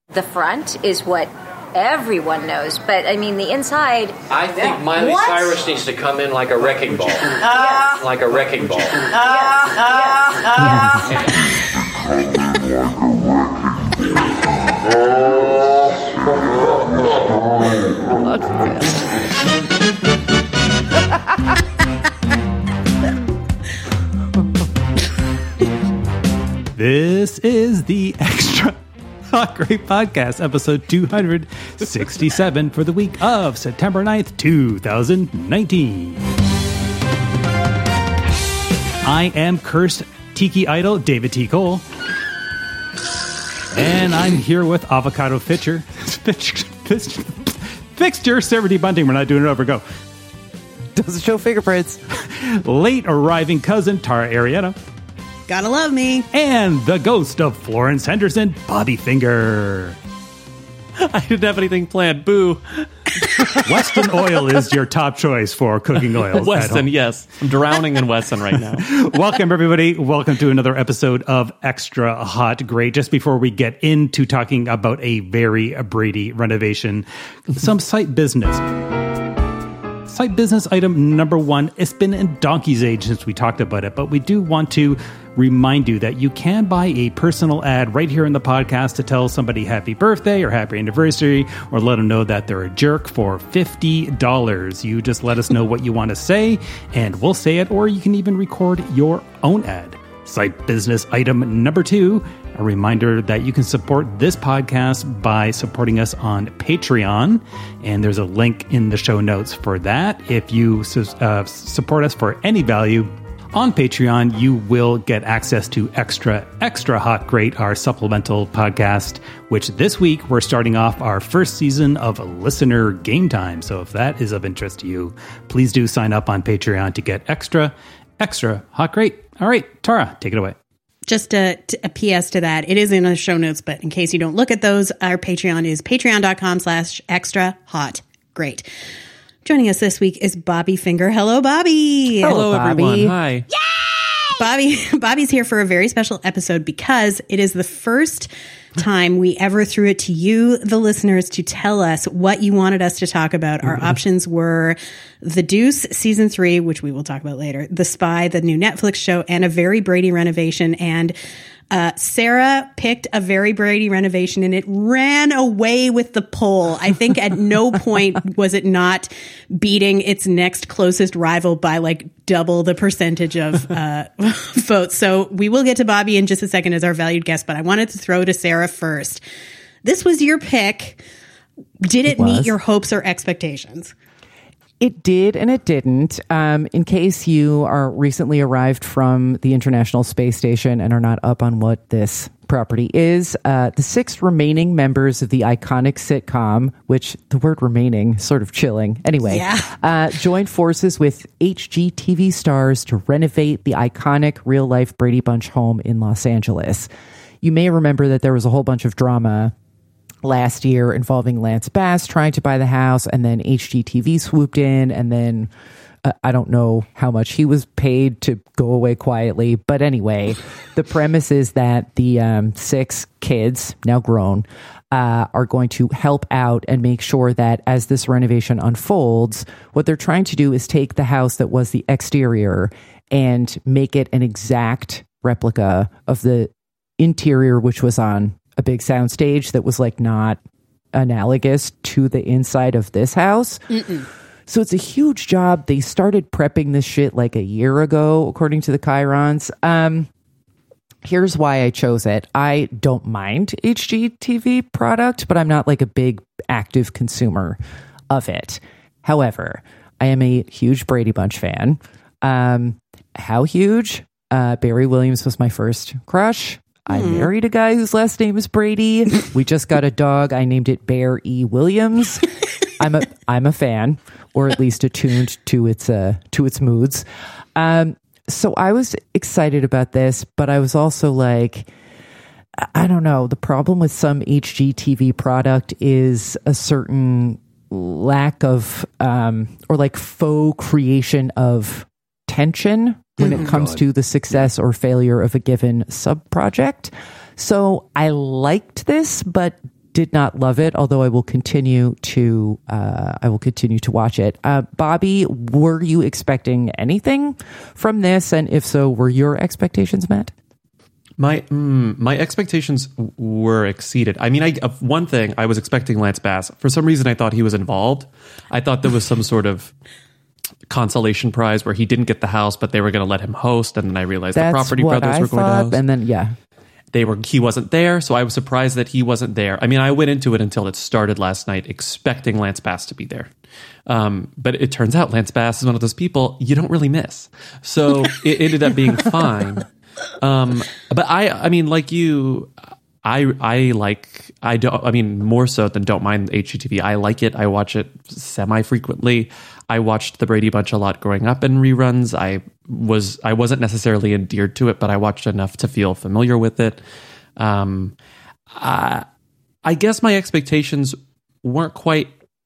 The front is what everyone knows, but I mean the inside. I think Miley Cyrus needs to come in like a wrecking ball. Like a wrecking ball. This is the Extra Hot Great Podcast, episode 267 for the week of September 9th, 2019. I am cursed tiki idol, David T. Cole. And I'm here with avocado fixture, Sarah D. Bunting. We're not doing it over. Go. Doesn't show fingerprints. Late arriving cousin, Tara Arietta. Gotta love me. And the ghost of Florence Henderson, Bobby Finger. I didn't have anything planned. Boo. Weston oil is your top choice for cooking oils. Weston, yes. I'm drowning in Weston right now. Welcome, everybody. Welcome to another episode of Extra Hot Great. Just before we get into talking about a very Brady renovation, some site business. Site business item number one. It's been in donkey's age since we talked about it, but we do want to remind you that you can buy a personal ad right here in the podcast to tell somebody happy birthday or happy anniversary, or let them know that they're a jerk for $50. You just let us know what you want to say and we'll say it, or you can even record your own ad. Site business item number two. A reminder that you can support this podcast by supporting us on Patreon, and there's a link in the show notes for that. If you support us for any value on Patreon, you will get access to Extra Hot Great, our supplemental podcast, which this week we're starting off our first season of Listener Game Time. So if that is of interest to you, please do sign up on Patreon to get Extra Hot Great. All right, Tara, take it away. Just a PS to that. It is in the show notes, but in case you don't look at those, our Patreon is patreon.com/extra hot great. Joining us this week is Bobby Finger. Hello, Bobby. Hello, everyone. Hi. Yay! Bobby's here for a very special episode because it is the first time we ever threw it to you, the listeners, to tell us what you wanted us to talk about. Our options were The Deuce Season 3, which we will talk about later, The Spy, the new Netflix show, and a very Brady renovation. And Sarah picked a very Brady renovation and it ran away with the poll. I think at no point was it not beating its next closest rival by like double the percentage of votes. So we will get to Bobby in just a second as our valued guest, but I wanted to throw to Sarah first. This was your pick. Did it meet your hopes or expectations? It did and it didn't. In case you are recently arrived from the International Space Station and are not up on what this property is, the 6 remaining members of the iconic sitcom, which the word remaining sort of chilling. Anyway, joined forces with HGTV stars to renovate the iconic real-life Brady Bunch home in Los Angeles. You may remember that there was a whole bunch of drama last year involving Lance Bass trying to buy the house, and then HGTV swooped in, and then I don't know how much he was paid to go away quietly. But anyway, the premise is that the 6 kids, now grown, are going to help out and make sure that as this renovation unfolds, what they're trying to do is take the house that was the exterior and make it an exact replica of the interior, which was on a big sound stage that was like not analogous to the inside of this house. So it's a huge job. They started prepping this shit like a year ago, according to the Chirons. Here's why I chose it. I don't mind HGTV product, but I'm not like a big active consumer of it. However, I am a huge Brady Bunch fan. How huge? Barry Williams was my first crush. I married a guy whose last name is Brady. We just got a dog. I named it Bear E. Williams. I'm a fan, or at least attuned to its moods. So I was excited about this, but I was also like, I don't know. The problem with some HGTV product is a certain lack of, or like faux creation of tension when it comes to the success or failure of a given sub-project. So I liked this, but did not love it, although I will continue to watch it. Bobby, were you expecting anything from this? And if so, were your expectations met? My expectations were exceeded. I mean, one thing, I was expecting Lance Bass. For some reason, I thought he was involved. I thought there was some sort of consolation prize where he didn't get the house, but they were going to let him host. And then I realized the Property Brothers were going to host. And then, he wasn't there, so I was surprised that he wasn't there. I mean, I went into it until it started last night expecting Lance Bass to be there. But it turns out Lance Bass is one of those people you don't really miss. So it ended up being fine. But I mean, like you, more so than don't mind HGTV. I like it. I watch it semi-frequently. I watched The Brady Bunch a lot growing up in reruns. I wasn't necessarily endeared to it, but I watched enough to feel familiar with it. I guess my expectations weren't quite...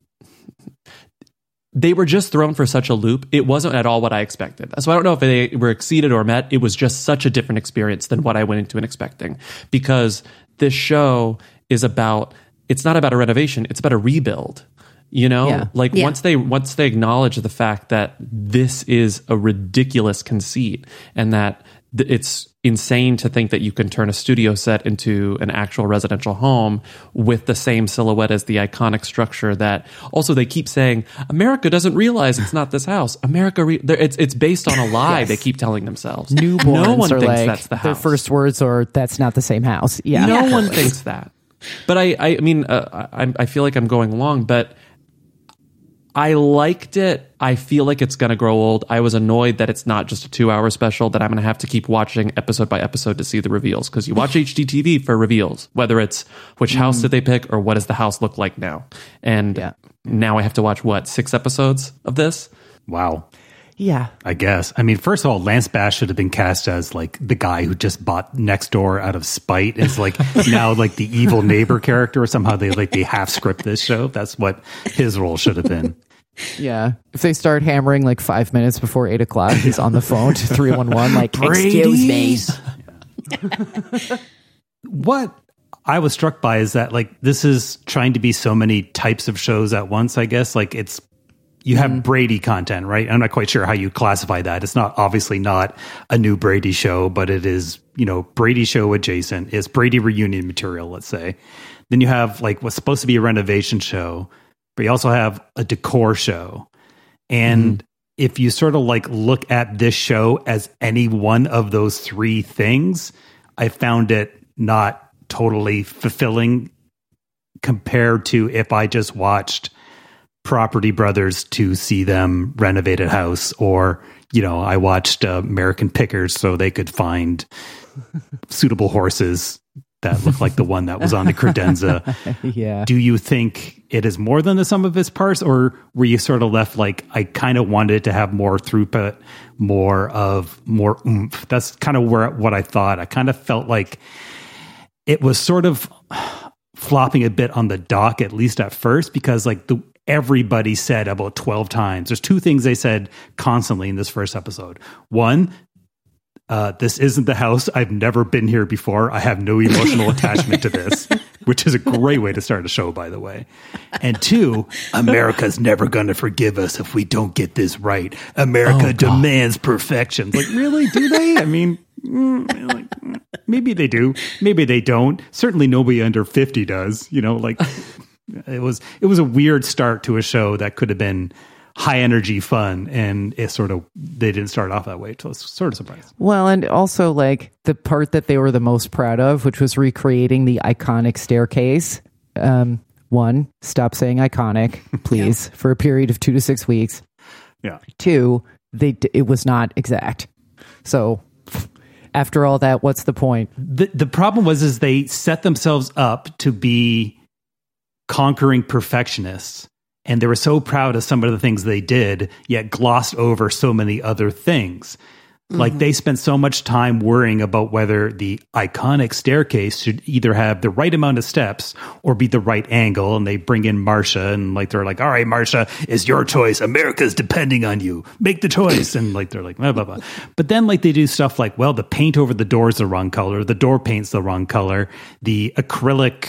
They were just thrown for such a loop. It wasn't at all what I expected. So I don't know if they were exceeded or met. It was just such a different experience than what I went into and expecting. Because this show is about... It's not about a renovation. It's about a rebuild. You know, once they acknowledge the fact that this is a ridiculous conceit and that it's insane to think that you can turn a studio set into an actual residential home with the same silhouette as the iconic structure that also they keep saying America doesn't realize it's not this house. It's based on a lie. Yes. They keep telling themselves. Newborns no one thinks that's the house. Their first words are that's not the same house. Yeah, no one thinks that. But I mean, I feel like I'm going along, but. I liked it. I feel like it's going to grow old. I was annoyed that it's not just a 2-hour special, that I'm going to have to keep watching episode by episode to see the reveals. Because you watch HGTV for reveals, whether it's which house did they pick or what does the house look like now. And now I have to watch, 6 episodes of this? Wow. Yeah. I guess. I mean, first of all, Lance Bass should have been cast as like the guy who just bought Nextdoor out of spite. It's like now like the evil neighbor character, or somehow they half script this show. That's what his role should have been. Yeah. If they start hammering like 5 minutes before 8 o'clock, he's on the phone to 311 like, excuse me. What I was struck by is that like this is trying to be so many types of shows at once, I guess. Like you have Brady content, right? I'm not quite sure how you classify that. It's obviously not a new Brady show, but it is, Brady show adjacent. It's Brady reunion material, let's say. Then you have like what's supposed to be a renovation show, but you also have a decor show. And if you sort of like look at this show as any one of those 3 things, I found it not totally fulfilling compared to if I just watched Property Brothers to see them renovate a house, or I watched American Pickers so they could find suitable horses that looked like the one that was on the credenza. Yeah. Do you think it is more than the sum of its parts, or were you sort of left like I kind of wanted it to have more throughput, more oomph? That's kind of what I thought. I kind of felt like it was sort of flopping a bit on the dock, at least at first, because like everybody said about 12 times. There's 2 things they said constantly in this first episode. One, this isn't the house. I've never been here before. I have no emotional attachment to this, which is a great way to start a show, by the way. And 2, America's never going to forgive us if we don't get this right. America demands perfection. Like, really? Do they? I mean, maybe they do. Maybe they don't. Certainly nobody under 50 does. It was a weird start to a show that could have been high energy fun, and they didn't start off that way. So I was sort of surprised. Well, and also like the part that they were the most proud of, which was recreating the iconic staircase. 1, stop saying iconic, please, for a period of 2 to 6 weeks. Yeah. 2, it was not exact. So after all that, what's the point? The problem is they set themselves up to be conquering perfectionists, and they were so proud of some of the things they did, yet glossed over so many other things. Like they spent so much time worrying about whether the iconic staircase should either have the right amount of steps or be the right angle. And they bring in Marsha, and like they're like, all right, Marsha, it's your choice. America's depending on you. Make the choice. And like they're like, blah, blah, blah. But then like they do stuff like, well, the paint over the door is the wrong color. The door paint's the wrong color. The acrylic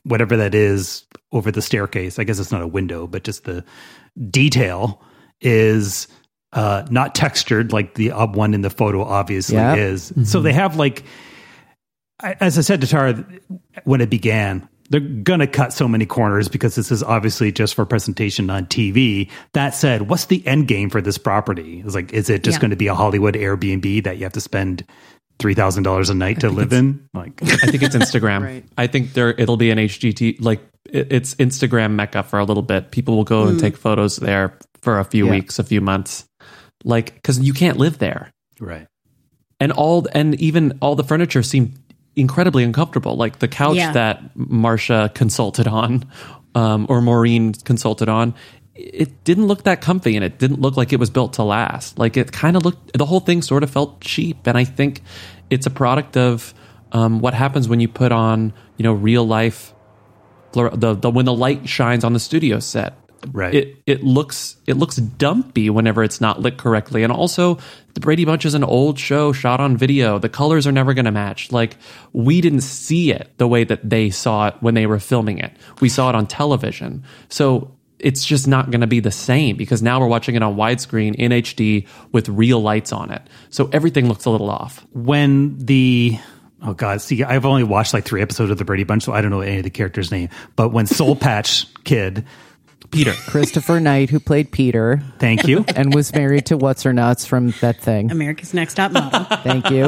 whatever that is over the staircase. I guess it's not a window, but just the detail is not textured like the one in the photo obviously is. Mm-hmm. So they have like, as I said to Tara when it began, they're going to cut so many corners because this is obviously just for presentation on TV. That said, what's the end game for this property? It's like, is it just going to be a Hollywood Airbnb that you have to spend $3,000 a night to live in? Like, I think it's Instagram. Right. I think it'll be an HGTV, like it's Instagram Mecca for a little bit. People will go and take photos there for a few weeks, a few months, like, because you can't live there, right? And even all the furniture seemed incredibly uncomfortable. Like the couch that Marcia consulted on, or Maureen consulted on, it didn't look that comfy, and it didn't look like it was built to last. Like it kind of looked, the whole thing sort of felt cheap. And I think it's a product of what happens when you put on, real life, when the light shines on the studio set. Right. It looks dumpy whenever it's not lit correctly. And also, the Brady Bunch is an old show shot on video. The colors are never going to match. Like, we didn't see it the way that they saw it when they were filming it. We saw it on television. So it's just not going to be the same, because now we're watching it on widescreen in HD with real lights on it. So everything looks a little off. When oh God, see, I've only watched like 3 episodes of the Brady Bunch, so I don't know any of the characters' name. But when Soul Patch Kid, Peter. Christopher Knight, who played Peter. Thank you. And was married to What's-Her-Nuts from that thing. America's Next Top Model. Thank you.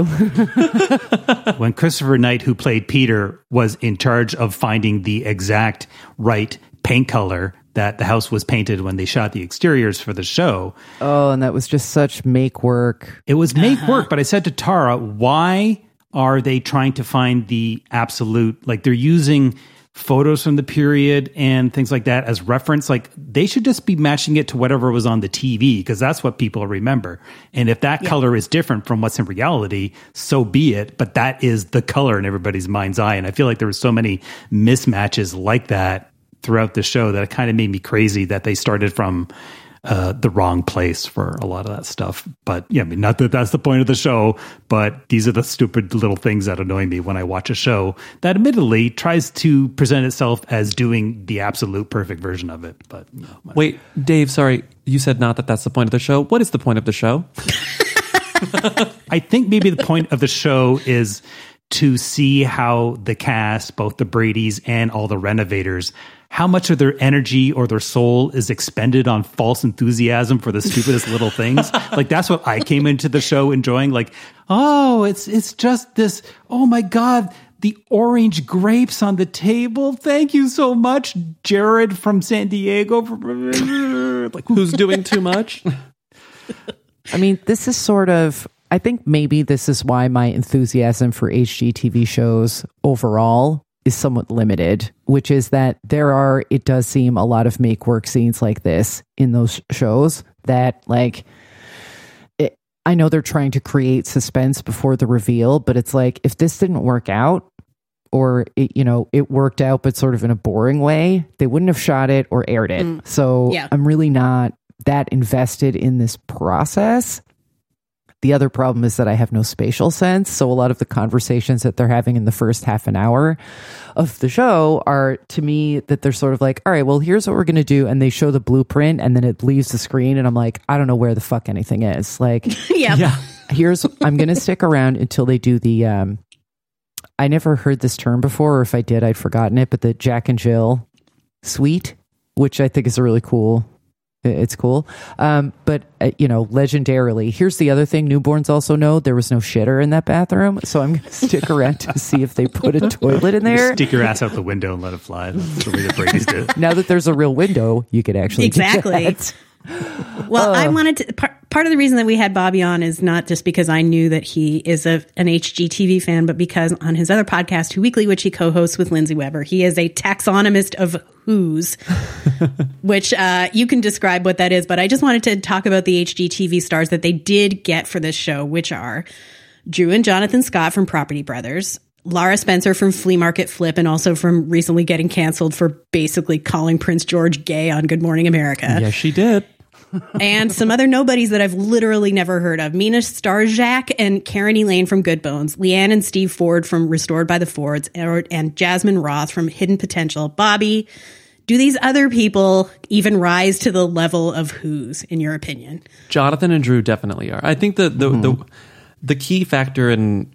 When Christopher Knight, who played Peter, was in charge of finding the exact right paint color that the house was painted when they shot the exteriors for the show. Oh, and that was just such make work. It was make work, but I said to Tara, why are they trying to find the absolute, like they're using photos from the period and things like that as reference? Like they should just be matching it to whatever was on the TV, because that's what people remember. And if that color is different from what's in reality, so be it. But that is the color in everybody's mind's eye. And I feel like there were so many mismatches like that throughout the show that it kind of made me crazy that they started from the wrong place for a lot of that stuff. But yeah, I mean, not that that's the point of the show, but these are the stupid little things that annoy me when I watch a show that admittedly tries to present itself as doing the absolute perfect version of it. But wait, Dave, sorry, you said not that that's the point of the show. What is the point of the show? I think maybe the point of the show is to see how the cast, both the Bradys and all the renovators, how much of their energy or their soul is expended on false enthusiasm for the stupidest little things. Like that's what I came into the show enjoying. Like, oh, it's just this. Oh my God, the orange grapes on the table. Thank you so much, Jared from San Diego. Like, who's doing too much? I mean, this is sort of, I think maybe this is why my enthusiasm for HGTV shows overall is somewhat limited, which is that it does seem a lot of make work scenes like this in those shows that like, I know they're trying to create suspense before the reveal, but it's like, if this didn't work out, or it worked out, but sort of in a boring way, they wouldn't have shot it or aired it. So I'm really not that invested in this process. The other problem is that I have no spatial sense. So a lot of the conversations that they're having in the first half an hour of the show are, to me, that they're sort of like, all right, well, here's what we're going to do. And they show the blueprint and then it leaves the screen. And I'm like, I don't know where the fuck anything is. Like, I'm going to stick around until they do the, I never heard this term before, or if I did, I'd forgotten it, but the Jack and Jill suite, which I think is a really cool. It's cool. But, legendarily, here's the other thing newborns also know. There was no shitter in that bathroom. So I'm going to stick around to see if they put a toilet in there. Stick your ass out the window and let it fly. That's the way the Brady's do. Now that there's a real window, you could actually do that. Well, I wanted to. Part of the reason that we had Bobby on is not just because I knew that he is an HGTV fan, but because on his other podcast, Who Weekly, which he co-hosts with Lindsay Weber, he is a taxonomist of who's, which you can describe what that is. But I just wanted to talk about the HGTV stars that they did get for this show, which are Drew and Jonathan Scott from Property Brothers, Lara Spencer from Flea Market Flip, and also from recently getting canceled for basically calling Prince George gay on Good Morning America. Yes, she did. and some other nobodies that I've literally never heard of. Mina Starjak and Karen Elaine from Good Bones, Leanne and Steve Ford from Restored by the Fords, and Jasmine Roth from Hidden Potential. Bobby, do these other people even rise to the level of Who's, in your opinion? Jonathan and Drew definitely are. I think the key factor in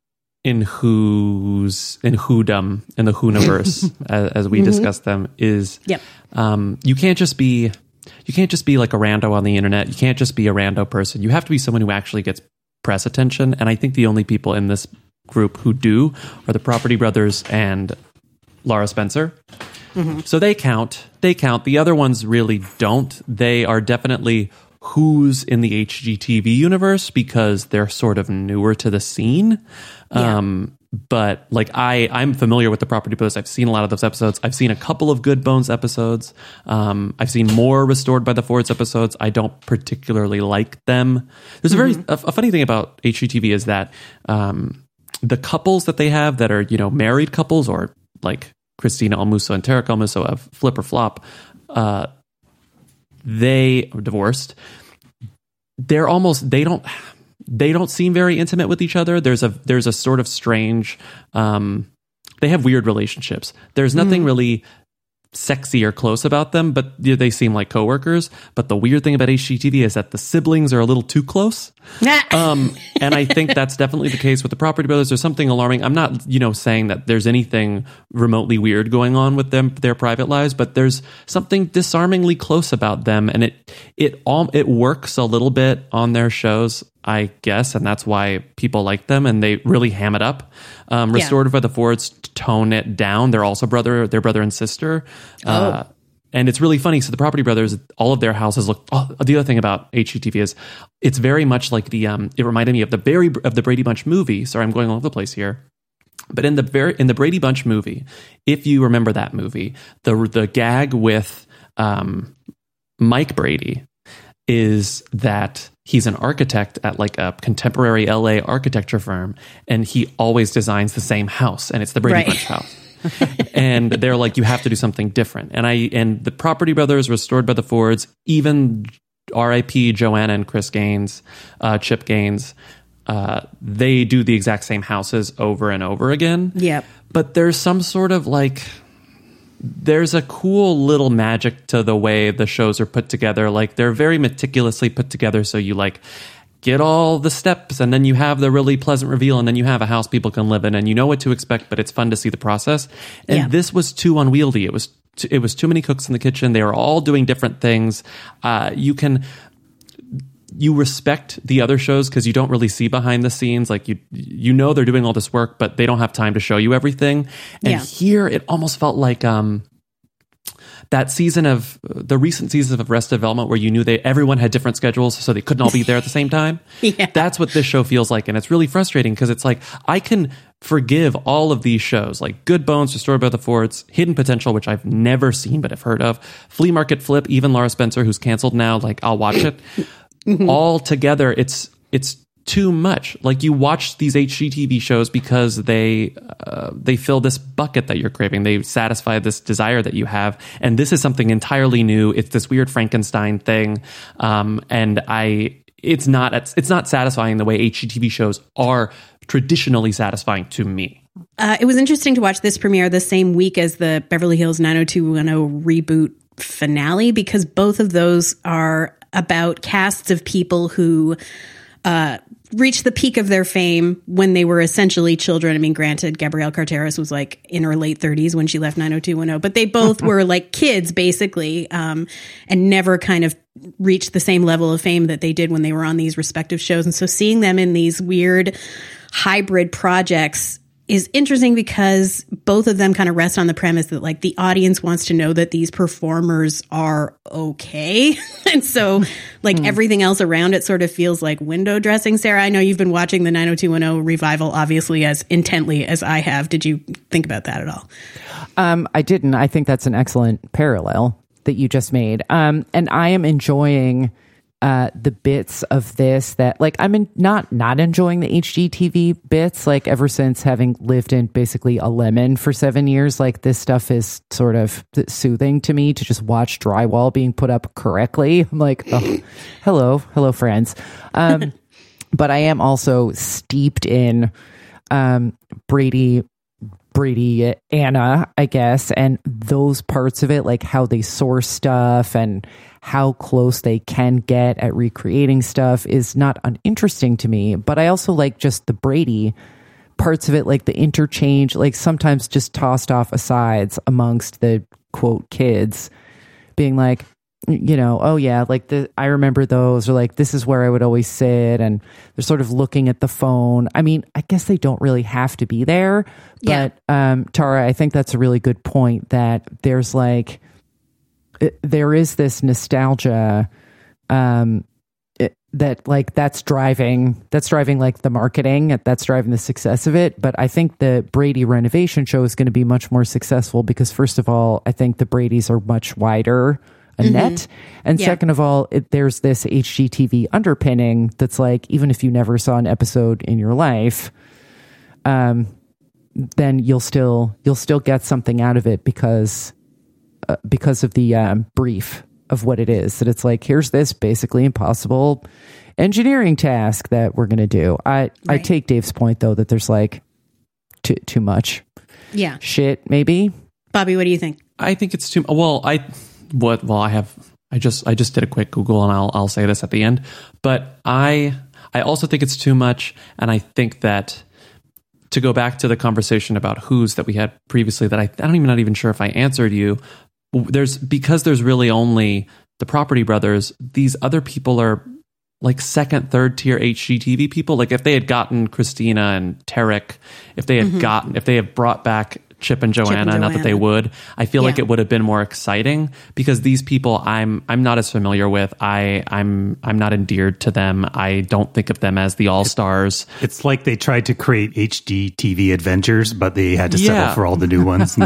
Who's, in Whodom, in the Whoniverse, as we discuss them, is you can't just be like a rando on the internet. You can't just be a rando person. You have to be someone who actually gets press attention. And I think the only people in this group who do are the Property Brothers and Laura Spencer. So they count. The other ones really don't. They are definitely Who's in the HGTV universe because they're sort of newer to the scene. But like I'm familiar with the Property Brothers. I've seen a lot of those episodes. I've seen a couple of Good Bones episodes. I've seen more Restored by the Fords episodes. I don't particularly like them. There's a funny thing about HGTV is that the couples that they have that are, you know, married couples, or like Christina Almuso and Tarek Almuso of Flip or Flop, they are divorced. They don't seem very intimate with each other. There's a sort of strange, they have weird relationships. There's nothing really sexy or close about them, but they seem like coworkers. But the weird thing about HGTV is that the siblings are a little too close. And I think that's definitely the case with the Property Brothers. There's something alarming. I'm not, saying that there's anything remotely weird going on with them, their private lives, but there's something disarmingly close about them, and it works a little bit on their shows, I guess, and that's why people like them, and they really ham it up. Restored by the Fords tone it down. They're also brother and sister. And it's really funny. So the Property Brothers, all of their houses look. Oh, the other thing about HGTV is it's very much like the. It reminded me of the Brady Bunch movie. Sorry, I'm going all over the place here. But in the Brady Bunch movie, if you remember that movie, the gag with Mike Brady is that he's an architect at like a contemporary LA architecture firm, and he always designs the same house, and it's the Brady Bunch house. And they're like, you have to do something different. And the Property Brothers, Restored by the Fords, even R.I.P. Joanna and Chris Gaines, Chip Gaines, they do the exact same houses over and over again. Yep. But there's some sort of like, there's a cool little magic to the way the shows are put together. Like they're very meticulously put together. So you like get all the steps, and then you have the really pleasant reveal, and then you have a house people can live in, and you know what to expect, but it's fun to see the process. And this was too unwieldy. It was too many cooks in the kitchen. They were all doing different things. You respect the other shows because you don't really see behind the scenes. Like you know they're doing all this work, but they don't have time to show you everything. And here it almost felt like that season of the recent season of Arrested Development, where you knew everyone had different schedules, so they couldn't all be there at the same time. That's what this show feels like, and it's really frustrating because it's like I can forgive all of these shows like Good Bones, Restored by the Fords, Hidden Potential, which I've never seen but have heard of, Flea Market Flip, even Laura Spencer, who's canceled now. Like I'll watch it. All together, it's too much. Like you watch these HGTV shows because they fill this bucket that you're craving. They satisfy this desire that you have, and this is something entirely new. It's this weird Frankenstein thing, and it's not satisfying the way HGTV shows are traditionally satisfying to me. It was interesting to watch this premiere the same week as the Beverly Hills 90210 reboot finale, because both of those are about casts of people who reached the peak of their fame when they were essentially children. I mean, granted, Gabrielle Carteris was like in her late 30s when she left 90210, but they both were like kids basically, and never kind of reached the same level of fame that they did when they were on these respective shows. And so seeing them in these weird hybrid projects is interesting because both of them kind of rest on the premise that like the audience wants to know that these performers are okay. And so like everything else around it sort of feels like window dressing. Sarah, I know you've been watching the 90210 revival obviously as intently as I have. Did you think about that at all? I didn't. I think that's an excellent parallel that you just made. And I am enjoying the bits of this that like I'm not enjoying the HGTV bits, like ever since having lived in basically a lemon for 7 years, like this stuff is sort of soothing to me to just watch drywall being put up correctly. I'm like, oh, hello friends. But I am also steeped in Brady Anna, I guess, and those parts of it, like how they source stuff and how close they can get at recreating stuff, is not uninteresting to me. But I also like just the Brady parts of it, like the interchange, like sometimes just tossed off asides amongst the quote kids, being like, you know, oh yeah, like I remember those, or like this is where I would always sit, and they're sort of looking at the phone. I mean, I guess they don't really have to be there, but Tara, I think that's a really good point, that there's like there is this nostalgia that like that's driving like the marketing, that's driving the success of it. But I think the Brady renovation show is going to be much more successful because, first of all, I think the Bradys are much wider a net, and second of all, there's this HGTV underpinning that's like, even if you never saw an episode in your life, then you'll still get something out of it because of the brief of what it is, that it's like, here's this basically impossible engineering task that we're going to do. I take Dave's point though, that there's like too much shit maybe. Bobby, what do you think? I think it's too I just did a quick Google, and I'll say this at the end, but I also think it's too much, and I think that, to go back to the conversation about who's that we had previously, that I'm not even sure if I answered you. Because there's really only the Property Brothers, these other people are like second, third tier HGTV people. Like if they had gotten Christina and Tarek, if they had brought back Chip and Joanna, not that they would, I feel like it would have been more exciting, because these people I'm not as familiar with. I'm not endeared to them. I don't think of them as the all-stars. It's like they tried to create HGTV Adventures, but they had to settle for all the new ones.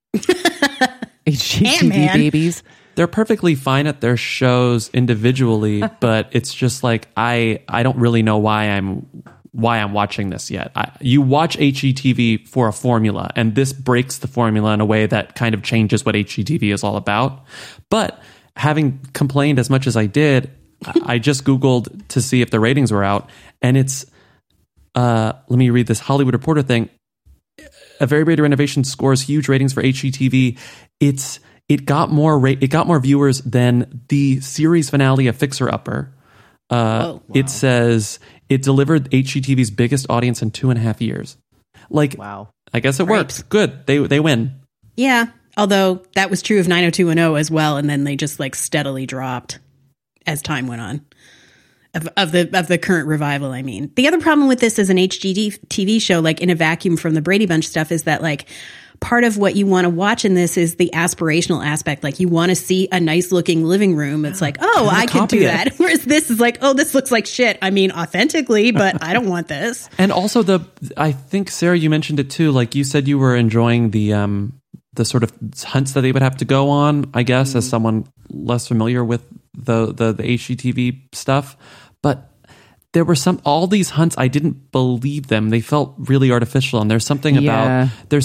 HGTV babies. They're perfectly fine at their shows individually, but it's just like I don't really know why I'm watching this yet. You watch HGTV for a formula, and this breaks the formula in a way that kind of changes what HGTV is all about. But having complained as much as I did, I just Googled to see if the ratings were out, and it's let me read this Hollywood Reporter thing. A Very Brady Renovation scores huge ratings for HGTV. It got more viewers than the series finale of Fixer Upper. Wow. It says it delivered HGTV's biggest audience in 2.5 years. Like, wow. I guess it worked. Good. They win. Yeah. Although that was true of 90210 as well, and then they just like steadily dropped as time went on. Of the current revival, I mean. The other problem with this as an HGTV show, like in a vacuum from the Brady Bunch stuff, is that like part of what you want to watch in this is the aspirational aspect. Like you want to see a nice looking living room. It's like, oh, I can do that. Whereas this is like, oh, this looks like shit. I mean, authentically, but I don't want this. And also I think, Sarah, you mentioned it too. Like you said, you were enjoying the sort of hunts that they would have to go on, I guess, as someone less familiar with the HGTV stuff. But there were all these hunts, I didn't believe them. They felt really artificial. And there's something about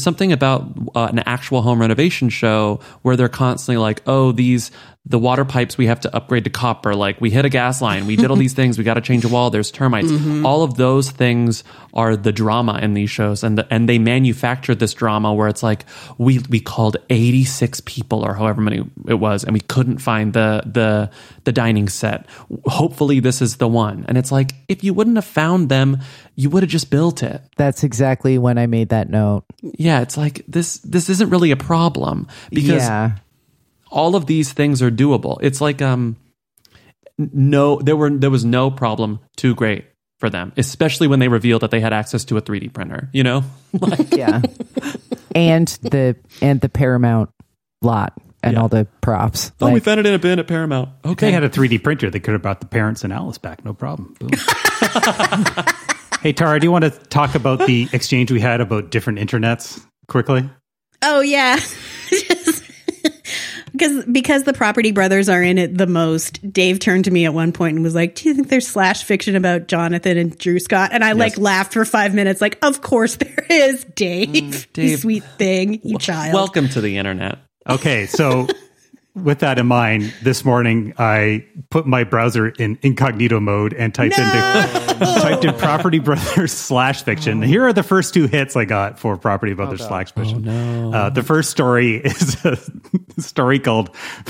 an actual home renovation show where they're constantly like, oh, the water pipes we have to upgrade to copper. Like we hit a gas line, we did all these things, we got to change a wall, there's termites. All of those things are the drama in these shows, and they manufactured this drama where it's like we called 86 people or however many it was, and we couldn't find the dining set. Hopefully this is the one. And it's like, if you wouldn't have found them, you would have just built it. That's exactly when I made that note. Yeah, it's like this isn't really a problem, because all of these things are doable. It's like there was no problem too great for them, especially when they revealed that they had access to a 3D printer, you know? Like, yeah. And the Paramount lot and all the props. Oh, we found it in a bin at Paramount. Okay. They had a 3D printer. They could have brought the parents and Alice back. No problem. Boom. Hey, Tara, do you want to talk about the exchange we had about different internets quickly? Oh, yeah. because the Property Brothers are in it the most, Dave turned to me at one point and was like, do you think there's slash fiction about Jonathan and Drew Scott? And I laughed for 5 minutes like, of course there is, Dave. You sweet thing, you child. Welcome to the internet. Okay, so with that in mind, this morning I put my browser in incognito mode and typed in Property Brothers slash fiction. Here are the first two hits I got for Property Brothers slash fiction. The first story is a story called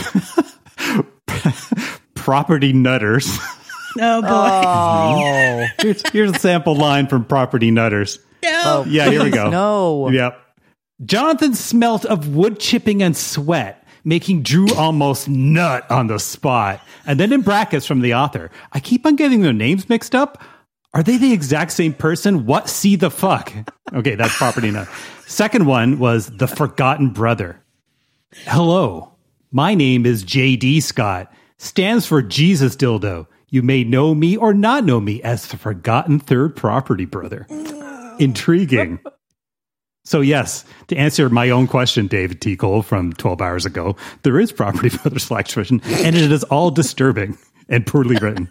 Property Nutters. Oh boy! Here's a sample line from Property Nutters. No. Yeah, here we go. No. Yep. Jonathan smelt of wood chipping and sweat, making Drew almost nut on the spot. And then in brackets from the author, I keep on getting their names mixed up. Are they the exact same person? What see the fuck? Okay, that's Property Nut. Second one was The Forgotten Brother. Hello, my name is J.D. Scott. Stands for Jesus Dildo. You may know me or not know me as the Forgotten Third Property Brother. Intriguing. So yes, to answer my own question, David T. Cole from 12 hours ago, there is Property Brothers slash fiction, and it is all disturbing and poorly written.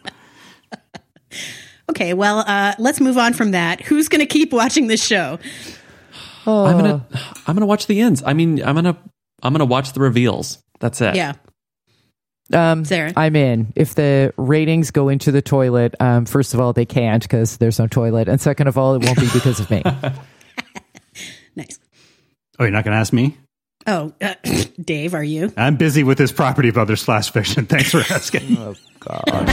Okay, well, let's move on from that. Who's going to keep watching this show? I'm gonna watch the ends. I mean, I'm gonna watch the reveals. That's it. Yeah. Sarah? I'm in. If the ratings go into the toilet, first of all, they can't because there's no toilet, and second of all, it won't be because of me. Nice. Oh, you're not going to ask me? Oh, Dave, are you? I'm busy with this Property Brothers slash fiction. Thanks for asking. Oh, God.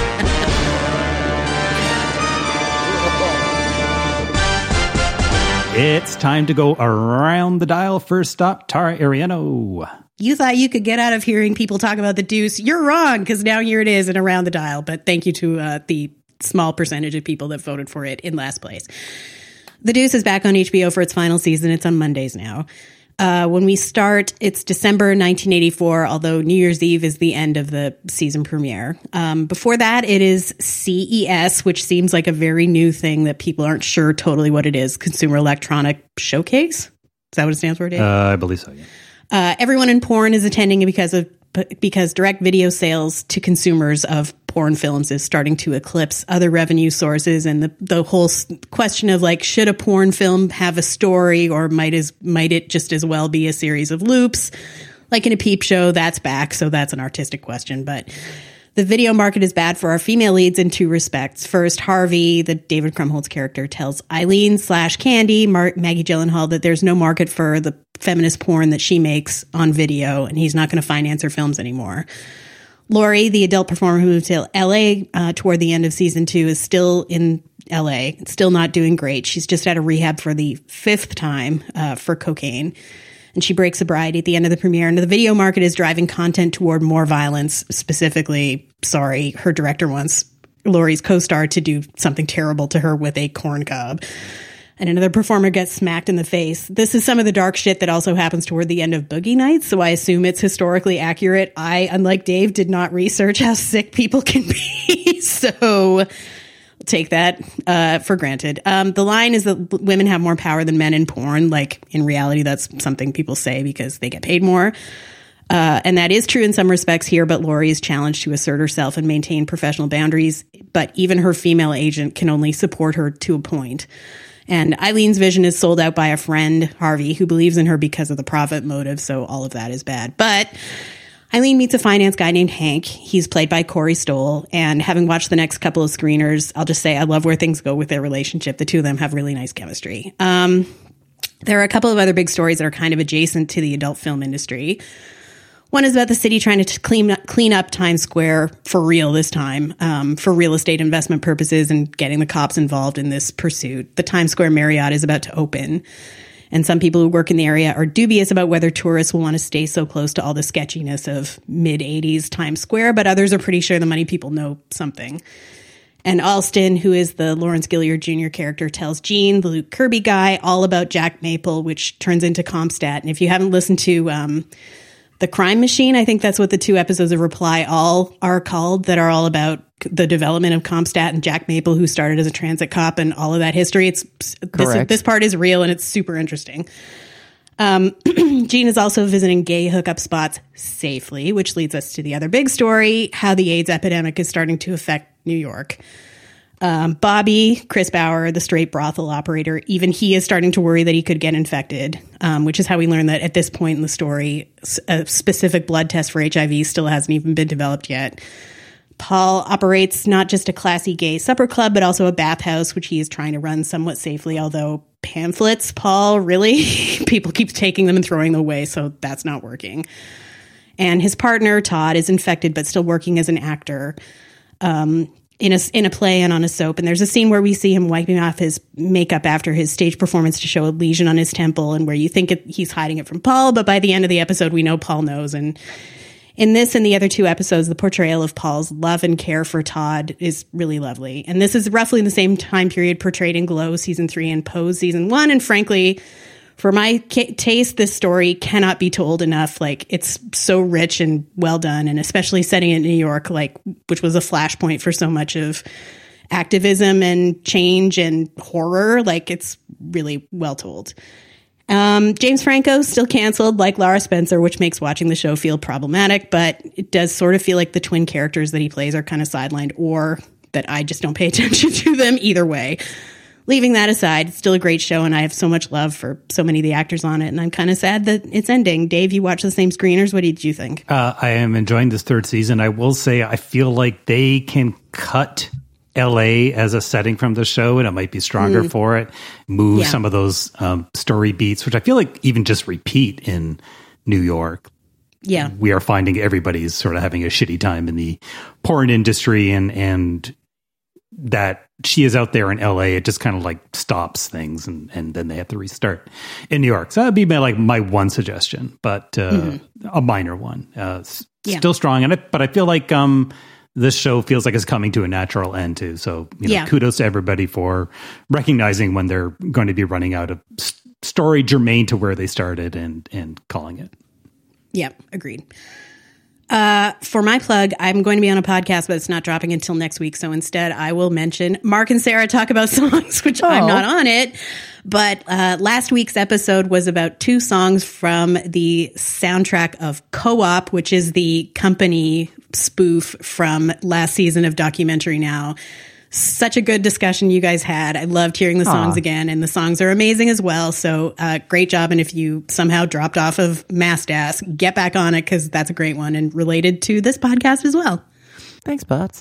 It's time to go around the dial. First stop, Tara Ariano. You thought you could get out of hearing people talk about The Deuce. You're wrong, because now here it is and around the dial. But thank you to the small percentage of people that voted for it in last place. The Deuce is back on HBO for its final season. It's on Mondays now. When we start, it's December 1984, although New Year's Eve is the end of the season premiere. Before that, it is CES, which seems like a very new thing that people aren't sure totally what it is. Consumer Electronic Showcase? Is that what it stands for, Dave? I believe so, yeah. Everyone in porn is attending because direct video sales to consumers of porn films is starting to eclipse other revenue sources, and the whole question of like, should a porn film have a story, or might it just as well be a series of loops like in a Peep Show? That's back, so that's an artistic question. But the video market is bad for our female leads in two respects. First, Harvey, the David Krumholtz character, tells Eileen/Candy, Maggie Gyllenhaal, that there's no market for the feminist porn that she makes on video, and he's not going to finance her films anymore. Lori, the adult performer who moved to LA toward the end of season 2, is still in LA, still not doing great. She's just out of rehab for the 5th time for cocaine. And she breaks sobriety at the end of the premiere. And the video market is driving content toward more violence. Specifically, her director wants Lori's co-star to do something terrible to her with a corn cob. And another performer gets smacked in the face. This is some of the dark shit that also happens toward the end of Boogie Nights, so I assume it's historically accurate. I, unlike Dave, did not research how sick people can be, so take that for granted. The line is that women have more power than men in porn. Like, in reality, that's something people say because they get paid more. And that is true in some respects here, but Lori is challenged to assert herself and maintain professional boundaries. But even her female agent can only support her to a point. And Eileen's vision is sold out by a friend, Harvey, who believes in her because of the profit motive, so all of that is bad. But Eileen meets a finance guy named Hank. He's played by Corey Stoll, and having watched the next couple of screeners, I'll just say I love where things go with their relationship. The two of them have really nice chemistry. There are a couple of other big stories that are kind of adjacent to the adult film industry. One is about the city trying to clean up Times Square for real this time, for real estate investment purposes, and getting the cops involved in this pursuit. The Times Square Marriott is about to open, and some people who work in the area are dubious about whether tourists will want to stay so close to all the sketchiness of mid-'80s Times Square, but others are pretty sure the money people know something. And Alston, who is the Lawrence Gilliard Jr. character, tells Gene, the Luke Kirby guy, all about Jack Maple, which turns into Comstat. And if you haven't listened to The Crime Machine, I think that's what the 2 episodes of Reply All are called, that are all about the development of Comstat and Jack Maple, who started as a transit cop, and all of that history. This part is real, and it's super interesting. Gene is also visiting gay hookup spots safely, which leads us to the other big story, how the AIDS epidemic is starting to affect New York. Bobby, Chris Bauer, the straight brothel operator, even he is starting to worry that he could get infected, which is how we learn that at this point in the story, a specific blood test for HIV still hasn't even been developed yet. Paul operates not just a classy gay supper club, but also a bathhouse, which he is trying to run somewhat safely, although pamphlets, Paul, really? People keep taking them and throwing them away, so that's not working. And his partner, Todd, is infected but still working as an actor in a play and on a soap. And there's a scene where we see him wiping off his makeup after his stage performance to show a lesion on his temple, and where you think he's hiding it from Paul, but by the end of the episode, we know Paul knows. And in this and the other two episodes, the portrayal of Paul's love and care for Todd is really lovely. And this is roughly in the same time period portrayed in Glow Season 3 and Pose Season 1. And frankly, for my taste, this story cannot be told enough. Like, it's so rich and well done, and especially setting it in New York, which was a flashpoint for so much of activism and change and horror. Like, it's really well told. James Franco still canceled, like Laura Spencer, which makes watching the show feel problematic, but it does sort of feel like the twin characters that he plays are kind of sidelined, or that I just don't pay attention to them either way. Leaving that aside, it's still a great show, and I have so much love for so many of the actors on it, and I'm kind of sad that it's ending. Dave, you watch the same screeners. What did you think? I am enjoying this third season. I will say I feel like they can cut LA as a setting from the show, and it might be stronger for it. Move some of those story beats, which I feel like even just repeat in New York. Yeah. We are finding everybody's sort of having a shitty time in the porn industry, and that she is out there in LA, it just kind of like stops things, and then they have to restart in New York. So that'd be my one suggestion, but a minor one. Still strong, but I feel like this show feels like it's coming to a natural end too. So kudos to everybody for recognizing when they're going to be running out of story germane to where they started and calling it. Yeah, agreed. For my plug, I'm going to be on a podcast, but it's not dropping until next week. So instead, I will mention Mark and Sarah talk about songs, which I'm not on it. But last week's episode was about 2 songs from the soundtrack of Co-op, which is the company spoof from last season of Documentary Now. Such a good discussion you guys had. I loved hearing the songs again, and the songs are amazing as well. So great job. And if you somehow dropped off of Mastass, get back on it, because that's a great one and related to this podcast as well. Thanks, Bots.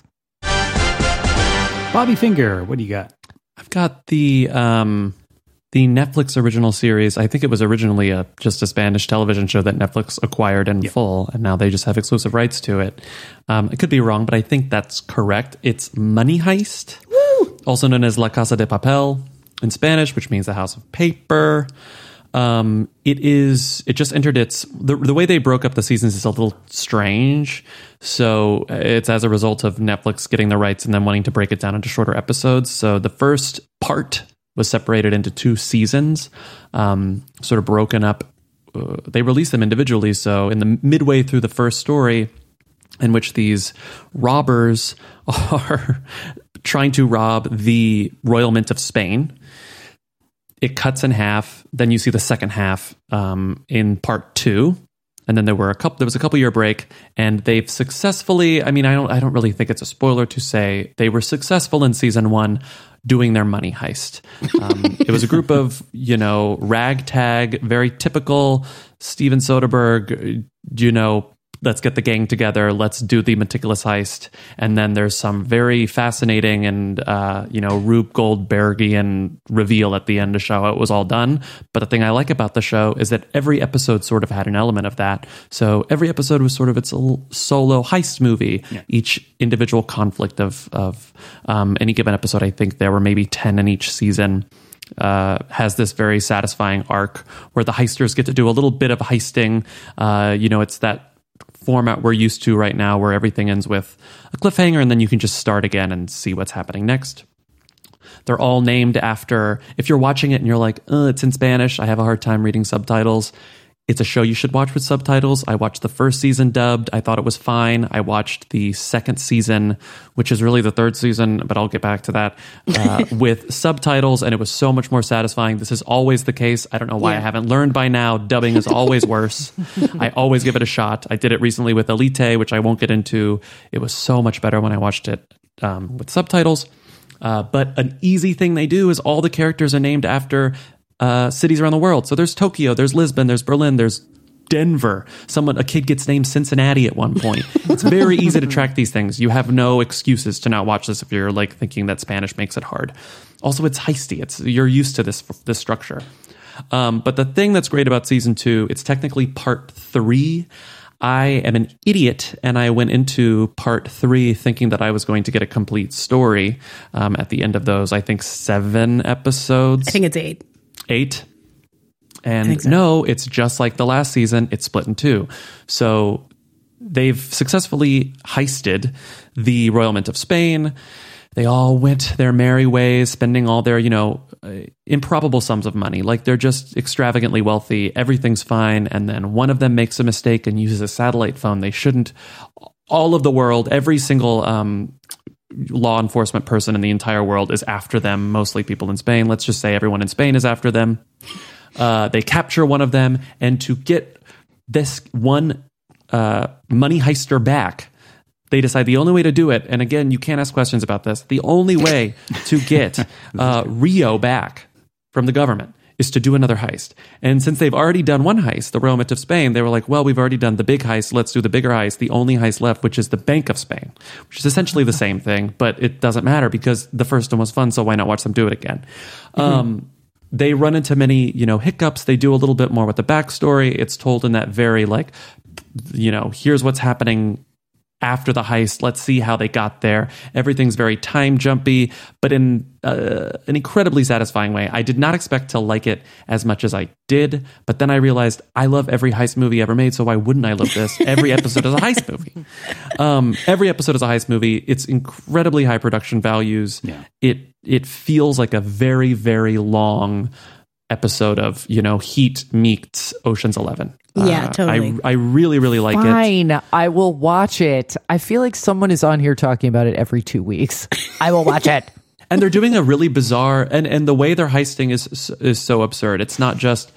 Bobby Finger, what do you got? I've got the Netflix original series. I think it was originally just a Spanish television show that Netflix acquired in full, and now they just have exclusive rights to it. I could be wrong, but I think that's correct. It's Money Heist, also known as La Casa de Papel in Spanish, which means the House of Paper. It just entered the way they broke up the seasons is a little strange. So it's as a result of Netflix getting the rights and then wanting to break it down into shorter episodes. So the first part was separated into 2 seasons, sort of broken up. They released them individually. So in the midway through the first story, in which these robbers are trying to rob the Royal Mint of Spain, it cuts in half. Then you see the second half in part 2. And then there was a couple year break, and they've successfully, I don't really think it's a spoiler to say they were successful in season 1 doing their money heist. It was a group of, ragtag, very typical Steven Soderbergh, let's get the gang together, let's do the meticulous heist. And then there's some very fascinating and, Rube Goldbergian reveal at the end to show how it was all done. But the thing I like about the show is that every episode sort of had an element of that. So every episode was sort of its solo heist movie. Yeah. Each individual conflict of any given episode, I think there were maybe 10 in each season, has this very satisfying arc where the heisters get to do a little bit of heisting. It's that format we're used to right now where everything ends with a cliffhanger and then you can just start again and see what's happening next. They're all named after, if you're watching it and you're like, it's in Spanish, I have a hard time reading subtitles, It's a show you should watch with subtitles. I watched the first season dubbed. I thought it was fine. I watched the second season, which is really the third season, but I'll get back to that, with subtitles, and it was so much more satisfying. This is always the case. I don't know why I haven't learned by now. Dubbing is always worse. I always give it a shot. I did it recently with Elite, which I won't get into. It was so much better when I watched it with subtitles. But an easy thing they do is all the characters are named after cities around the world. So there's Tokyo, there's Lisbon, there's Berlin, there's Denver. A kid gets named Cincinnati at one point. It's very easy to track these things. You have no excuses to not watch this if you're like thinking that Spanish makes it hard. Also, it's heisty. You're used to this structure. But the thing that's great about season 2, it's technically part 3. I am an idiot, and I went into part 3 thinking that I was going to get a complete story at the end of those, I think, 7 episodes. I think it's 8. 8. And no, it's just like the last season. It's split in 2. So they've successfully heisted the Royal Mint of Spain. They all went their merry ways, spending all their, improbable sums of money. Like, they're just extravagantly wealthy. Everything's fine. And then one of them makes a mistake and uses a satellite phone they shouldn't. All of the world, every single law enforcement person in the entire world is after them, mostly people in Spain. Let's just say everyone in Spain is after them. They capture one of them, and to get this one money heister back, they decide the only way to do it, and again, you can't ask questions about this, the only way to get Rio back from the government is to do another heist. And since they've already done one heist, the Royal Mint of Spain, they were like, well, we've already done the big heist, let's do the bigger heist, the only heist left, which is the Bank of Spain, which is essentially the same thing, but it doesn't matter because the first one was fun, so why not watch them do it again? They run into many, hiccups. They do a little bit more with the backstory. It's told in that very, here's what's happening after the heist. Let's see how they got there. Everything's very time jumpy, but in an incredibly satisfying way. I did not expect to like it as much as I did, but then I realized I love every heist movie ever made, so why wouldn't I love this? Every episode is a heist movie. Every episode is a heist movie. It's incredibly high production values. Yeah. It feels like a very, very long episode of, Heat meets Ocean's 11. Yeah, totally. I really, really like it. Fine, I will watch it. I feel like someone is on here talking about it every 2 weeks. I will watch it. And they're doing a really bizarre, and the way they're heisting is so absurd. It's not just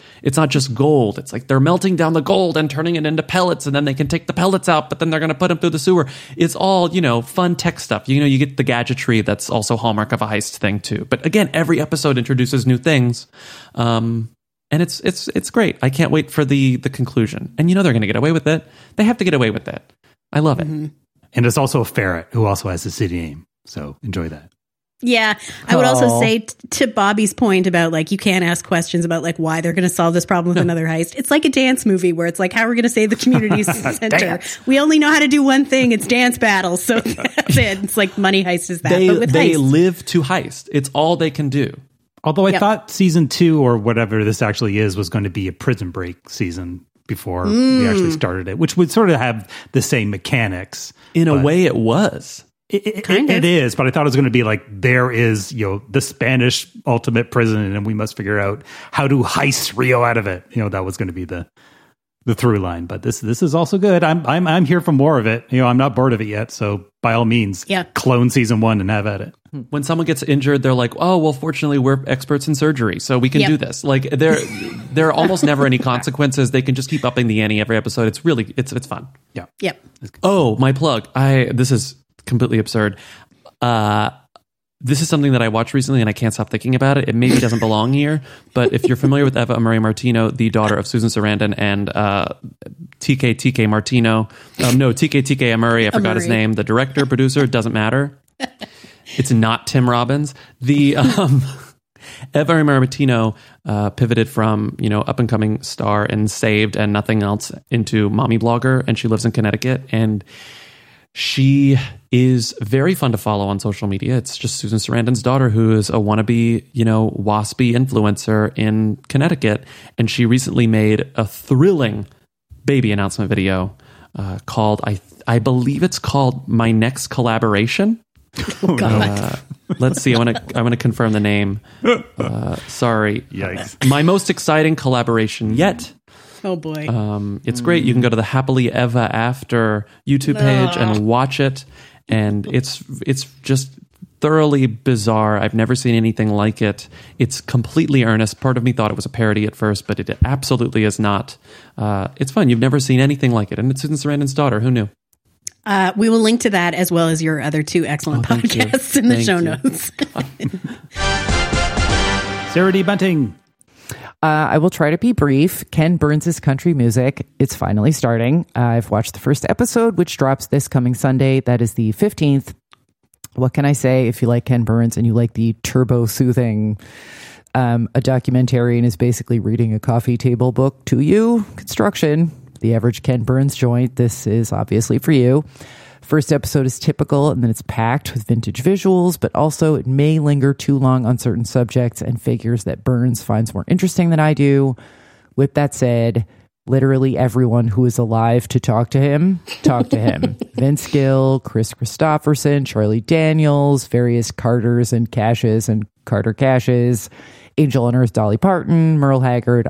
gold. It's like they're melting down the gold and turning it into pellets, and then they can take the pellets out, but then they're going to put them through the sewer. It's all, fun tech stuff. You get the gadgetry that's also hallmark of a heist thing too. But again, every episode introduces new things. And it's great. I can't wait for the conclusion. And they're going to get away with it. They have to get away with it. I love it. Mm-hmm. And it's also a ferret who also has a city name. So enjoy that. Yeah, I would also say to Bobby's point about you can't ask questions about why they're going to solve this problem with another heist. It's like a dance movie where it's like, how are we going to save the community's center? We only know how to do one thing. It's dance battles. So that's it. It's like Money Heist is that, but with they heist. Live to heist. It's all they can do. Although I thought season 2 or whatever this actually is was going to be a Prison Break season before we actually started it, which would sort of have the same mechanics. In a way, it was. It is, but I thought it was going to be like, there is, the Spanish ultimate prison, and we must figure out how to heist Rio out of it. That was going to be the through line. But this is also good. I'm here for more of it. I'm not bored of it yet. So by all means, clone season 1 and have at it. When someone gets injured, they're like, oh, well, fortunately, we're experts in surgery, so we can do this. Like, there are almost never any consequences. They can just keep upping the ante every episode. It's really, it's fun. Yeah. Yep. Oh, my plug. This is completely absurd. This is something that I watched recently, and I can't stop thinking about it. It maybe doesn't belong here, but if you're familiar with Eva Marie Martino, the daughter of Susan Sarandon and TK Martino, TK Amuri, I forgot his name, the director, producer, doesn't matter. It's not Tim Robbins. The Eva Marie Martino pivoted from, up-and-coming star and Saved and nothing else into mommy blogger, and she lives in Connecticut, and she is very fun to follow on social media. It's just Susan Sarandon's daughter, who is a wannabe, waspy influencer in Connecticut. And she recently made a thrilling baby announcement video called, I believe it's called My Next Collaboration. Oh, God. Let's see. I want to confirm the name. Sorry. Yikes. My most exciting collaboration yet. Oh boy. It's great. You can go to the Happily Ever After YouTube page and watch it. And it's just thoroughly bizarre. I've never seen anything like it. It's completely earnest. Part of me thought it was a parody at first, but it absolutely is not. It's fun. You've never seen anything like it. And it's Susan Sarandon's daughter. Who knew? We will link to that as well as your other two excellent podcasts in the show notes. Sarah D. Bunting. I will try to be brief. Ken Burns' country music. It's finally starting. I've watched the first episode, which drops this coming Sunday. That is the 15th. What can I say? If you like Ken Burns and you like the turbo soothing, a documentarian is basically reading a coffee table book to you. Construction, the average Ken Burns joint. This is obviously for you. First episode is typical, and then it's packed with vintage visuals, but also it may linger too long on certain subjects and figures that Burns finds more interesting than I do. With that said, literally everyone who is alive to talk to him. Vince Gill, Chris Christopherson, Charlie Daniels, various Carters and Cashes and Carter Cashes, Angel on Earth, Dolly Parton, Merle Haggard,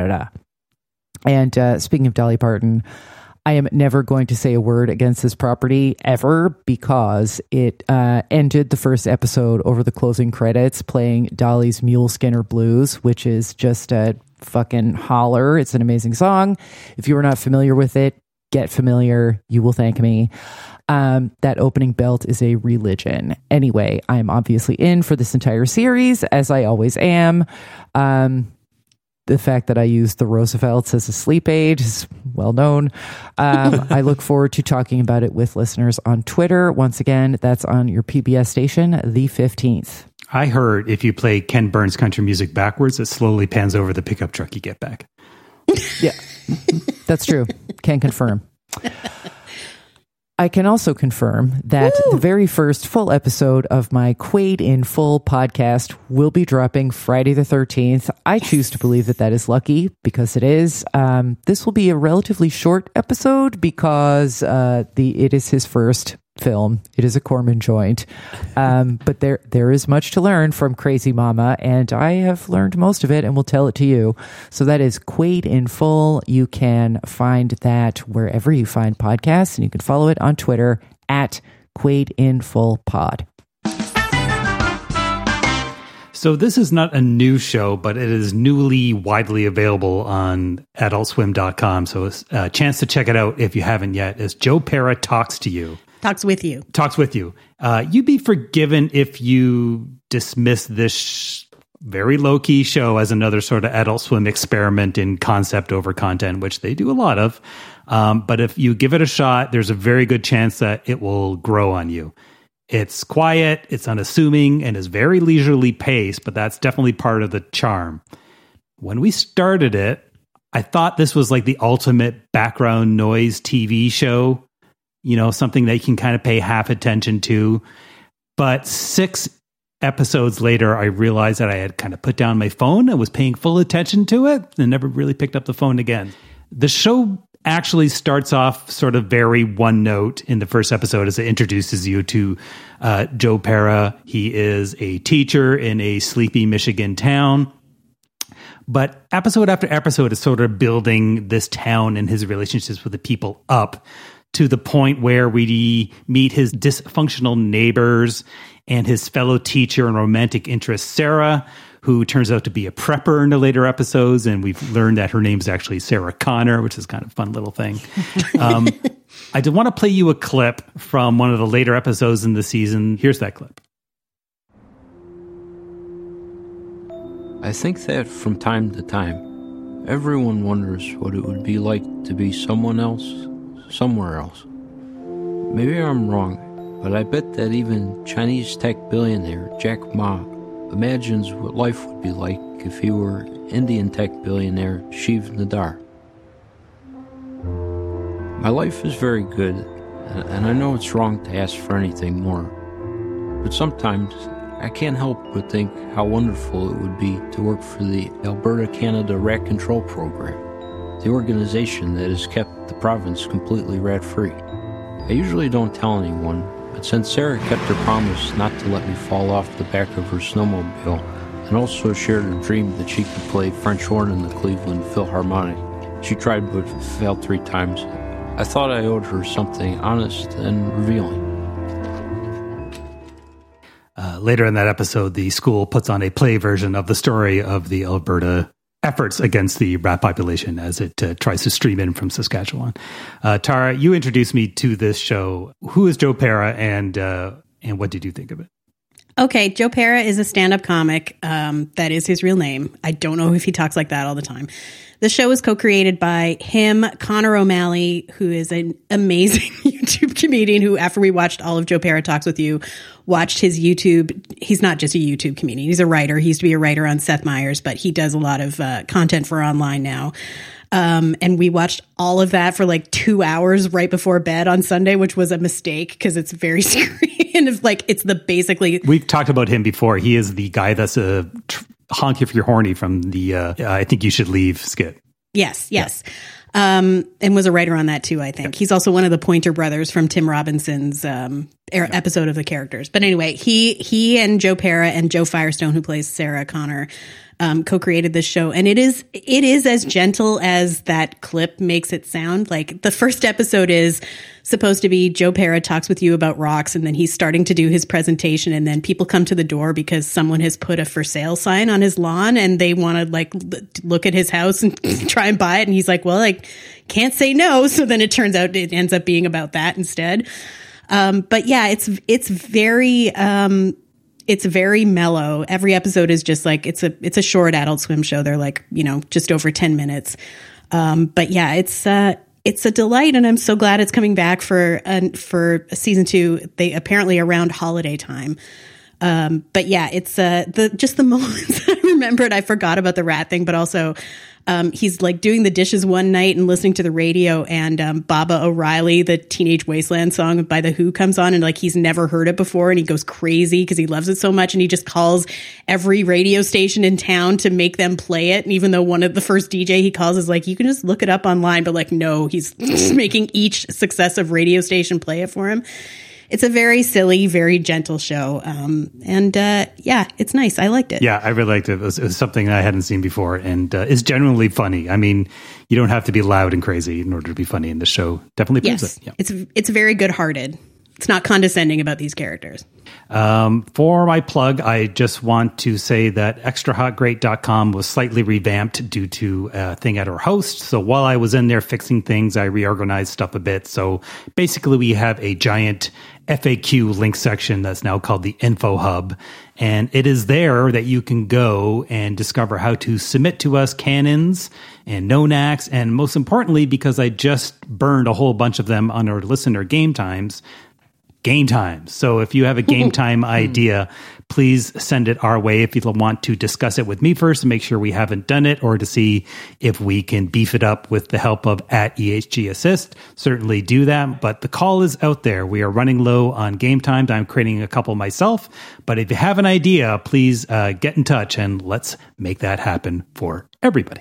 And speaking of Dolly Parton, I am never going to say a word against this property ever because it ended the first episode over the closing credits playing Dolly's Mule Skinner Blues, which is just a fucking holler. It's an amazing song. If you are not familiar with it, get familiar. You will thank me. That opening belt is a religion. Anyway, I am obviously in for this entire series, as I always am. The fact that I use the Roosevelts as a sleep aid is well known. I look forward to talking about it with listeners on Twitter. Once again, that's on your PBS station, the 15th. I heard if you play Ken Burns country music backwards, it slowly pans over the pickup truck you get back. Yeah, that's true. Can confirm. I can also confirm that the very first full episode of my Quaid in Full podcast will be dropping Friday the 13th. I choose to believe that is lucky because it is. This will be a relatively short episode because it is his first film. It is a Corman joint. But there is much to learn from Crazy Mama, and I have learned most of it and will tell it to you. So that is Quaid in Full. You can find that wherever you find podcasts, and you can follow it on Twitter at Quaid in Full Pod. So this is not a new show, but it is newly widely available on adultswim.com. So it's a chance to check it out if you haven't yet. As Joe Pera Talks to You. Talks with you. You'd be forgiven if you dismiss this very low-key show as another sort of Adult Swim experiment in concept over content, which they do a lot of. But if you give it a shot, there's a very good chance that it will grow on you. It's quiet, it's unassuming, and is very leisurely paced, but that's definitely part of the charm. When we started it, I thought this was like the ultimate background noise TV show. You know, something that you can kind of pay half attention to. But 6 episodes later, I realized that I had kind of put down my phone and was paying full attention to it and never really picked up the phone again. The show actually starts off sort of very one note in the first episode as it introduces you to Joe Pera. He is a teacher in a sleepy Michigan town. But episode after episode is sort of building this town and his relationships with the people up to the point where we meet his dysfunctional neighbors and his fellow teacher and romantic interest, Sarah, who turns out to be a prepper in the later episodes. And we've learned that her name's actually Sarah Connor, which is kind of a fun little thing. I did want to play you a clip from one of the later episodes in the season. Here's that clip. I think that from time to time, everyone wonders what it would be like to be someone else, somewhere else. Maybe I'm wrong, but I bet that even Chinese tech billionaire Jack Ma imagines what life would be like if he were Indian tech billionaire Shiv Nadar. My life is very good, and I know it's wrong to ask for anything more, but sometimes I can't help but think how wonderful it would be to work for the Alberta, Canada Rat Control Program, the organization that has kept the province completely rat-free. I usually don't tell anyone, but since Sarah kept her promise not to let me fall off the back of her snowmobile and also shared her dream that she could play French horn in the Cleveland Philharmonic, She tried but failed 3 times. I thought I owed her something honest and revealing. Later in that episode, the school puts on a play version of the story of the Alberta efforts against the rat population as it tries to stream in from Saskatchewan. Tara, you introduced me to this show. Who is Joe Pera, and what did you think of it? Okay, Joe Pera is a stand-up comic. That is his real name. I don't know if he talks like that all the time. The show is co-created by him, Connor O'Malley, who is an amazing YouTube comedian who, after we watched all of Joe Pera Talks With You, watched his YouTube. He's not just a YouTube comedian. He's a writer. He used to be a writer on Seth Meyers, but he does a lot of content for online now. And we watched all of that for like 2 hours right before bed on Sunday, which was a mistake because it's very scary. And it's the basically... We've talked about him before. He is the guy that's a honk if you're horny from the I Think You Should Leave skit. Yes. Yeah. And was a writer on that too, I think. Yep. He's also one of the Pointer brothers from Tim Robinson's episode of The Characters. But anyway, he and Joe Pera and Joe Firestone, who plays Sarah Connor, co-created this show. And it is as gentle as that clip makes it sound. Like, the first episode is supposed to be Joe Pera talks with you about rocks, and then he's starting to do his presentation, and then people come to the door because someone has put a for sale sign on his lawn and they want to like look at his house and try and buy it. And he's like, well, I can't say no. So then it ends up being about that instead. But yeah, it's very mellow. Every episode is just like, it's a short Adult Swim show. They're like, just over 10 minutes. But yeah, it's a delight, and I'm so glad it's coming back for season 2. They apparently around holiday time. But yeah, it's the moments I remembered. I forgot about the rat thing, but also he's like doing the dishes one night and listening to the radio, and Baba O'Reilly, the Teenage Wasteland song by The Who, comes on, and like he's never heard it before, and he goes crazy because he loves it so much, and he just calls every radio station in town to make them play it. And even though one of the first DJ he calls is like, you can just look it up online, but like, no, he's just making each successive radio station play it for him. It's a very silly, very gentle show. Yeah, it's nice. I liked it. Yeah, I really liked it. It was something I hadn't seen before, and it's genuinely funny. I mean, you don't have to be loud and crazy in order to be funny in the show. Definitely proves it. Yeah. It's very good-hearted. It's not condescending about these characters. For my plug, I just want to say that extrahotgreat.com was slightly revamped due to a thing at our host. So while I was in there fixing things, I reorganized stuff a bit. So basically we have a giant FAQ link section that's now called the Info Hub. And it is there that you can go and discover how to submit to us canons and no-nacs. And most importantly, because I just burned a whole bunch of them on our listener game times. So if you have a game time idea, please send it our way if you want to discuss it with me first to make sure we haven't done it, or to see if we can beef it up with the help of @EHG Assist. Certainly do that. But the call is out there. We are running low on game times. I'm creating a couple myself. But if you have an idea, please get in touch and let's make that happen for everybody.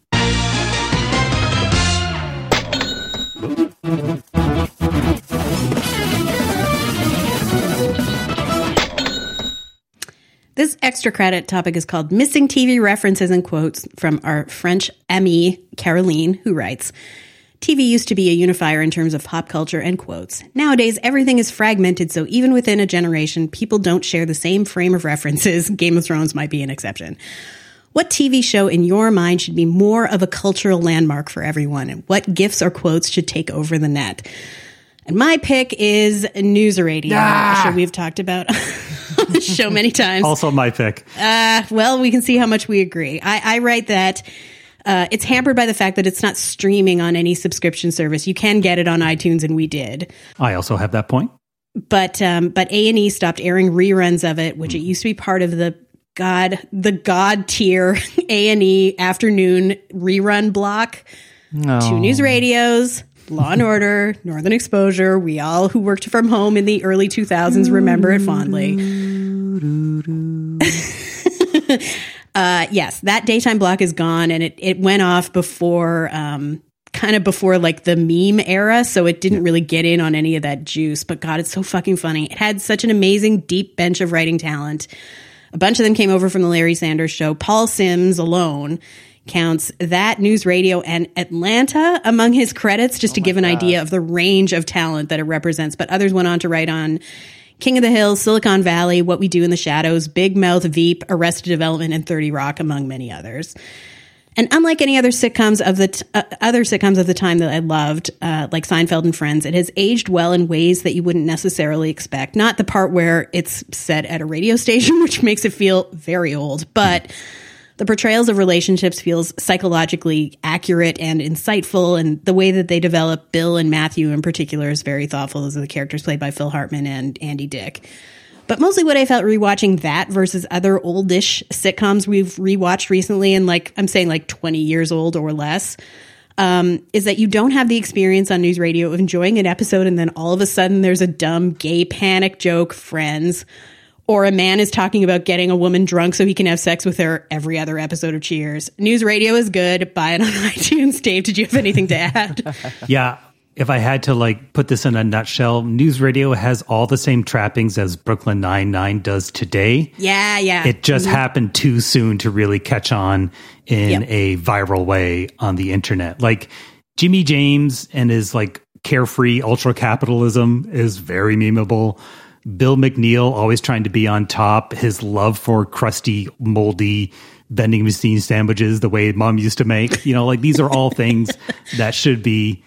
This extra credit topic is called Missing TV References and Quotes, from our French amie, Caroline, who writes, TV used to be a unifier in terms of pop culture and quotes. Nowadays, everything is fragmented, so even within a generation, people don't share the same frame of references. Game of Thrones might be an exception. What TV show in your mind should be more of a cultural landmark for everyone, and what gifs or quotes should take over the net? And my pick is News Radio, a show we've talked about on the show many times. Also my pick. Well, we can see how much we agree. I write that it's hampered by the fact that it's not streaming on any subscription service. You can get it on iTunes, and we did. I also have that point. But A&E stopped airing reruns of it, which it used to be part of the God tier A&E afternoon rerun block. No. 2 news radios, Law and Order, Northern Exposure. We all who worked from home in the early 2000s remember it fondly. Yes, that daytime block is gone, and it went off before, kind of before like the meme era, so it didn't really get in on any of that juice. But God, it's so fucking funny. It had such an amazing deep bench of writing talent. A bunch of them came over from the Larry Sanders Show. Paul Sims alone counts that, News Radio, and Atlanta among his credits, just to give an idea of the range of talent that it represents. But others went on to write on King of the Hill, Silicon Valley, What We Do in the Shadows, Big Mouth, Veep, Arrested Development, and 30 Rock, among many others. And unlike any other sitcoms of the time that I loved, like Seinfeld and Friends, it has aged well in ways that you wouldn't necessarily expect. Not the part where it's set at a radio station, which makes it feel very old, but the portrayals of relationships feels psychologically accurate and insightful, and the way that they develop Bill and Matthew in particular is very thoughtful. Those are the characters played by Phil Hartman and Andy Dick. But mostly what I felt rewatching that versus other oldish sitcoms we've rewatched recently, and I'm saying 20 years old or less, is that you don't have the experience on News Radio of enjoying an episode and then all of a sudden there's a dumb gay panic joke, Friends, or a man is talking about getting a woman drunk so he can have sex with her every other episode of Cheers. News Radio is good. Buy it on iTunes. Dave, did you have anything to add? Yeah. If I had to put this in a nutshell, News Radio has all the same trappings as Brooklyn Nine-Nine does today. Yeah. It just happened too soon to really catch on in a viral way on the internet. Jimmy James and his carefree ultra capitalism is very memeable. Bill McNeil always trying to be on top. His love for crusty, moldy vending machine sandwiches, the way Mom used to make. These are all things that should be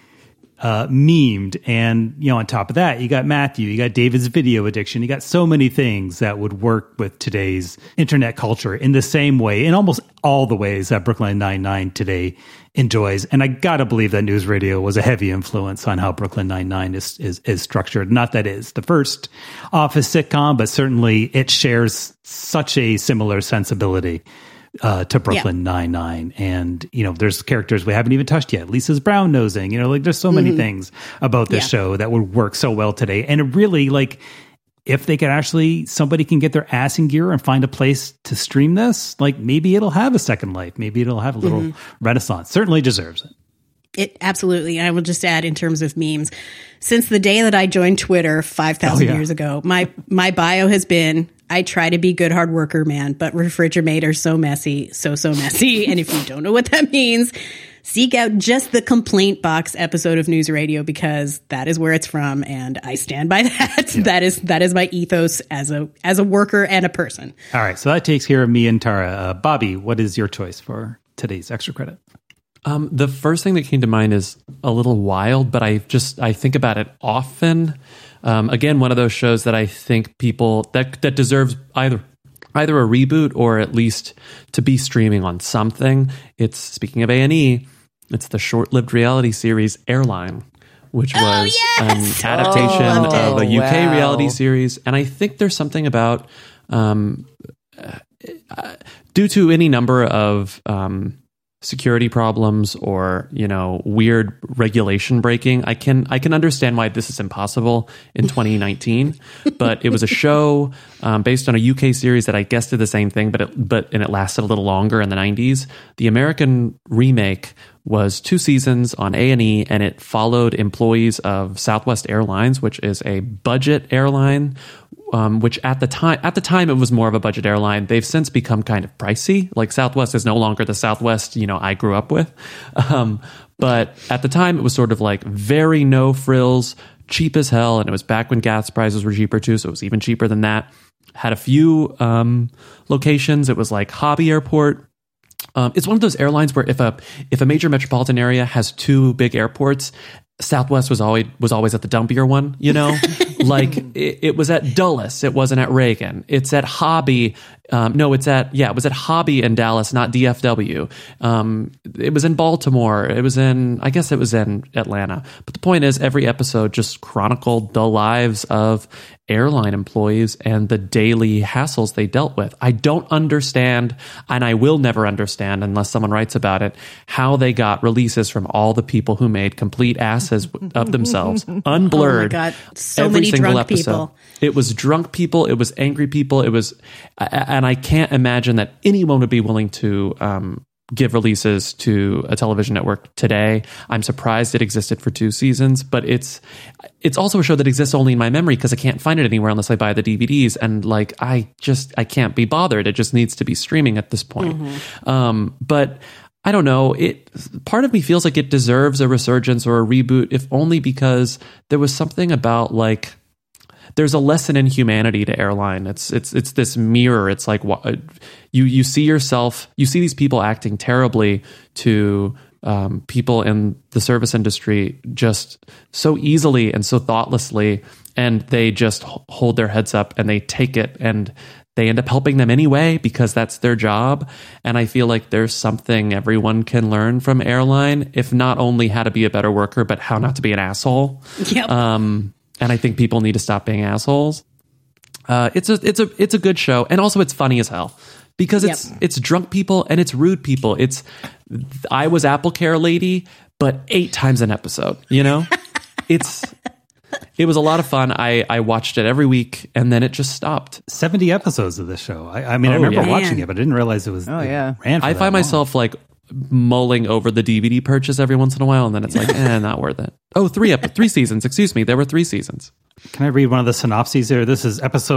memed. And, on top of that, you got Matthew, you got David's video addiction. You got so many things that would work with today's internet culture in the same way, in almost all the ways that Brooklyn Nine-Nine today enjoys. And I got to believe that News Radio was a heavy influence on how Brooklyn Nine-Nine is structured. Not that it's the first Office sitcom, but certainly it shares such a similar sensibility to Brooklyn Nine-Nine. And, there's characters we haven't even touched yet. Lisa's brown nosing, there's so many things about this show that would work so well today. And it really, if they could somebody can get their ass in gear and find a place to stream this, maybe it'll have a second life. Maybe it'll have a little renaissance. Certainly deserves it. It absolutely. I will just add in terms of memes, since the day that I joined Twitter 5,000 years ago, my bio has been, I try to be good hard worker, man, but refrigerators so messy, so messy. And if you don't know what that means, seek out just the complaint box episode of News Radio, because that is where it's from, and I stand by that. Yeah. That is my ethos as a worker and a person. All right, so that takes care of me and Tara. Bobby, what is your choice for today's extra credit? The first thing that came to mind is a little wild, but I think about it often. Again, one of those shows that I think people that deserves either a reboot or at least to be streaming on something. It's, speaking of A&E, it's the short-lived reality series Airline, which was an adaptation of a UK reality series. And I think there's something about, due to any number of security problems or weird regulation breaking, I can understand why this is impossible in 2019. But it was a show based on a UK series that I guess did the same thing, but it lasted a little longer in the 90s. The American remake was 2 seasons on A&E, and it followed employees of Southwest Airlines, which is a budget airline. Which at the time it was more of a budget airline. They've since become kind of pricey. Southwest is no longer the Southwest I grew up with. But at the time it was sort of very no frills, cheap as hell, and it was back when gas prices were cheaper too, so it was even cheaper than that. Had a few locations. It was Hobby Airport. It's one of those airlines where if a major metropolitan area has 2 big airports, Southwest was always at the dumpier one, it was at Dulles. It wasn't at Reagan. It's at Hobby. It was at Hobby in Dallas, not DFW. It was in Baltimore. I guess it was in Atlanta. But the point is, every episode just chronicled the lives of airline employees and the daily hassles they dealt with. I don't understand, and I will never understand unless someone writes about it, how they got releases from all the people who made complete asses of themselves, unblurred. Oh my God, so many drunk people. It was drunk people. It was angry people. It was, and I can't imagine that anyone would be willing to give releases to a television network today. I'm surprised it existed for 2 seasons, but it's also a show that exists only in my memory because I can't find it anywhere unless I buy the DVDs. And I can't be bothered. It just needs to be streaming at this point. But I don't know. Part of me feels like it deserves a resurgence or a reboot, if only because there was something about like there's a lesson in humanity to Airline. It's this mirror. It's like you see yourself. You see these people acting terribly to people in the service industry just so easily and so thoughtlessly, and they just hold their heads up and they take it and they end up helping them anyway because that's their job. And I feel like there's something everyone can learn from Airline, if not only how to be a better worker, but how not to be an asshole. Yep. And I think people need to stop being assholes. It's a good show, and also it's funny as hell because it's drunk people and it's rude people. It's I was Apple Care lady, but 8 times an episode. You know, It was a lot of fun. I watched it every week, and then it just stopped. 70 episodes of this show. I mean, I remember watching it, but I didn't realize it was. Oh, yeah. I find myself like mulling over the DVD purchase every once in a while, and then it's like, not worth it. Oh, 3 seasons. Excuse me. There were 3 seasons. Can I read one of the synopses here? This is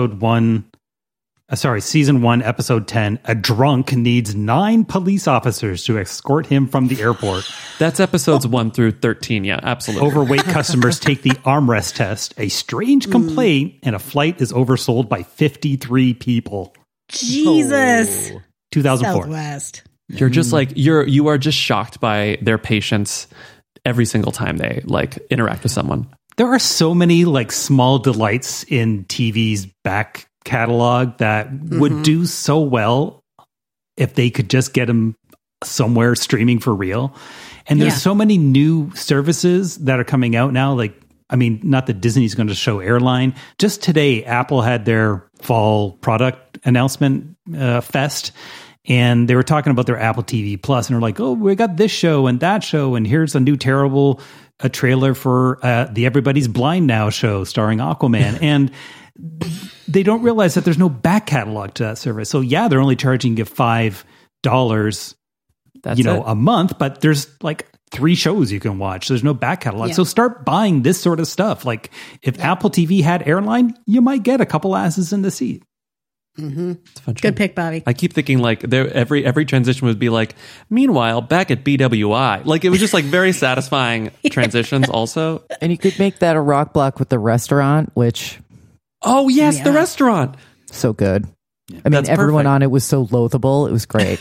season 1, episode 10. A drunk needs 9 police officers to escort him from the airport. That's episodes 1 through 13. Yeah, absolutely. Overweight customers take the armrest test. A strange complaint, and a flight is oversold by 53 people. Jesus. 2004. Southwest. You're just like you are just shocked by their patience every single time they like interact with someone. There are so many like small delights in TV's back catalog that would do so well if they could just get them somewhere streaming for real. And there's so many new services that are coming out now. Like, I mean, not that Disney's going to show Airline. Just today, Apple had their fall product announcement fest. And they were talking about their Apple TV Plus, and they're like, "Oh, we got this show and that show, and here's a new terrible trailer for the Everybody's Blind Now show starring Aquaman." And they don't realize that there's no back catalog to that service. So yeah, they're only charging you $5, a month, but there's like 3 shows you can watch. There's no back catalog. Yeah. So start buying this sort of stuff. Like if Apple TV had Airline, you might get a couple asses in the seat. Mm-hmm. Good pick, Bobby. I keep thinking like every transition would be like, meanwhile, back at BWI. Like it was just like very satisfying transitions also. And you could make that a rock block with the restaurant, which... Oh, yes, the restaurant. So good. Yeah, I mean, everyone on it was so loathable. It was great.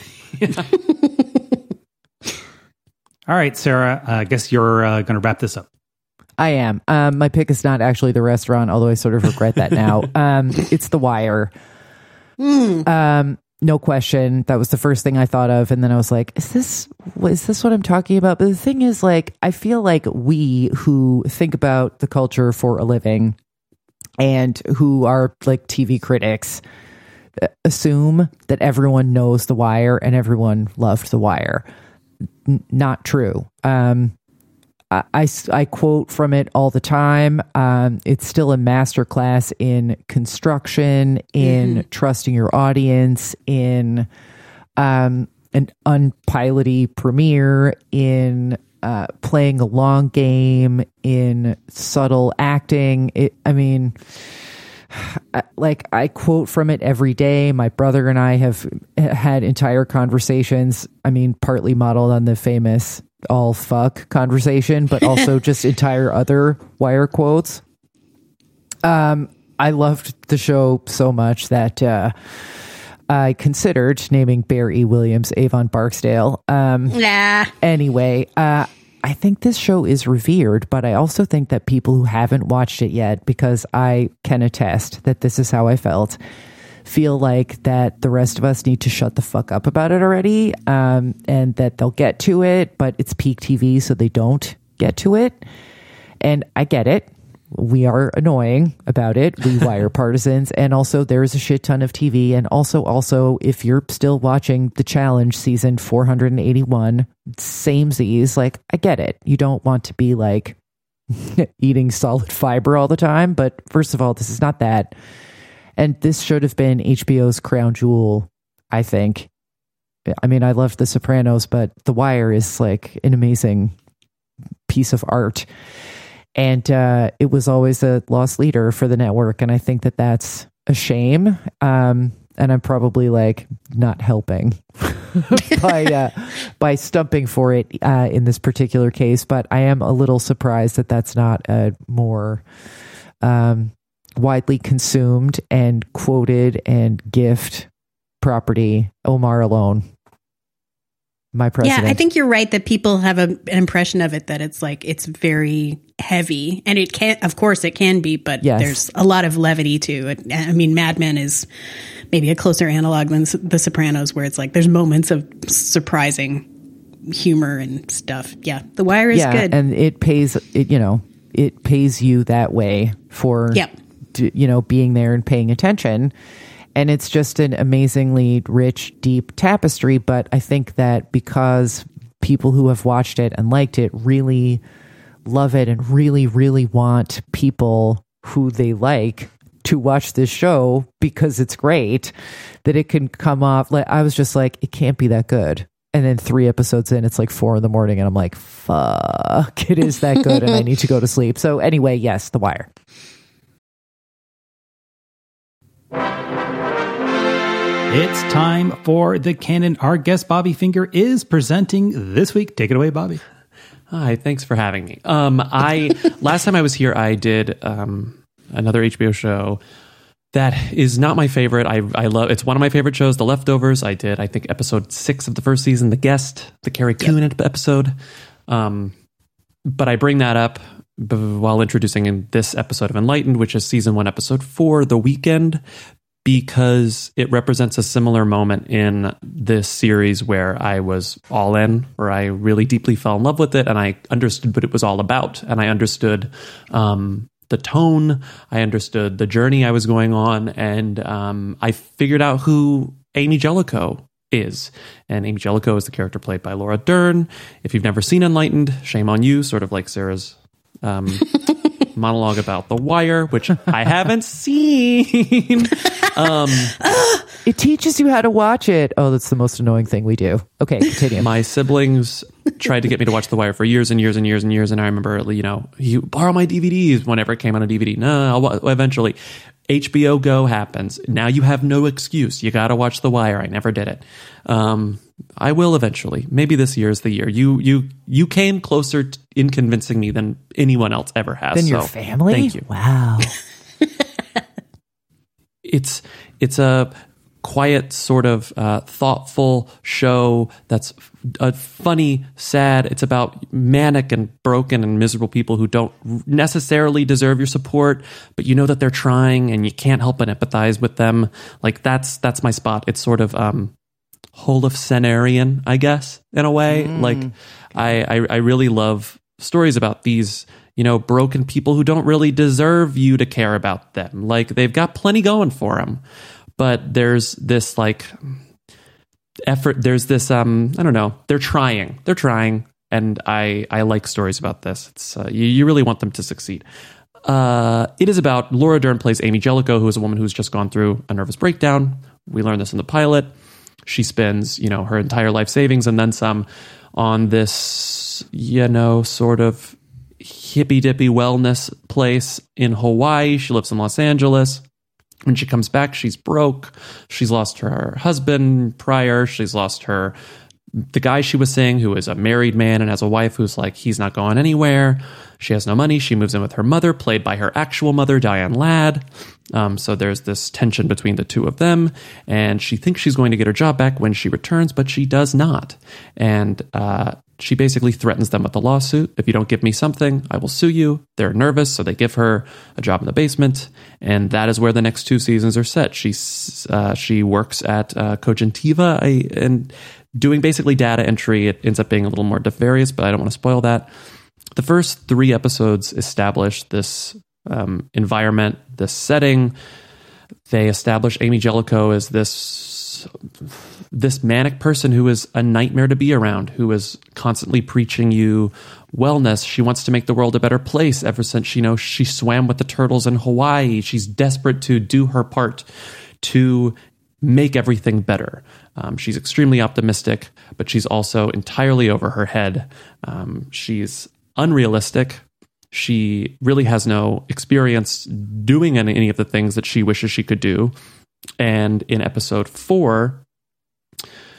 All right, Sarah, I guess you're going to wrap this up. I am. My pick is not actually the restaurant, although I sort of regret that now. It's The Wire. No question. That was the first thing I thought of. And then I was like, is this what I'm talking about? But the thing is, like, I feel like we who think about the culture for a living and who are like TV critics assume that everyone knows The Wire and everyone loved The Wire. Not true. I quote from it all the time. It's still a masterclass in construction, in trusting your audience, in an unpiloty premiere, in playing a long game, in subtle acting. I quote from it every day. My brother and I have had entire conversations, partly modeled on the famous all fuck conversation, but also just entire other Wire quotes. I loved the show so much that I considered naming Bear E. Williams Avon Barksdale. Anyway, I think this show is revered, but I also think that people who haven't watched it yet, because I can attest that this is how I felt, feel like that the rest of us need to shut the fuck up about it already, and that they'll get to it, but it's peak TV, so they don't get to it. And I get it. We are annoying about it. We Wire partisans. And also there's a shit ton of TV. And also, if you're still watching The Challenge season 481, samesies, like, I get it. You don't want to be like eating solid fiber all the time. But first of all, this is not that. And this should have been HBO's crown jewel, I think. I loved The Sopranos, but The Wire is like an amazing piece of art. And it was always a lost leader for the network. And I think that that's a shame. And I'm probably like not helping by stumping for it in this particular case. But I am a little surprised that that's not a more widely consumed and quoted and gift property. Omar alone. My president. Yeah, I think you're right that people have an impression of it that it's like it's very heavy, and it can, of course, it can be, but there's a lot of levity to it. I mean, Mad Men is maybe a closer analog than The Sopranos, where it's like there's moments of surprising humor and stuff. Yeah, The Wire is good, and it pays. It pays you that way for being there and paying attention. And it's just an amazingly rich, deep tapestry. But I think that because people who have watched it and liked it really love it and really, really want people who they like to watch this show because it's great, that it can come off. Like, I was just like, it can't be that good. And then 3 episodes in, it's like 4 a.m. and I'm like, fuck, it is that good and I need to go to sleep. So anyway, yes, The Wire. It's time for the canon. Our guest, Bobby Finger, is presenting this week. Take it away, Bobby. Hi, thanks for having me. Last time I was here, I did another HBO show that is not my favorite. I love it's one of my favorite shows, The Leftovers. I did, I think, episode 6 of the first season, The Guest, the Carrie Coon episode. But I bring that up while introducing in this episode of Enlightened, which is season 1, episode 4, The Weekend, because it represents a similar moment in this series where I was all in, where I really deeply fell in love with it, and I understood what it was all about, and I understood the tone, I understood the journey I was going on, and I figured out who Amy Jellicoe is. And Amy Jellicoe is the character played by Laura Dern. If you've never seen Enlightened, shame on you, sort of like Sarah's monologue about The Wire, which I haven't seen. It teaches you how to watch it. Oh, that's the most annoying thing we do. Okay, continue. My siblings tried to get me to watch The Wire for years and years and years and years, and I remember, you borrow my DVDs whenever it came on a DVD. No, eventually. HBO Go happens. Now you have no excuse. You got to watch The Wire. I never did it. I will eventually. Maybe this year is the year. You came closer in convincing me than anyone else ever has. Than your family? Thank you. Wow. It's a quiet, sort of thoughtful show that's funny, sad. It's about manic and broken and miserable people who don't necessarily deserve your support, but you know that they're trying and you can't help but empathize with them. Like that's my spot. It's sort of Holofcenarian, I guess, in a way. Like I really love stories about these, broken people who don't really deserve you to care about them. Like they've got plenty going for them, but there's this effort. There's this, I don't know, they're trying. And I like stories about this. It's, you really want them to succeed. It is about Laura Dern plays Amy Jellicoe, who is a woman who's just gone through a nervous breakdown. We learned this in the pilot. She spends, her entire life savings and then some on this, sort of hippy-dippy wellness place in Hawaii. She lives in Los Angeles. When she comes back, she's broke. She's lost her husband prior. She's lost the guy she was seeing, who is a married man and has a wife who's like, he's not going anywhere. She has no money. She moves in with her mother, played by her actual mother, Diane Ladd. So there's this tension between the two of them, and she thinks she's going to get her job back when she returns, but she does not. And she basically threatens them with a lawsuit. If you don't give me something, I will sue you. They're nervous, so they give her a job in the basement, and that is where the next 2 seasons are set. She works at Cogentiva and doing basically data entry. It ends up being a little more nefarious, but I don't want to spoil that. The first 3 episodes establish this environment, this setting. They establish Amy Jellicoe as this manic person who is a nightmare to be around, who is constantly preaching you wellness. She wants to make the world a better place ever since she swam with the turtles in Hawaii. She's desperate to do her part to make everything better. She's extremely optimistic, but she's also entirely over her head. She's unrealistic. She really has no experience doing any of the things that she wishes she could do. And in episode 4,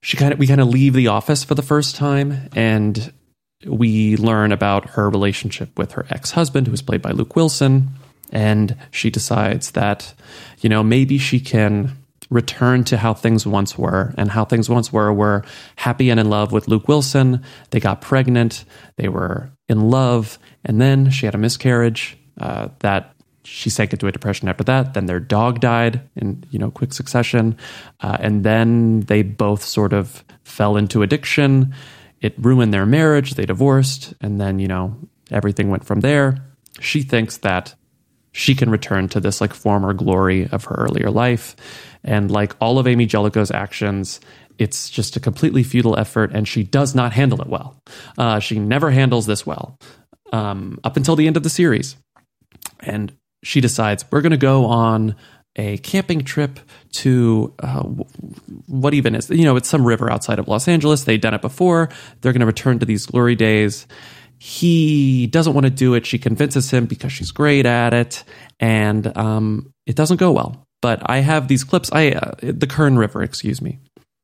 we kind of leave the office for the first time, and we learn about her relationship with her ex-husband, who is played by Luke Wilson. And she decides that, maybe she can return to how things once were. And how things once were happy and in love with Luke Wilson. They got pregnant. They were in love. And then she had a miscarriage that she sank into a depression after that. Then their dog died in, quick succession. And then they both sort of fell into addiction. It ruined their marriage. They divorced. And then, everything went from there. She thinks that she can return to this like former glory of her earlier life. And like all of Amy Jellicoe's actions, it's just a completely futile effort, and she does not handle it well. She never handles this well up until the end of the series. And she decides, we're going to go on a camping trip to what even is, it's some river outside of Los Angeles. They'd done it before. They're going to return to these glory days. He doesn't want to do it. She convinces him because she's great at it, and it doesn't go well. But I have these clips. The Kern River, excuse me.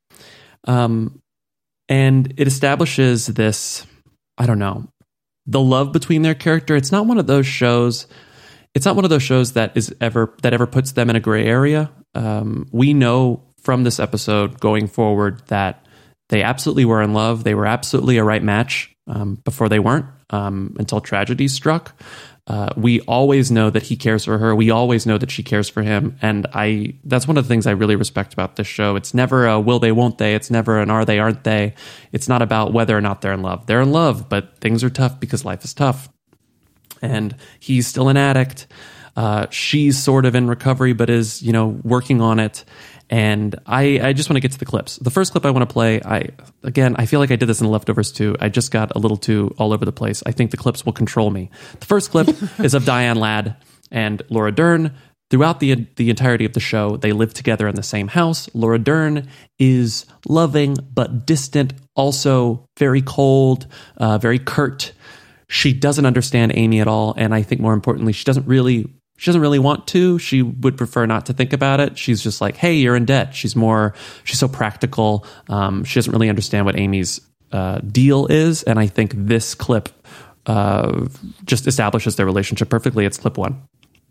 And it establishes this, I don't know, the love between their character. It's not one of those shows. It's not one of those shows that ever puts them in a gray area. We know from this episode going forward that they absolutely were in love. They were absolutely a right match before they weren't, until tragedy struck. We always know that he cares for her. We always know that she cares for him. And that's one of the things I really respect about this show. It's never a will they, won't they. It's never an are they, aren't they. It's not about whether or not they're in love. They're in love, but things are tough because life is tough. And he's still an addict. She's sort of in recovery, but is, working on it. And I just want to get to the clips. The first clip I want to play, I feel like I did this in the leftovers too. I just got a little too all over the place. I think the clips will control me. The first clip is of Diane Ladd and Laura Dern. Throughout the entirety of the show, they live together in the same house. Laura Dern is loving but distant, also very cold, very curt. She doesn't understand Amy at all, and I think more importantly, she doesn't really want to. She would prefer not to think about it. She's just like, hey, you're in debt. She's so practical. She doesn't really understand what Amy's deal is. And I think this clip just establishes their relationship perfectly. It's clip 1.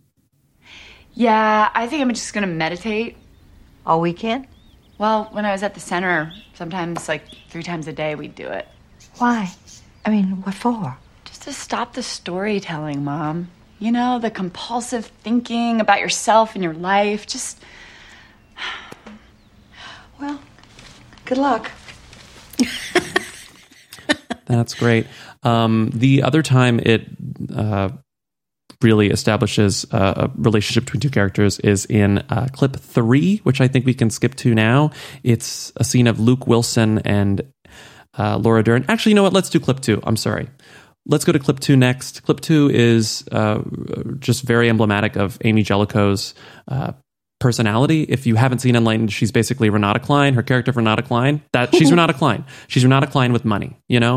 Yeah, I think I'm just going to meditate. All weekend? Well, when I was at the center, sometimes like 3 times a day we'd do it. Why? I mean, what for? Just to stop the storytelling, Mom. The compulsive thinking about yourself and your life. Just... Well, good luck. That's great. The other time it really establishes a relationship between two characters is in clip 3, which I think we can skip to now. It's a scene of Luke Wilson and Laura Dern. Actually, you know what? Let's do clip 2. I'm sorry. Let's go to clip 2 next. Clip 2 is just very emblematic of Amy Jellicoe's personality. If you haven't seen Enlightened, she's basically Renata Klein. Her character, Renata Klein, she's Renata Klein. She's Renata Klein with money,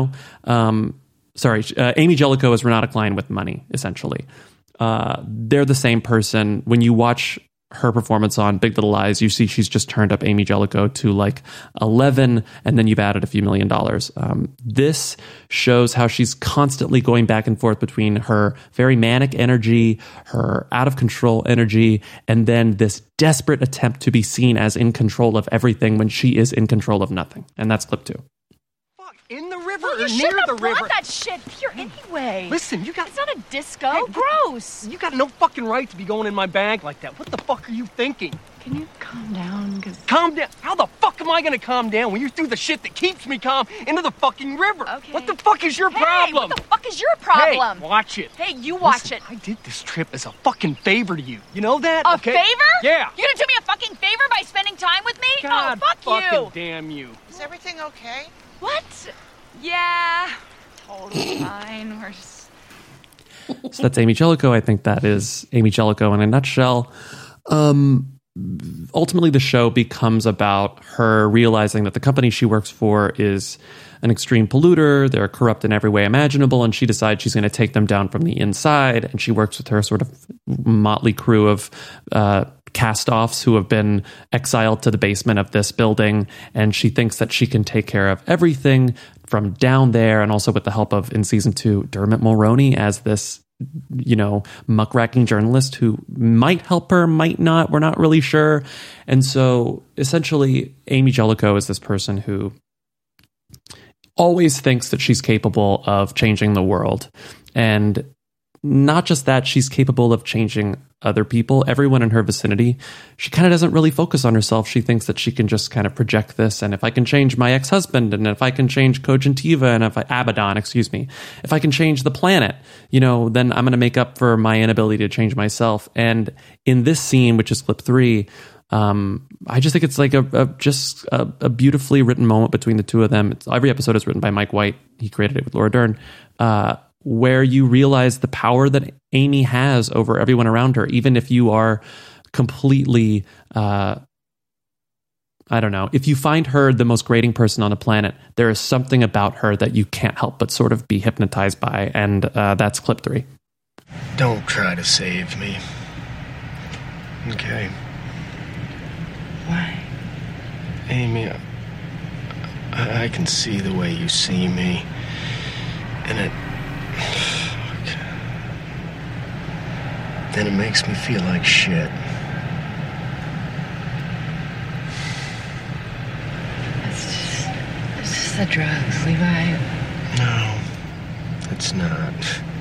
Amy Jellicoe is Renata Klein with money, essentially. They're the same person. When you watch her performance on Big Little Lies, you see she's just turned up Amy Jellicoe to like 11, and then you've added a few $1 million. This shows how she's constantly going back and forth between her very manic energy, her out of control energy, and then this desperate attempt to be seen as in control of everything when she is in control of nothing. And that's clip 2. In the river or near the river. Brought that shit here anyway. Listen, you got... It's not a disco. Hey, gross. You got no fucking right to be going in my bag like that. What the fuck are you thinking? Can you calm down? Calm down? How the fuck am I gonna calm down when you threw the shit that keeps me calm into the fucking river? Okay. What the fuck is your problem? What the fuck is your problem? Hey, watch it. Hey, you watch it. I did this trip as a fucking favor to you. You know that? A favor? Yeah. You gonna do me a fucking favor by spending time with me? God, oh, fuck you. Fucking damn you. Is everything okay? What? Yeah, totally fine. We're just... So that's Amy Jellicoe. I think that is Amy Jellicoe in a nutshell. Ultimately, the show becomes about her realizing that the company she works for is an extreme polluter. They're corrupt in every way imaginable, and she decides she's going to take them down from the inside. And she works with her sort of motley crew of cast-offs who have been exiled to the basement of this building, and she thinks that she can take care of everything from down there, and also with the help of, in season 2, Dermot Mulroney as this, muckraking journalist who might help her, might not, we're not really sure. And so essentially Amy Jellicoe is this person who always thinks that she's capable of changing the world. And not just that, she's capable of changing other people, everyone in her vicinity. She kind of doesn't really focus on herself. She thinks that she can just kind of project this. And if I can change my ex-husband, and if I can change Cogentiva, and Abaddon, if I can change the planet, then I'm going to make up for my inability to change myself. And in this scene, which is clip 3, I just think it's like a beautifully written moment between the two of them. Every episode is written by Mike White. He created it with Laura Dern. Where you realize the power that Amy has over everyone around her, even if you are completely, if you find her the most grating person on the planet, there is something about her that you can't help but sort of be hypnotized by, and that's clip 3. Don't try to save me. Okay. Why? Amy, I can see the way you see me, and then it makes me feel like shit. It's just the drugs, Levi. No, it's not.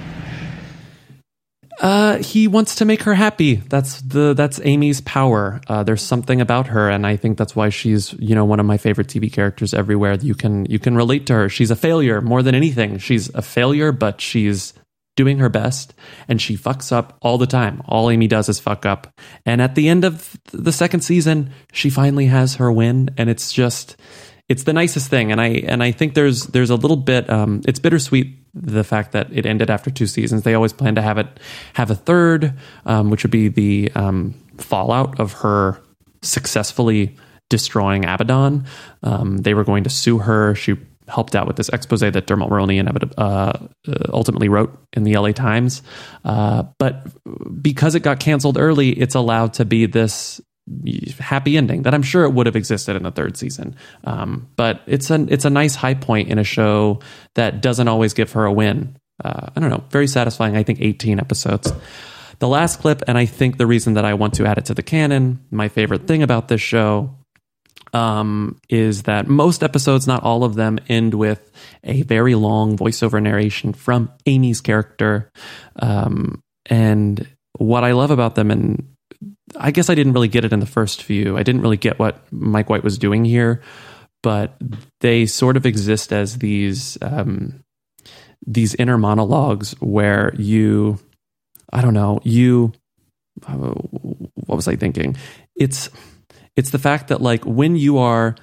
He wants to make her happy. That's Amy's power. There's something about her, and I think that's why she's, one of my favorite TV characters everywhere. You can relate to her. She's a failure more than anything. She's a failure, but she's doing her best, and she fucks up all the time. All Amy does is fuck up. And at the end of the second season, she finally has her win, and it's the nicest thing. And I think there's a little bit, it's bittersweet, the fact that it ended after 2 seasons. They always plan to have a third, which would be the fallout of her successfully destroying Abaddon. They were going to sue her. She helped out with this expose that Dermot Mulroney ultimately wrote in the LA Times. But because it got canceled early, it's allowed to be this happy ending that I'm sure it would have existed in the third season. But it's a nice high point in a show that doesn't always give her a win. I don't know, very satisfying. I think 18 episodes. The last clip, and I think the reason that I want to add it to the canon, my favorite thing about this show, is that most episodes, not all of them, end with a very long voiceover narration from Amy's character. And what I love about them, and I guess I didn't really get it in the first few. I didn't really get what Mike White was doing here, but they sort of exist as these inner monologues where what was I thinking? It's the fact that, like, when you are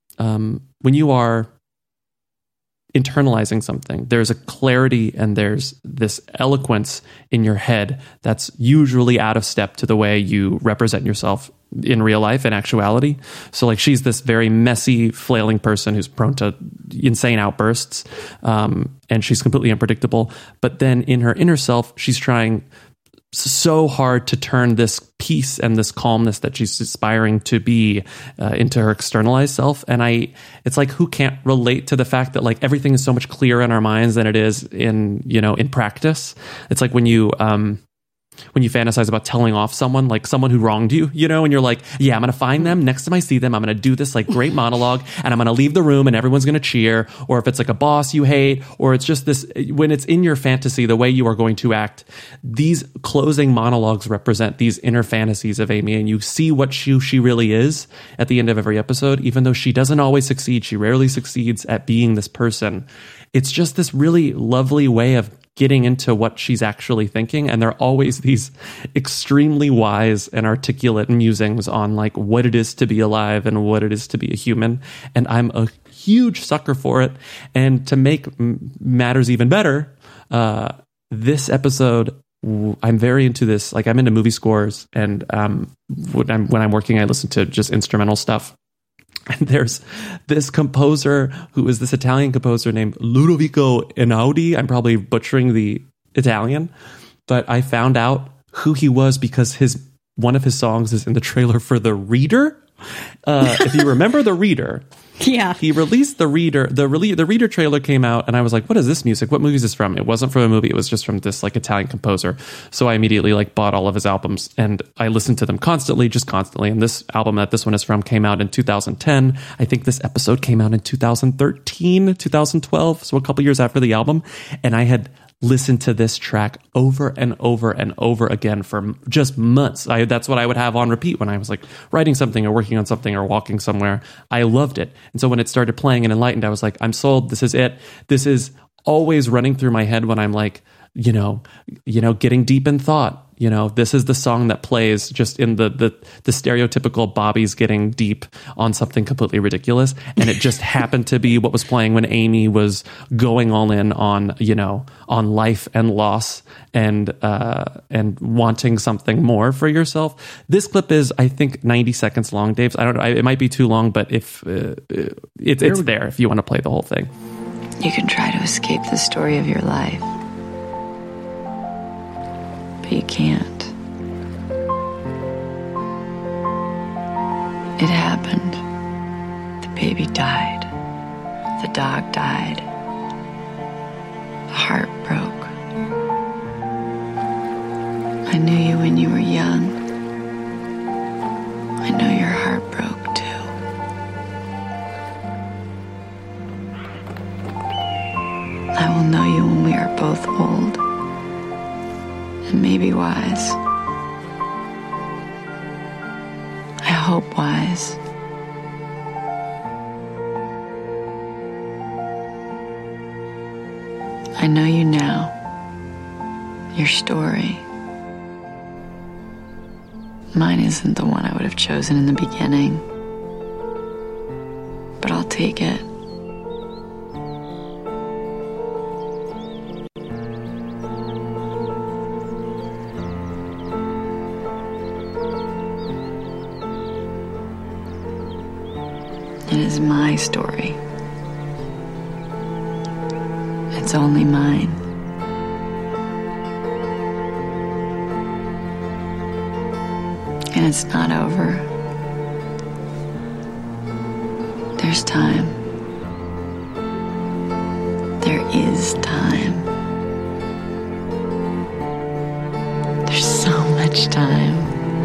internalizing something, there's a clarity and there's this eloquence in your head that's usually out of step to the way you represent yourself in real life, in actuality. So, like, she's this very messy, flailing person who's prone to insane outbursts, and she's completely unpredictable. But then in her inner self, she's trying so hard to turn this peace and this calmness that she's aspiring to be into her externalized self. And it's like, who can't relate to the fact that, like, everything is so much clearer in our minds than it is in practice. It's like when you fantasize about telling off someone, like someone who wronged you, and you're like, yeah, I'm going to find them. Next time I see them, I'm going to do this like great monologue, and I'm going to leave the room and everyone's going to cheer. Or if it's like a boss you hate, or it's just this, when it's in your fantasy, the way you are going to act, these closing monologues represent these inner fantasies of Amy, and you see what she really is at the end of every episode. Even though she doesn't always succeed, she rarely succeeds at being this person. It's just this really lovely way of getting into what she's actually thinking. And there are always these extremely wise and articulate musings on, like, what it is to be alive and what it is to be a human. And I'm a huge sucker for it. And to make matters even better, this episode, I'm very into this. Like, I'm into movie scores, and when I'm working, I listen to just instrumental stuff. And there's this composer who is this Italian composer named Ludovico Einaudi. I'm probably butchering the Italian, but I found out who he was because his one of his songs is in the trailer for The Reader. If you remember The Reader, yeah, he released The Reader. The Reader trailer came out, and I was like, "What is this music? What movie is this from?" It wasn't from a movie; it was just from this like Italian composer. So I immediately like bought all of his albums, and I listened to them constantly. And this album that this one is from came out in 2010. I think this episode came out in 2013, 2012, so a couple years after the album, and I had listen to this track over and over and over again for just months. That's what I would have on repeat when I was like writing something or working on something or walking somewhere. I loved it. And so when it started playing in Enlightened, I was like, I'm sold. This is it. This is always running through my head when I'm like, getting deep in thought. This is the song that plays just in the stereotypical Bobby's getting deep on something completely ridiculous. And it just happened to be what was playing when Amy was going all in on life and loss and wanting something more for yourself. This clip is, I think, 90 seconds long, Dave. I don't know. It might be too long, but if it's there if you want to play the whole thing. You can try to escape the story of your life, but you can't. It happened. The baby died. The dog died. The heart broke. I knew you when you were young. I know your heart broke too. I will know you when we are both old and maybe wise. I hope wise. I know you now. Your story. Mine isn't the one I would have chosen in the beginning, but I'll take it. It is my story. It's only mine. And it's not over. There's time. There is time. There's so much time.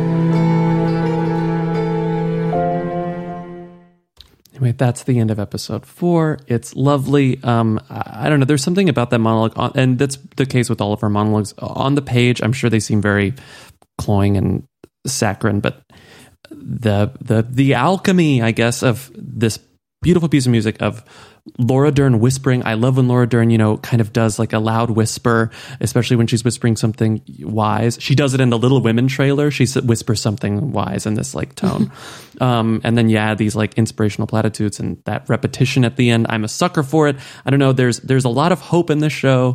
Anyway, that's the end of episode 4. It's lovely. I don't know. There's something about that monologue, and that's the case with all of our monologues. On the page, I'm sure they seem very cloying and saccharine, but the alchemy, I guess, of this beautiful piece of music of Laura Dern whispering. I love when Laura Dern, kind of does like a loud whisper, especially when she's whispering something wise. She does it in the Little Women trailer. She whispers something wise in this like tone. And then you add these like inspirational platitudes and that repetition at the end. I'm a sucker for it. I don't know. There's a lot of hope in this show.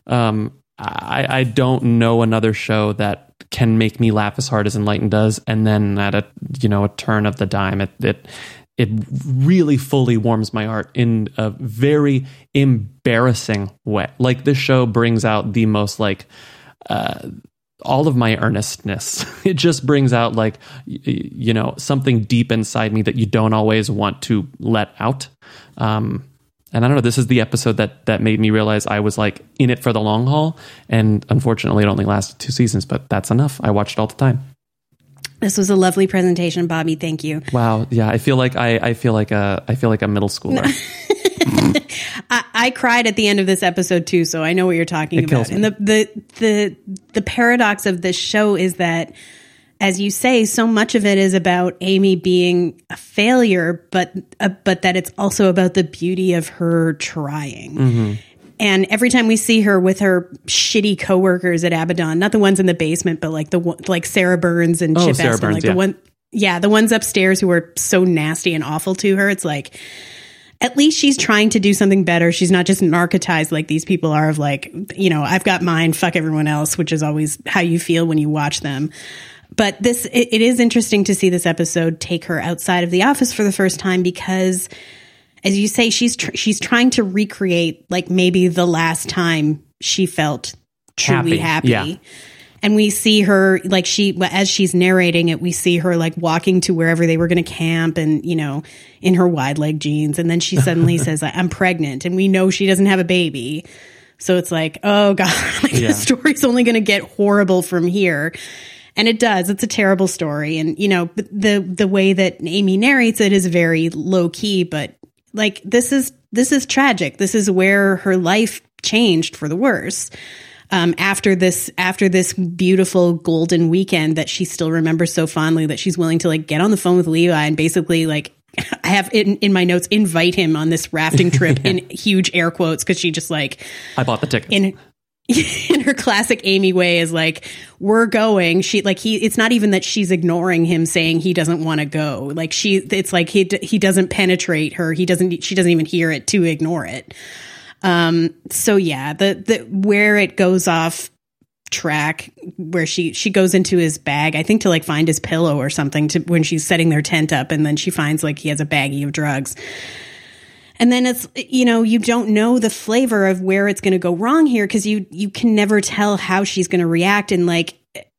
I don't know another show that can make me laugh as hard as Enlightened does. And then at a turn of the dime, it really fully warms my heart in a very embarrassing way. Like, this show brings out the most like all of my earnestness. It just brings out like something deep inside me that you don't always want to let out. And I don't know, this is the episode that made me realize I was like in it for the long haul. And unfortunately, it only lasted 2 seasons, but that's enough. I watched all the time. This was a lovely presentation, Bobby. Thank you. Wow. Yeah, I feel like I feel like a middle schooler. I cried at the end of this episode too, so I know what you're talking about. And the paradox of this show is that, as you say, so much of it is about Amy being a failure, but that it's also about the beauty of her trying. Mm-hmm. And every time we see her with her shitty coworkers at Abaddon, not the ones in the basement, but like Sarah Burns and Chip Espen, the ones upstairs who are so nasty and awful to her. It's like, at least she's trying to do something better. She's not just narcotized like these people are of like, I've got mine, fuck everyone else, which is always how you feel when you watch them. But it is interesting to see this episode take her outside of the office for the first time because, as you say, she's trying to recreate like maybe the last time she felt truly happy. Yeah. And we see her, like, as she's narrating it, we see her like walking to wherever they were going to camp and, you know, in her wide leg jeans. And then she suddenly says, I'm pregnant. And we know she doesn't have a baby. So it's like, oh God, like, the story's only going to get horrible from here. And it does. It's a terrible story. And, you know, the way that Amy narrates it is very low key, but like, this is tragic. This is where her life changed for the worse. After this beautiful golden weekend that she still remembers so fondly, that she's willing to like get on the phone with Levi and basically like, I have in my notes, invite him on this rafting trip in huge air quotes. Cause she just like, I bought the tickets. In her classic Amy way is like, we're going. It's not even that she's ignoring him saying he doesn't want to go. Like it's like he doesn't penetrate her. She doesn't even hear it to ignore it. So yeah, the where it goes off track, where she goes into his bag, I think to like find his pillow or something when she's setting their tent up, and then she finds like he has a baggie of drugs. And then it's, you know, you don't know the flavor of where it's going to go wrong here, because you can never tell how she's going to react. And like,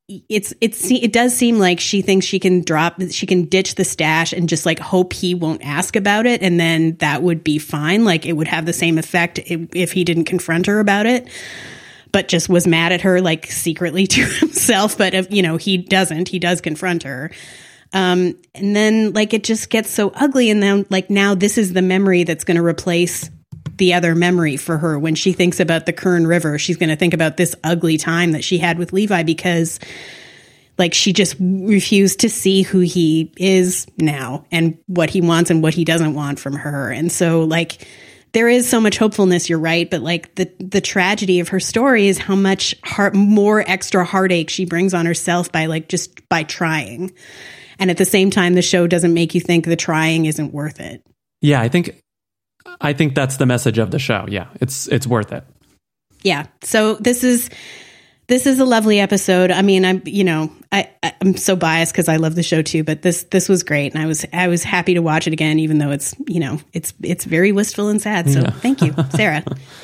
it does seem like she thinks she can ditch the stash and just like hope he won't ask about it. And then that would be fine. Like it would have the same effect if he didn't confront her about it, but just was mad at her, like secretly to himself. But if, you know, he does confront her. And then like it just gets so ugly. And then like now this is the memory that's going to replace the other memory for her. When she thinks about the Kern River, she's going to think about this ugly time that she had with Levi, because like she just refused to see who he is now and what he wants and what he doesn't want from her. And so like there is so much hopefulness, you're right, but like the tragedy of her story is how much more extra heartache she brings on herself by trying. And at the same time, the show doesn't make you think the trying isn't worth it. Yeah, I think that's the message of the show. Yeah, it's worth it. Yeah. So this is a lovely episode. I mean, I'm so biased because I love the show too, but this was great, and I was happy to watch it again, even though it's, you know, it's very wistful and sad. So Thank you, Sarah.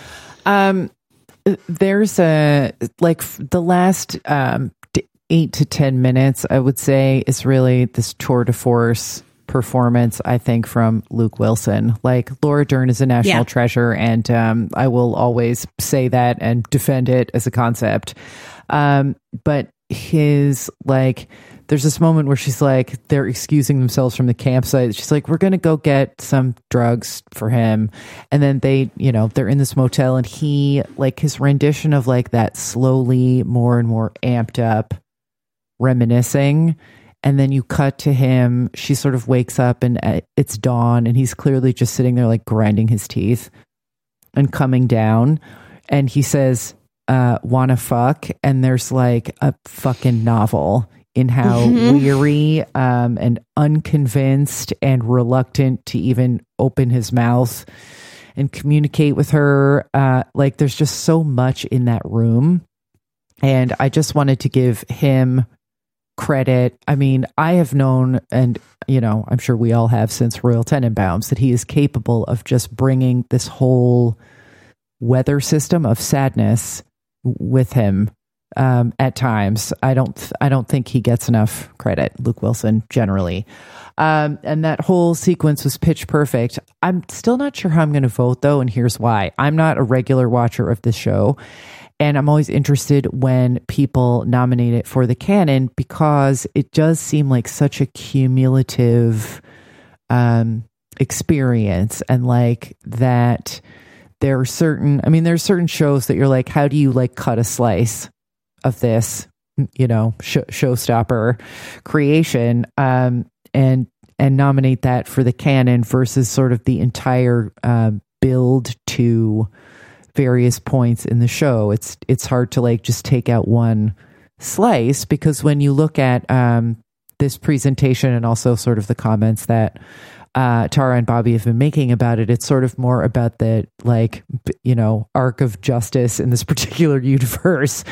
There's the last 8 to 10 minutes, I would say, is really this tour de force performance, I think, from Luke Wilson. Like, Laura Dern is a national treasure, and I will always say that and defend it as a concept. But his, like, there's this moment where she's like, they're excusing themselves from the campsite. She's like, we're going to go get some drugs for him. And then they, you know, they're in this motel, and he, like, his rendition of like that slowly more and more amped up reminiscing, and then you cut to him, she sort of wakes up and it's dawn, and he's clearly just sitting there like grinding his teeth and coming down, and he says wanna fuck, and there's like a fucking novel in how weary and unconvinced and reluctant to even open his mouth and communicate with her. Like, there's just so much in that room, and I just wanted to give him credit. I mean, I have known, and you know, I'm sure we all have since Royal Tenenbaums, that he is capable of just bringing this whole weather system of sadness with him at times. I don't think he gets enough credit, Luke Wilson, generally. And that whole sequence was pitch perfect. I'm still not sure how I'm going to vote, though, and here's why. I'm not a regular watcher of the show, and I'm always interested when people nominate it for the canon, because it does seem like such a cumulative experience, and like that there's certain shows that you're like, how do you like cut a slice of this, you know, showstopper creation, and nominate that for the canon versus sort of the entire build to various points in the show. It's hard to like just take out one slice, because when you look at this presentation and also sort of the comments that Tara and Bobby have been making about it, it's sort of more about the, like, you know, arc of justice in this particular universe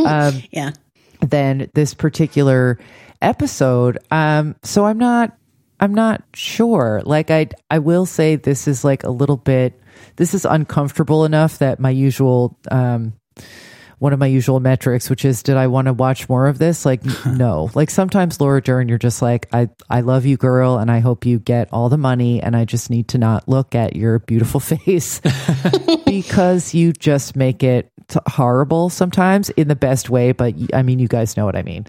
than this particular episode. So I'm not sure. Like, I will say this is like a little bit, this is uncomfortable enough that my usual one of my usual metrics, which is, did I want to watch more of this? Like, no. Like sometimes Laura Dern, you're just like, I love you, girl, and I hope you get all the money, and I just need to not look at your beautiful face because you just make it horrible sometimes in the best way. But I mean, you guys know what I mean.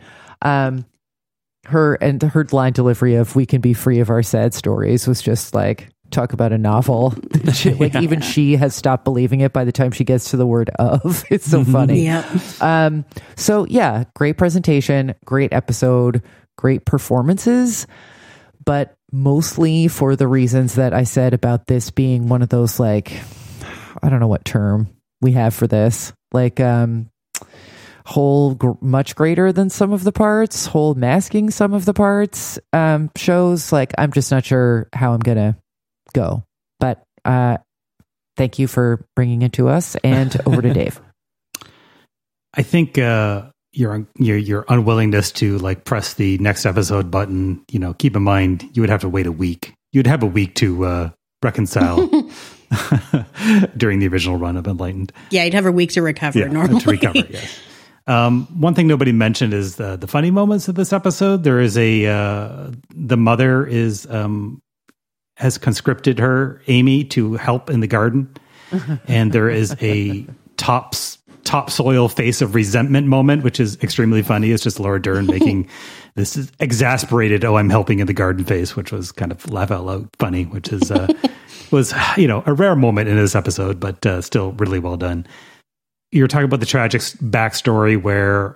Her line delivery of "we can be free of our sad stories" was just like, talk about a novel. Like even she has stopped believing it by the time she gets to the word "of." It's so funny. Yeah. So yeah, great presentation, great episode, great performances, but mostly for the reasons that I said about this being one of those, like, I don't know what term we have for this, like whole much greater than some of the parts, whole masking some of the parts shows. Like, I'm just not sure how I'm gonna go, but thank you for bringing it to us, and over to Dave. I think your unwillingness to like press the next episode button, you know, keep in mind you would have to wait a week. You'd have a week to reconcile during the original run of Enlightened. Yeah, you'd have a week to recover normally. To recover, yes. One thing nobody mentioned is the funny moments of this episode. There is the mother has conscripted her, Amy, to help in the garden. And there is a topsoil face of resentment moment, which is extremely funny. It's just Laura Dern making this exasperated, "oh, I'm helping in the garden" face, which was kind of laugh out loud funny, which is was, you know, a rare moment in this episode, but still really well done. You're talking about the tragic backstory where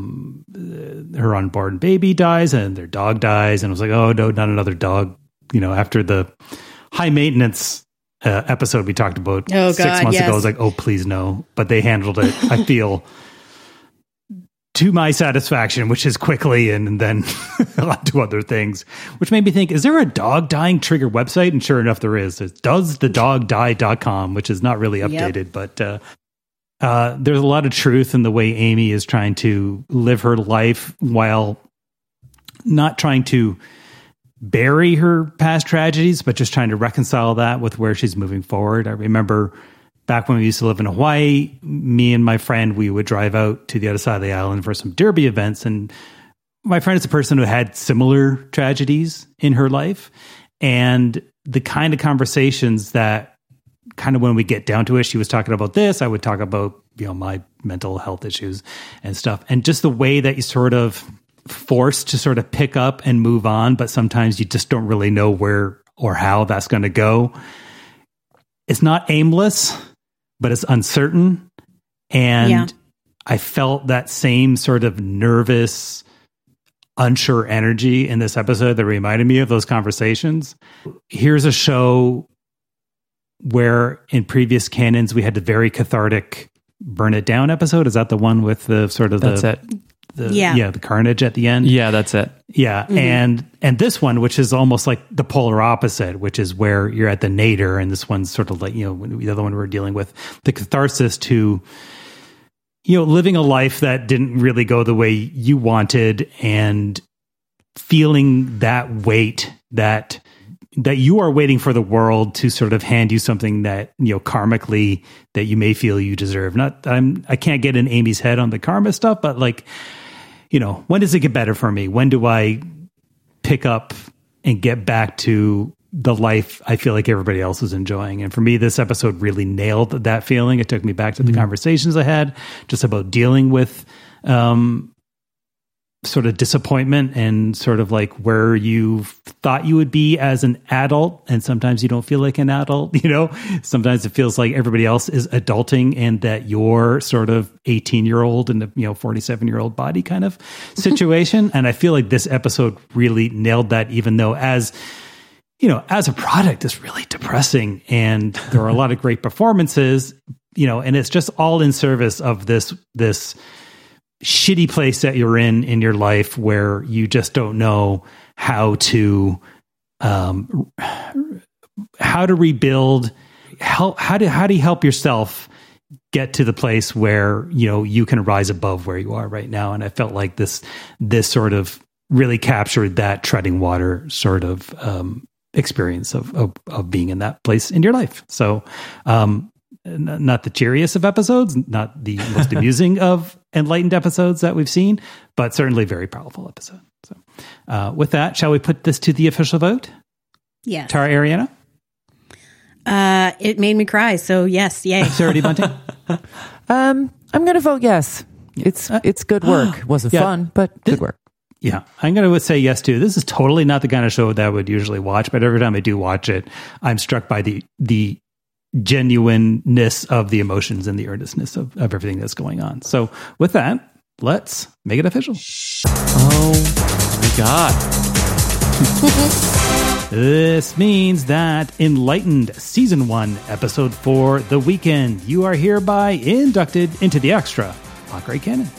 her unborn baby dies and their dog dies. And I was like, oh, no, not another dog. You know, after the high maintenance episode we talked about 6 months ago, I was like, oh, please no. But they handled it, I feel, to my satisfaction, which is quickly and then on to other things, which made me think, is there a dog dying trigger website? And sure enough, there is. It's doesthedogdie.com, which is not really updated, but there's a lot of truth in the way Amy is trying to live her life while not trying to bury her past tragedies, but just trying to reconcile that with where she's moving forward. I remember back when we used to live in Hawaii, me and my friend, we would drive out to the other side of the island for some derby events. And my friend is a person who had similar tragedies in her life. And the kind of conversations that kind of when we get down to it, she was talking about this, I would talk about, you know, my mental health issues and stuff. And just the way that you sort of forced to sort of pick up and move on, but sometimes you just don't really know where or how that's going to go. It's not aimless, but it's uncertain. And I felt that same sort of nervous, unsure energy in this episode that reminded me of those conversations. Here's a show where in previous canons we had the very cathartic Burn It Down episode. Is that the one with the sort of the carnage at the end? Yeah, that's it. Yeah. Mm-hmm. And this one, which is almost like the polar opposite, which is where you're at the nadir, and this one's sort of like, you know, the other one we're dealing with the catharsis to, you know, living a life that didn't really go the way you wanted and feeling that weight that you are waiting for the world to sort of hand you something that, you know, karmically that you may feel you deserve. I can't get in Amy's head on the karma stuff, but like, you know, when does it get better for me? When do I pick up and get back to the life I feel like everybody else is enjoying? And for me, this episode really nailed that feeling. It took me back to the conversations I had just about dealing with, sort of disappointment and sort of like where you thought you would be as an adult, and sometimes you don't feel like an adult, you know. Sometimes it feels like everybody else is adulting and that you're sort of 18-year-old in a, you know, 47-year-old body kind of situation. And I feel like this episode really nailed that, even though as you know, as a product, it's really depressing, and there are a lot of great performances, you know, and it's just all in service of this shitty place that you're in your life where you just don't know how to rebuild. How do you help yourself get to the place where, you know, you can rise above where you are right now? And I felt like this sort of really captured that treading water sort of experience of being in that place in your life. So not the cheeriest of episodes, not the most amusing of enlightened episodes that we've seen, but certainly a very powerful episode. So with that, shall we put this to the official vote? Yes. Tara, Ariana? It made me cry, so yes, yay. Sarah D. Bunting? I'm going to vote yes. It's good work. Wasn't fun, but good work. Yeah, I'm going to say yes too. This is totally not the kind of show that I would usually watch, but every time I do watch it, I'm struck by the genuineness of the emotions and the earnestness of everything that's going on. So with that, let's make it official. Oh my God. This means that Enlightened Season 1, Episode 4, The Weekend, you are hereby inducted into the Extra Hot Great Canon.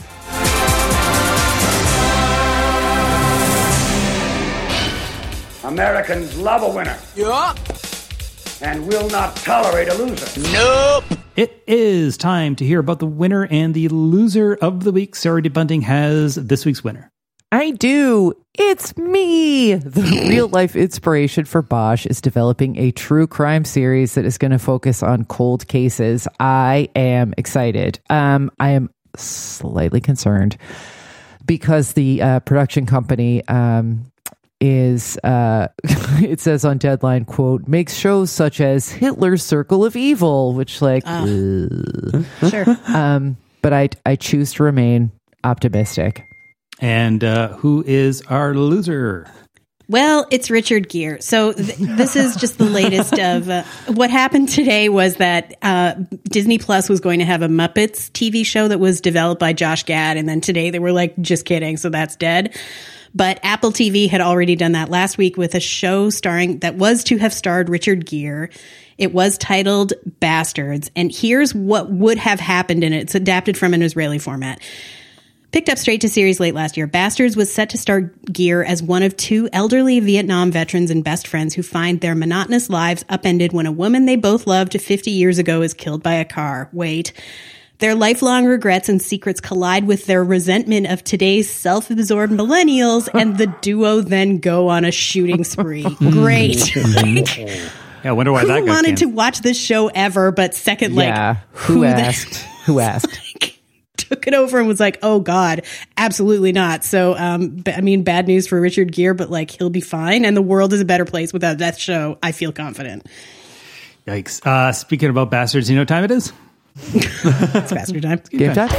Americans love a winner. Yeah. And will not tolerate a loser. Nope. It is time to hear about the winner and the loser of the week. Sarah D. Bunting has this week's winner. I do. It's me. The real-life inspiration for Bosch is developing a true crime series that is going to focus on cold cases. I am excited. I am slightly concerned because the production company is it says on Deadline, quote, makes shows such as Hitler's Circle of Evil, which like Sure. But I choose to remain optimistic. And who is our loser? Well, it's Richard Gere. So this is just the latest of what happened today was that Disney Plus was going to have a Muppets TV show that was developed by Josh Gad. And then today they were like, just kidding. So that's dead. But Apple TV had already done that last week with a show that was to have starred Richard Gere. It was titled Bastards. And here's what would have happened in it. It's adapted from an Israeli format. Picked up straight to series late last year, Bastards was set to star Gere as one of two elderly Vietnam veterans and best friends who find their monotonous lives upended when a woman they both loved 50 years ago is killed by a car. Wait. Their lifelong regrets and secrets collide with their resentment of today's self-absorbed millennials, and the duo then go on a shooting spree. Great. Yeah, I wonder why that Who got wanted to canceled. watch this show ever? But second, Who asked? Who asked? Took it over and was like, oh God, absolutely not. So, I mean, bad news for Richard Gere, but like, he'll be fine. And the world is a better place without that show. I feel confident. Yikes. Speaking about Bastards, you know what time it is? It's Bastard time. Game time?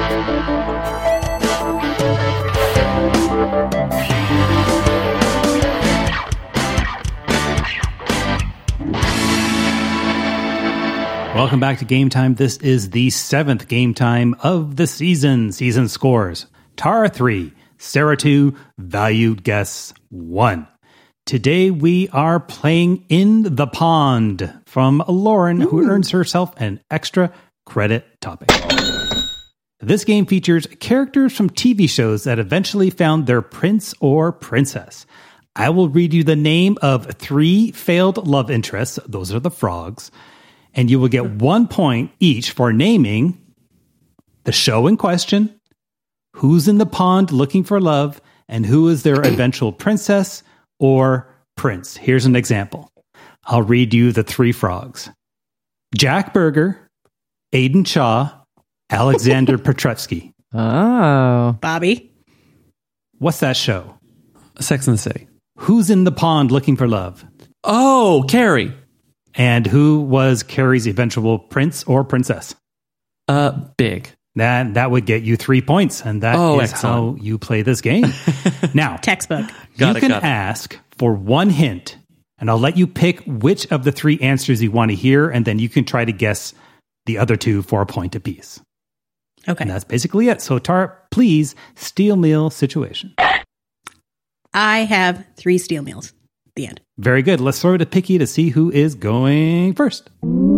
Welcome back to Game Time. This is the 7th Game Time of the season. Season scores: Tara 3, Sarah 2, valued guests 1. Today we are playing In the Pond from Lauren, who earns herself an extra credit topic. This game features characters from TV shows that eventually found their prince or princess. I will read you the name of 3 failed love interests. Those are the frogs. And you will get 1 point each for naming the show in question, who's in the pond looking for love, and who is their eventual princess or prince. Here's an example. I'll read you the 3 frogs. Jack Berger, Aidan Shaw, Alexander Petrovsky. Oh. Bobby. What's that show? Sex and the City. Who's in the pond looking for love? Oh, Carrie. And who was Carrie's eventual prince or princess? Big. That would get you 3 points, and that is excellent. how you play this game. Now, textbook. You can ask for 1 hint, and I'll let you pick which of the 3 answers you want to hear, and then you can try to guess the other 2 for a point apiece. Okay. And that's basically it. So, Tara, please, steel meal situation. I have 3 steel meals. The end. Very good. Let's throw it to Picky to see who is going first.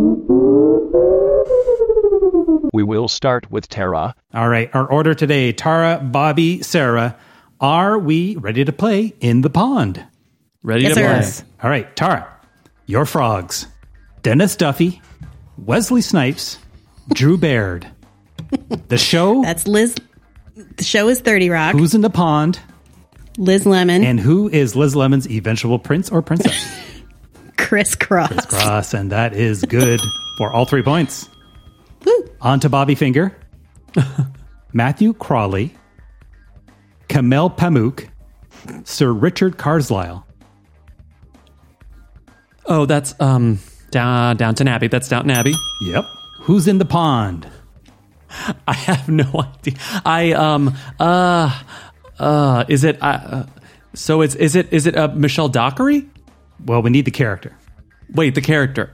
We will start with Tara. All right. Our order today: Tara, Bobby, Sarah. Are we ready to play In the Pond? Ready to play. All right, Tara. Your frogs: Dennis Duffy, Wesley Snipes, Drew Baird. The show. That's Liz. The show is 30 Rock. Who's in the pond? Liz Lemon. And who is Liz Lemon's eventual prince or princess? Criss Cross. Criss Cross, and that is good. for all 3 points. On to Bobby Finger. Matthew Crawley, Kamel Pamuk, Sir Richard Carlisle. Oh, that's Downton Abbey. That's Downton Abbey. Yep. Who's in the pond? I have no idea. Is it Michelle Dockery? Well, we need the character. Wait, the character.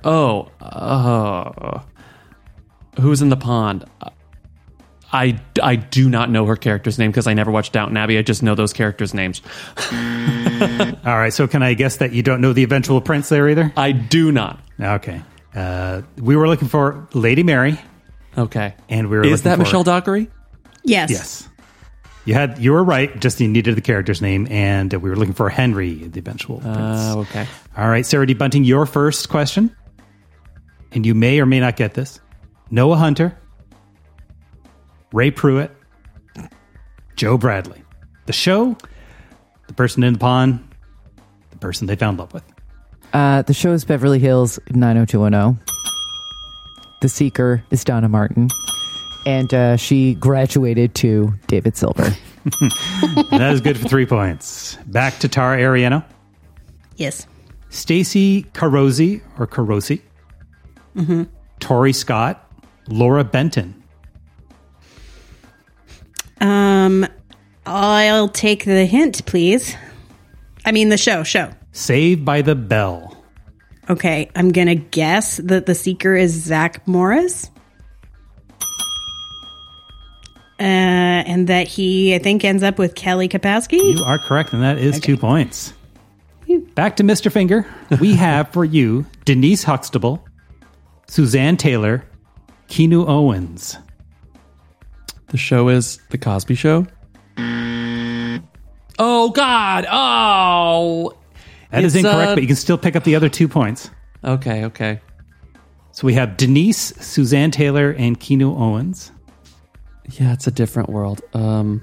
Who's in the pond? I do not know her character's name because I never watched Downton Abbey. I just know those characters' names. All right, so can I guess that you don't know the eventual prince there either? I do not. Okay. We were looking for Lady Mary. Okay. And we were Is that for, Michelle Dockery? Yes. Yes. You were right, just you needed the character's name, and we were looking for Henry, the eventual prince. Okay. All right, Sarah D. Bunting, your first question. And you may or may not get this. Noah Hunter, Ray Pruitt, Joe Bradley. The show, the person in the pond, the person they found love with. The show is Beverly Hills 90210. The seeker is Donna Martin. And she graduated to David Silver. That is good for 3 points. Back to Tara Ariano. Yes. Stacey Carosi, or Carosi. Mm-hmm. Tori Scott. Laura Benton. I'll take the hint, please. I mean, the show. Saved by the Bell. Okay, I'm going to guess that the seeker is Zach Morris. And that he, I think, ends up with Kelly Kapowski. You are correct, and that is 2 points. Back to Mr. Finger. We have for you Denise Huxtable, Suzanne Taylor, Keanu Owens. The show is The Cosby Show. Oh, God. Oh. That is incorrect, but you can still pick up the other 2 points. Okay. So we have Denise, Suzanne Taylor, and Keanu Owens. Yeah, it's a different world. I'm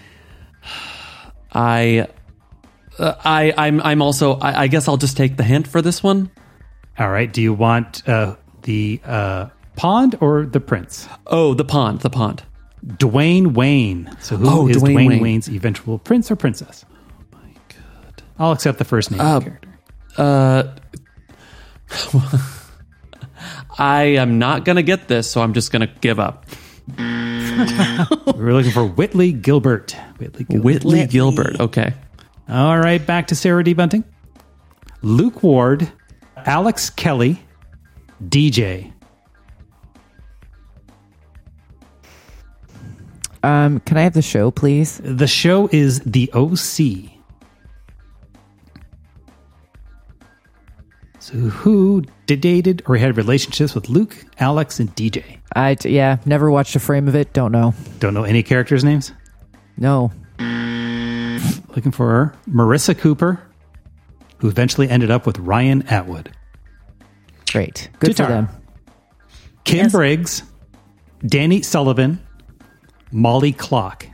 also. I guess I'll just take the hint for this one. All right. Do you want the pond or the prince? Oh, the pond. Dwayne Wayne. So who is Dwayne Wayne's eventual prince or princess? Oh my God. I'll accept the first name of the character. I am not going to get this, so I'm just going to give up. We were looking for Whitley Gilbert. Whitley Gilbert. Okay. All right. Back to Sarah D. Bunting. Luke Ward, Alex Kelly, DJ. Can I have the show, please? The show is The OC. So who dated or had relationships with Luke, Alex, and DJ? Never watched a frame of it. Don't know. Don't know any characters' names? No. Looking for Marissa Cooper, who eventually ended up with Ryan Atwood. Great. Good for them. Kim Briggs, Danny Sullivan, Molly Clock.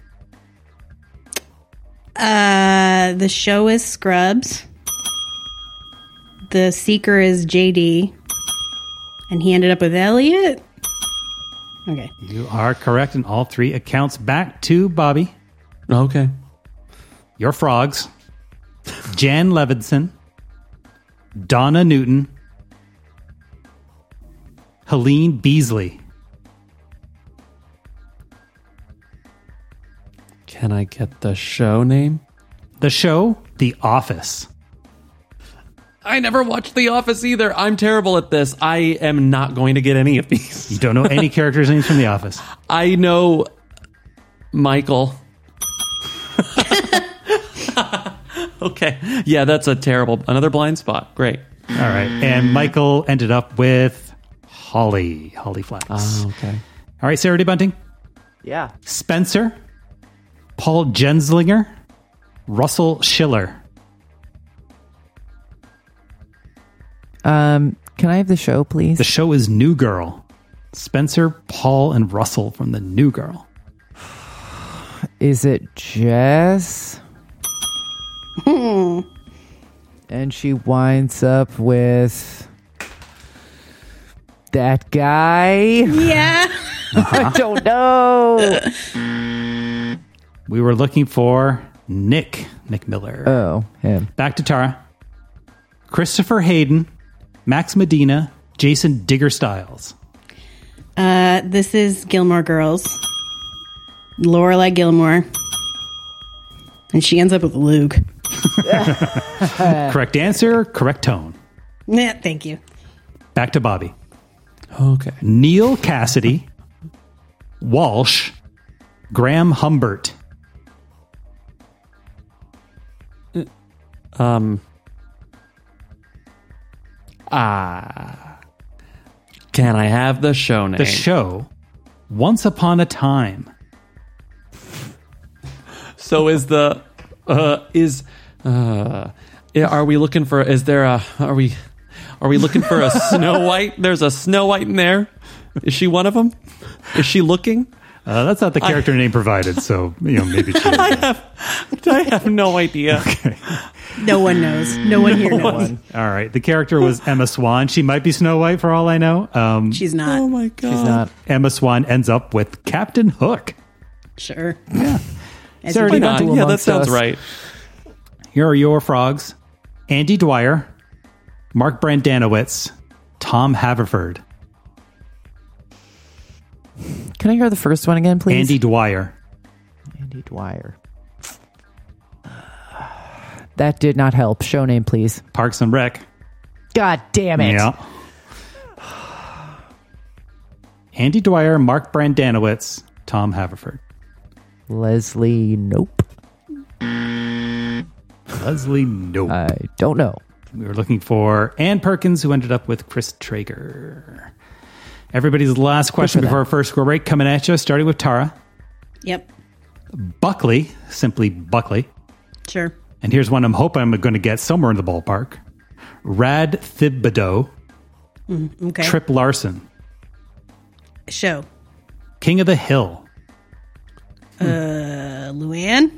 The show is Scrubs. The seeker is JD. And he ended up with Elliot. Okay. You are correct in all 3 accounts. Back to Bobby. Okay. Your frogs. Jan Levinson. Donna Newton. Helene Beasley. Can I get the show name? The show, The Office. I never watched The Office either. I'm terrible at this. I am not going to get any of these. You don't know any characters' names from The Office? I know Michael. Okay. Yeah, that's another blind spot. Great. All right. And Michael ended up with Holly Flax. Oh, okay. All right, Sarah D. Bunting. Yeah. Spencer, Paul Genslinger, Russell Schiller. Can I have the show, please? The show is New Girl. Spencer, Paul, and Russell from the New Girl. Is it Jess? And she winds up with That guy? Yeah. I don't know. We were looking for Nick Miller. Oh, him. Back to Tara. Christopher Hayden, Max Medina, Jason Digger Styles. This is Gilmore Girls. Lorelai Gilmore. And she ends up with Luke. Correct answer, correct tone. Yeah, thank you. Back to Bobby. Okay. Neil Cassidy, Walsh, Graham Humbert. Can I have the show name? The show, Once Upon a Time. So are we looking for, are we looking for a Snow White? There's a Snow White in there. Is she one of them? Is she looking? That's not the character name provided, so maybe she I have no idea. Okay. No one knows. No one here knows. All right. The character was Emma Swan. She might be Snow White for all I know. She's not. Oh my God. She's not. Emma Swan ends up with Captain Hook. Sure. Yeah. As Sarah, you you do. got Yeah, that sounds right. Here are your frogs. Andy Dwyer, Mark Brandanowitz, Tom Haverford. Can I hear the first one again, please? Andy Dwyer. Andy Dwyer. That did not help. Show name, please. Parks and Rec. God damn it. Yeah. Andy Dwyer, Mark Brandanowitz, Tom Haverford. Leslie, nope. Leslie, nope. I don't know. We were looking for Ann Perkins, who ended up with Chris Traeger. Everybody's last question before our first score break coming at you, starting with Tara. Yep. Buckley, simply Buckley. Sure. And here's one I'm hoping I'm going to get somewhere in the ballpark. Rad Thibodeau. Okay. Trip Larson. Show. King of the Hill. Luann?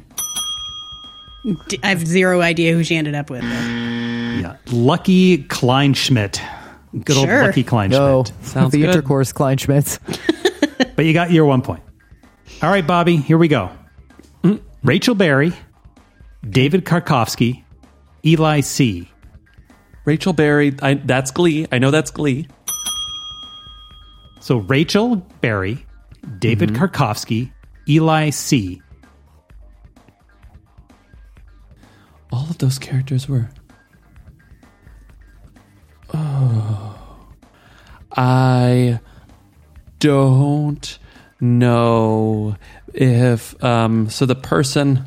I have zero idea who she ended up with. Yeah. Lucky Kleinschmidt. Good old Sure. Lucky Kleinschmidt. No. Sounds the good. intercourse Kleinschmidts. But you got your 1 point. All right, Bobby, here we go. Rachel Berry, David Karkovsky, Eli C. Rachel Berry, that's Glee. I know that's Glee. So Rachel Berry, David Karkovsky, Eli C. All of those characters were. Oh. I don't know if so the person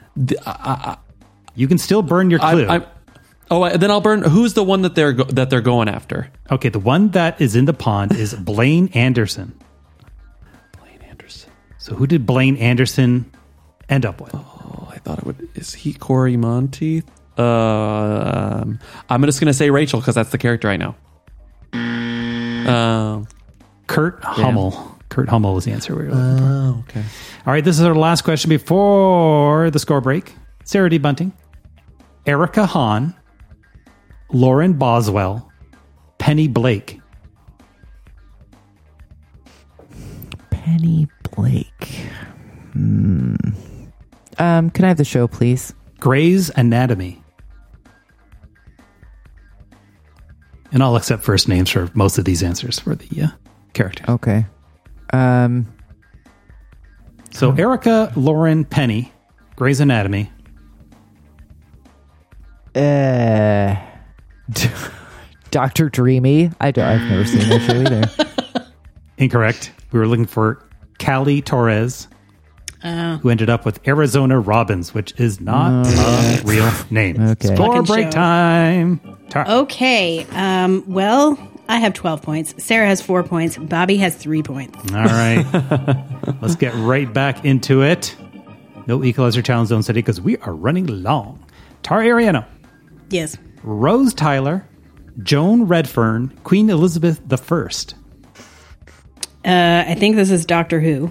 you can still burn your clue. Then I'll burn. Who's the one that they're going after? Okay, the one that is in the pond is Blaine Anderson. Blaine Anderson. So who did Blaine Anderson end up with? Oh, I thought it would. Is he Corey Monteith? I'm just gonna say Rachel because that's the character I know. Kurt Hummel. Kurt Hummel was the answer we were looking for. Oh, okay. All right, this is our last question before the score break. Sarah D. Bunting, Erica Hahn, Lauren Boswell, Penny Blake. Penny Blake. Can I have the show, please? Grey's Anatomy. And I'll accept first names for most of these answers for the characters. Okay. So Erica, Lauren, Penny, Grey's Anatomy. Dr. Dreamy. I've never seen that show either. Incorrect. We were looking for Callie Torres, who ended up with Arizona Robbins, which is not a real name. Okay. Score Fucking break show. time. Okay. Well, I have 12 points. Sarah has 4 points. Bobby has 3 points. All right. Let's get right back into it. No equalizer challenge zone study because we are running long. Tara Ariano, Yes. Rose Tyler, Joan Redfern, Queen Elizabeth I. I think this is Doctor Who.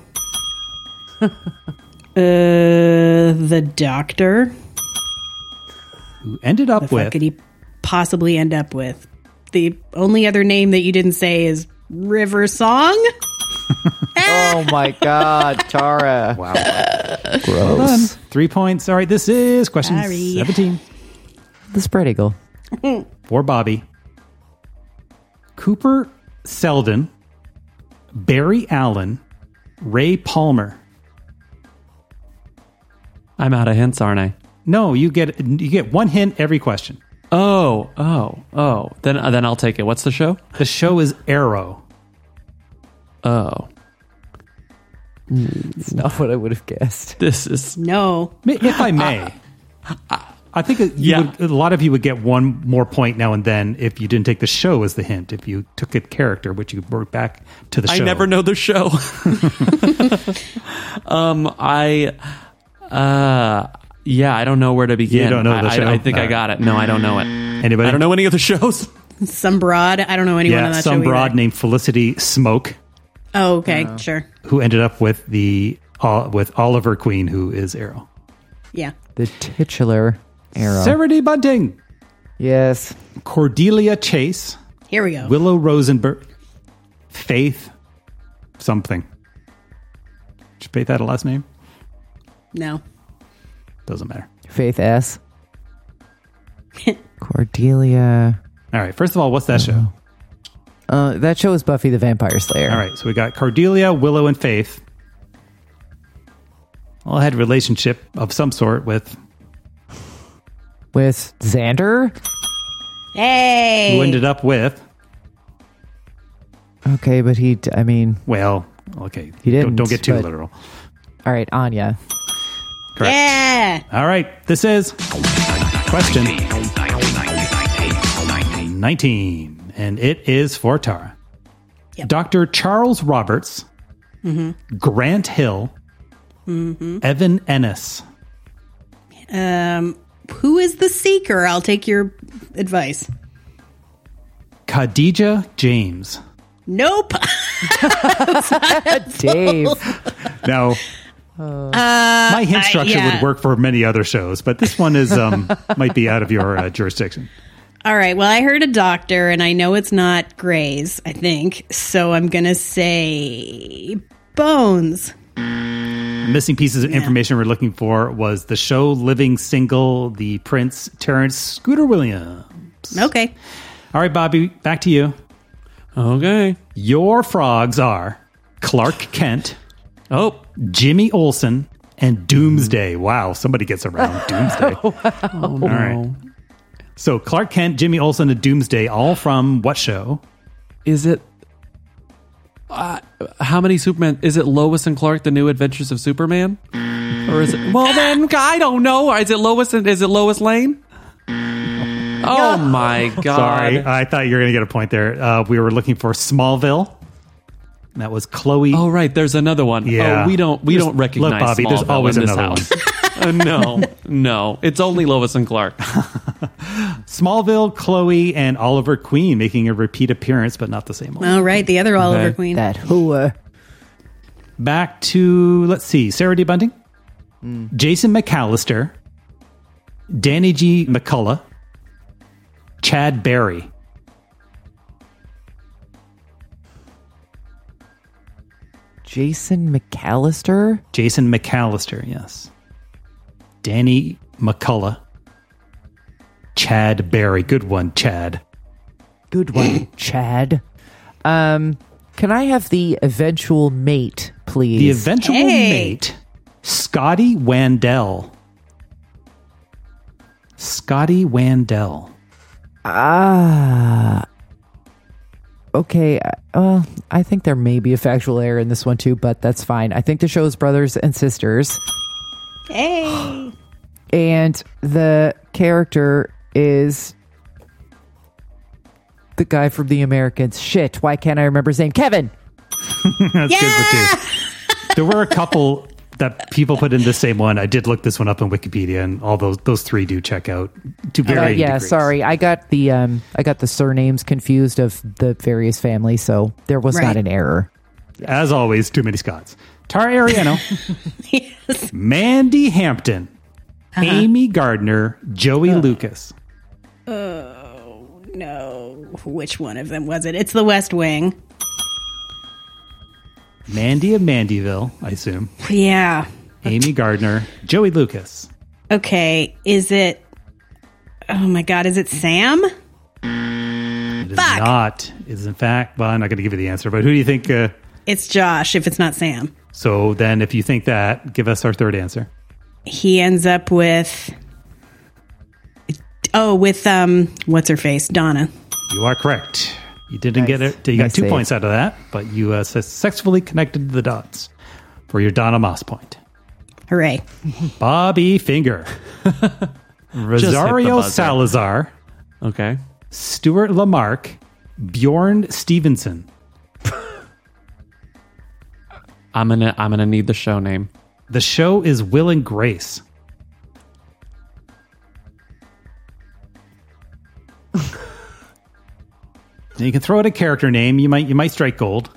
The Doctor. Who ended up The fuck with could he possibly end up with? The only other name that you didn't say is River Song. Oh my God, Tara. Wow. Gross. Well done. 3 points. All right, this is question Sorry. 17. The spread eagle. For Bobby. Cooper Selden, Barry Allen, Ray Palmer. I'm out of hints, aren't I? No, you get one hint every question. Oh. Then I'll take it. What's the show? The show is Arrow. Oh. It's not what I would have guessed. This is... No. If I may. I think a lot of you would get one more point now and then if you didn't take the show as the hint. If you took a character, which you brought back to the show. I never know the show. I don't know where to begin. You don't know the show? I think I got it. No, I don't know it. Anybody? I don't know any of the shows. Some broad. I don't know anyone on that show. Some broad either. named Felicity Smoke. Oh, okay, sure. Who ended up with with Oliver Queen, who is Arrow. Yeah. The titular Arrow. Sarah D. Bunting. Yes. Cordelia Chase. Here we go. Willow Rosenberg. Faith something. Did Faith had a last name? No. Doesn't matter. Faith S. Cordelia. All right. First of all, what's that show? That show is Buffy the Vampire Slayer. All right. So we got Cordelia, Willow, and Faith. All had a relationship of some sort with Xander. Hey. Who ended up with? Okay, but well, okay. He didn't. Don't get too literal. All right, Anya. Correct. Yeah. All right. This is question 19, and it is for Tara. Yep. Dr. Charles Roberts, Grant Hill, Evan Ennis. Who is the seeker? I'll take your advice. Khadijah James. Nope. Dave. Now, my hint structure would work for many other shows, but this one is might be out of your jurisdiction. All right. Well, I heard a doctor, and I know it's not Grey's, I think. So I'm going to say Bones. Missing pieces of information we're looking for was the show Living Single, the Prince Terrence Scooter Williams. Okay. All right, Bobby, back to you. Okay. Your frogs are Clark Kent, Jimmy Olsen, and Doomsday. Wow, somebody gets around Doomsday. All right. So Clark Kent, Jimmy Olsen, and Doomsday, all from what show? Is it... how many Superman? Is it Lois and Clark, The New Adventures of Superman? Or is it... Well, then, I don't know. Is it Lois Lane? Oh, my God. Sorry, I thought you were going to get a point there. We were looking for Smallville. And that was Chloe. Oh, right. There's another one. Yeah. Oh, we don't recognize Look, Bobby, Smallville there's always in this another house. No. It's only Lois and Clark. Smallville, Chloe, and Oliver Queen making a repeat appearance, but not the same one. All right. The other Oliver Queen. That whoa. Back to, let's see, Sarah D. Bunting, Jason McAllister, Danny G. McCullough, Chad Barry. Jason McAllister? Jason McAllister, yes. Danny McCullough. Chad Barry. Good one, Chad. Good one, Chad. Can I have the eventual mate, please? The eventual mate, Scotty Wandell. Scotty Wandell. Okay. I think there may be a factual error in this one too, but that's fine. I think the show is Brothers and Sisters. Hey. And the character is the guy from The Americans. Shit, why can't I remember his name? Kevin! That's good for two. There were a couple that people put in the same one. I did look this one up on Wikipedia, and all those three do check out to varying degrees. Sorry, I got the surnames confused of the various families, so there was not an error. As always, too many Scots. Tara Ariano, yes. Mandy Hampton, Amy Gardner, Joey Lucas. Oh no! Which one of them was it? It's The West Wing. Mandy of Mandyville, I assume. Yeah. Amy Gardner. Joey Lucas. Okay. Is it... Oh, my God. Is it Sam? It is not. It is, in fact... Well, I'm not going to give you the answer, but who do you think... It's Josh, if it's not Sam. So then if you think that, give us our third answer. He ends up with... what's her face? Donna. You are correct. You didn't get it. You got 2 points out of that, but you successfully connected the dots for your Donna Moss point. Hooray. Bobby Finger. Rosario Salazar. Okay. Stuart Lamarck. Bjorn Stevenson. I'm gonna need the show name. The show is Will and Grace. You can throw out a character name. You might strike gold.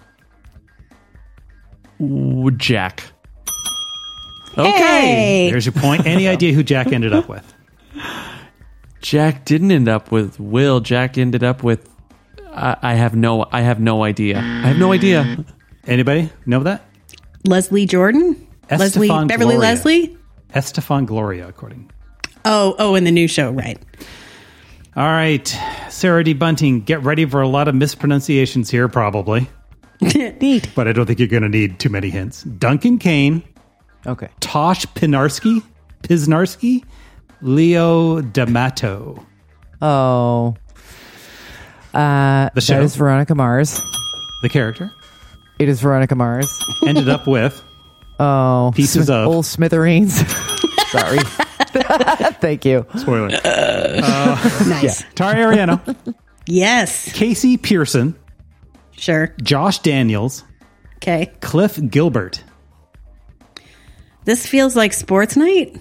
Ooh, Jack. Okay. Hey. There's your point. Any idea who Jack ended up with? Jack didn't end up with Will. Jack ended up with... I have no idea. I have no idea. Anybody know that? Leslie Jordan? Beverly Gloria. Leslie? Estefan Gloria, according. Oh, in the new show, right. All right. Sarah D. Bunting, get ready for a lot of mispronunciations here, probably. Neat. But I don't think you're going to need too many hints. Duncan Kane. Okay. Tosh Piznarski. Leo D'Amato. Oh. The show. That is Veronica Mars. The character. It is Veronica Mars. Ended up with... Pieces of... Old Smithereens. Sorry. Thank you. Spoiler. Nice. Yeah. Tara Ariano. Yes. Casey Pearson. Sure. Josh Daniels. Okay. Cliff Gilbert. This feels like sports night.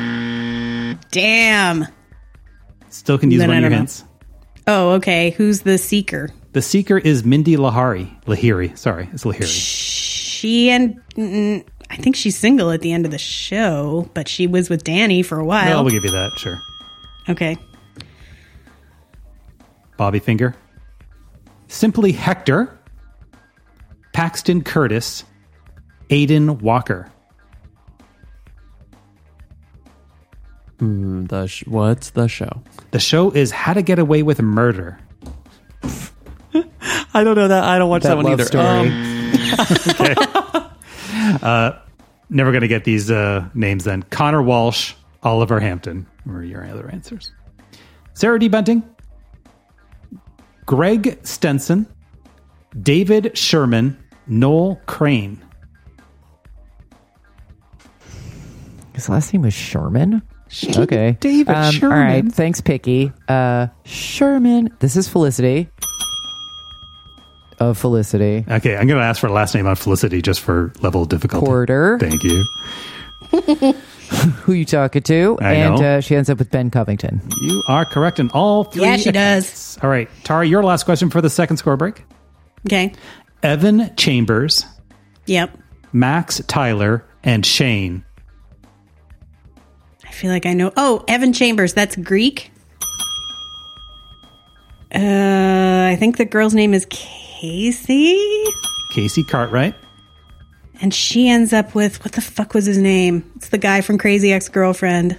Damn. Still can use one of your hints. Oh, okay. Who's the seeker? The seeker is Mindy Lahiri. Sorry, it's Lahiri. She and... I think she's single at the end of the show, but she was with Danny for a while. Well, we'll give you that, sure. Okay. Bobby Finger. Simply Hector. Paxton Curtis. Aiden Walker. What's the show? The show is How to Get Away with Murder. I don't know that. I don't watch that one either. Okay. Never going to get these names then. Connor Walsh, Oliver Hampton were your other answers. Sarah D. Bunting. Greg Stenson. David Sherman. Noel Crane. His last name was Sherman? Okay. David Sherman. All right. Thanks, Picky. Sherman. This is Felicity. Of Felicity. Okay, I'm going to ask for a last name on Felicity just for level of difficulty. Porter. Thank you. Who you talking to? I know. She ends up with Ben Covington. You are correct in all three. Yeah, she does. All right, Tara, your last question for the second score break. Okay. Evan Chambers. Yep. Max Tyler and Shane. I feel like I know. Oh, Evan Chambers. That's Greek. I think the girl's name is Casey Cartwright. And she ends up with, what the fuck was his name? It's the guy from Crazy Ex-Girlfriend.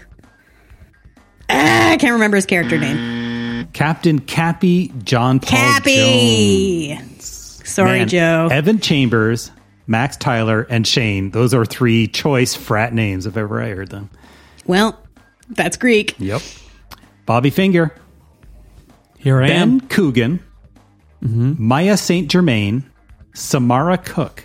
I can't remember his character name. Captain Cappy John Paul Cappy. Jones. Sorry, Man, Joe. Evan Chambers, Max Tyler, and Shane. Those are three choice frat names if ever I heard them. Well, that's Greek. Yep. Bobby Finger. Here I am. Ben Coogan. Maya St. Germain. Samara Cook.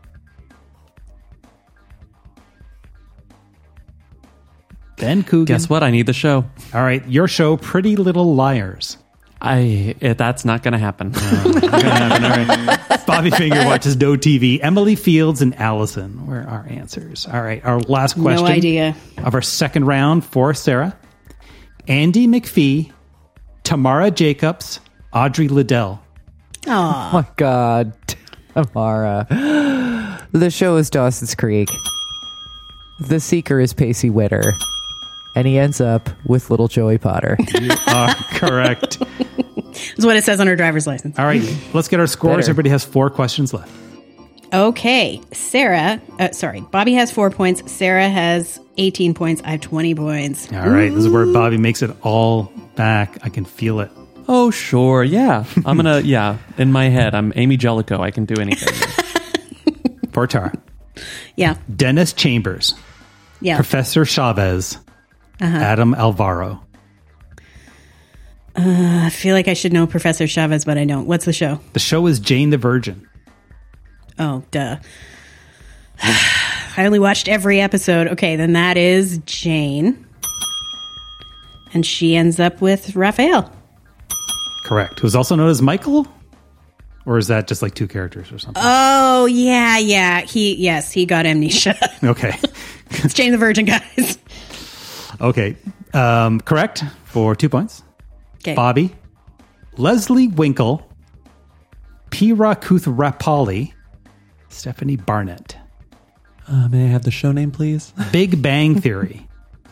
Ben Coogan. Guess what? I need the show. All right, your show, Pretty Little Liars. That's not going to happen. All right. Bobby Finger watches No TV. Emily Fields and Allison were our answers. All right, our last question. No idea. Of our second round for Sarah. Andy McPhee, Tamara Jacobs, Audrey Liddell. Oh my God, Tamara. The show is Dawson's Creek. The seeker is Pacey Witter. And he ends up with little Joey Potter. You are correct. That's what it says on her driver's license. All right, let's get our scores. Everybody has 4 questions left. Okay, Bobby has 4 points. Sarah has 18 points. I have 20 points. All right, this is where Bobby makes it all back. I can feel it. Oh, sure. Yeah. I'm going to, in my head, I'm Amy Jellicoe. I can do anything. For Tara. Yeah. Dennis Chambers. Yeah. Professor Chavez. Adam Alvaro. I feel like I should know Professor Chavez, but I don't. What's the show? The show is Jane the Virgin. Oh, duh. I only watched every episode. Okay, then that is Jane. And she ends up with Raphael. Correct. Who's also known as Michael? Or is that just like two characters or something? Oh, yeah. He got amnesia. Okay. It's Jane the Virgin, guys. Okay. Correct for 2 points. Okay. Bobby. Leslie Winkle. Pira Kuthrapalli. Stephanie Barnett. May I have the show name, please? Big Bang Theory.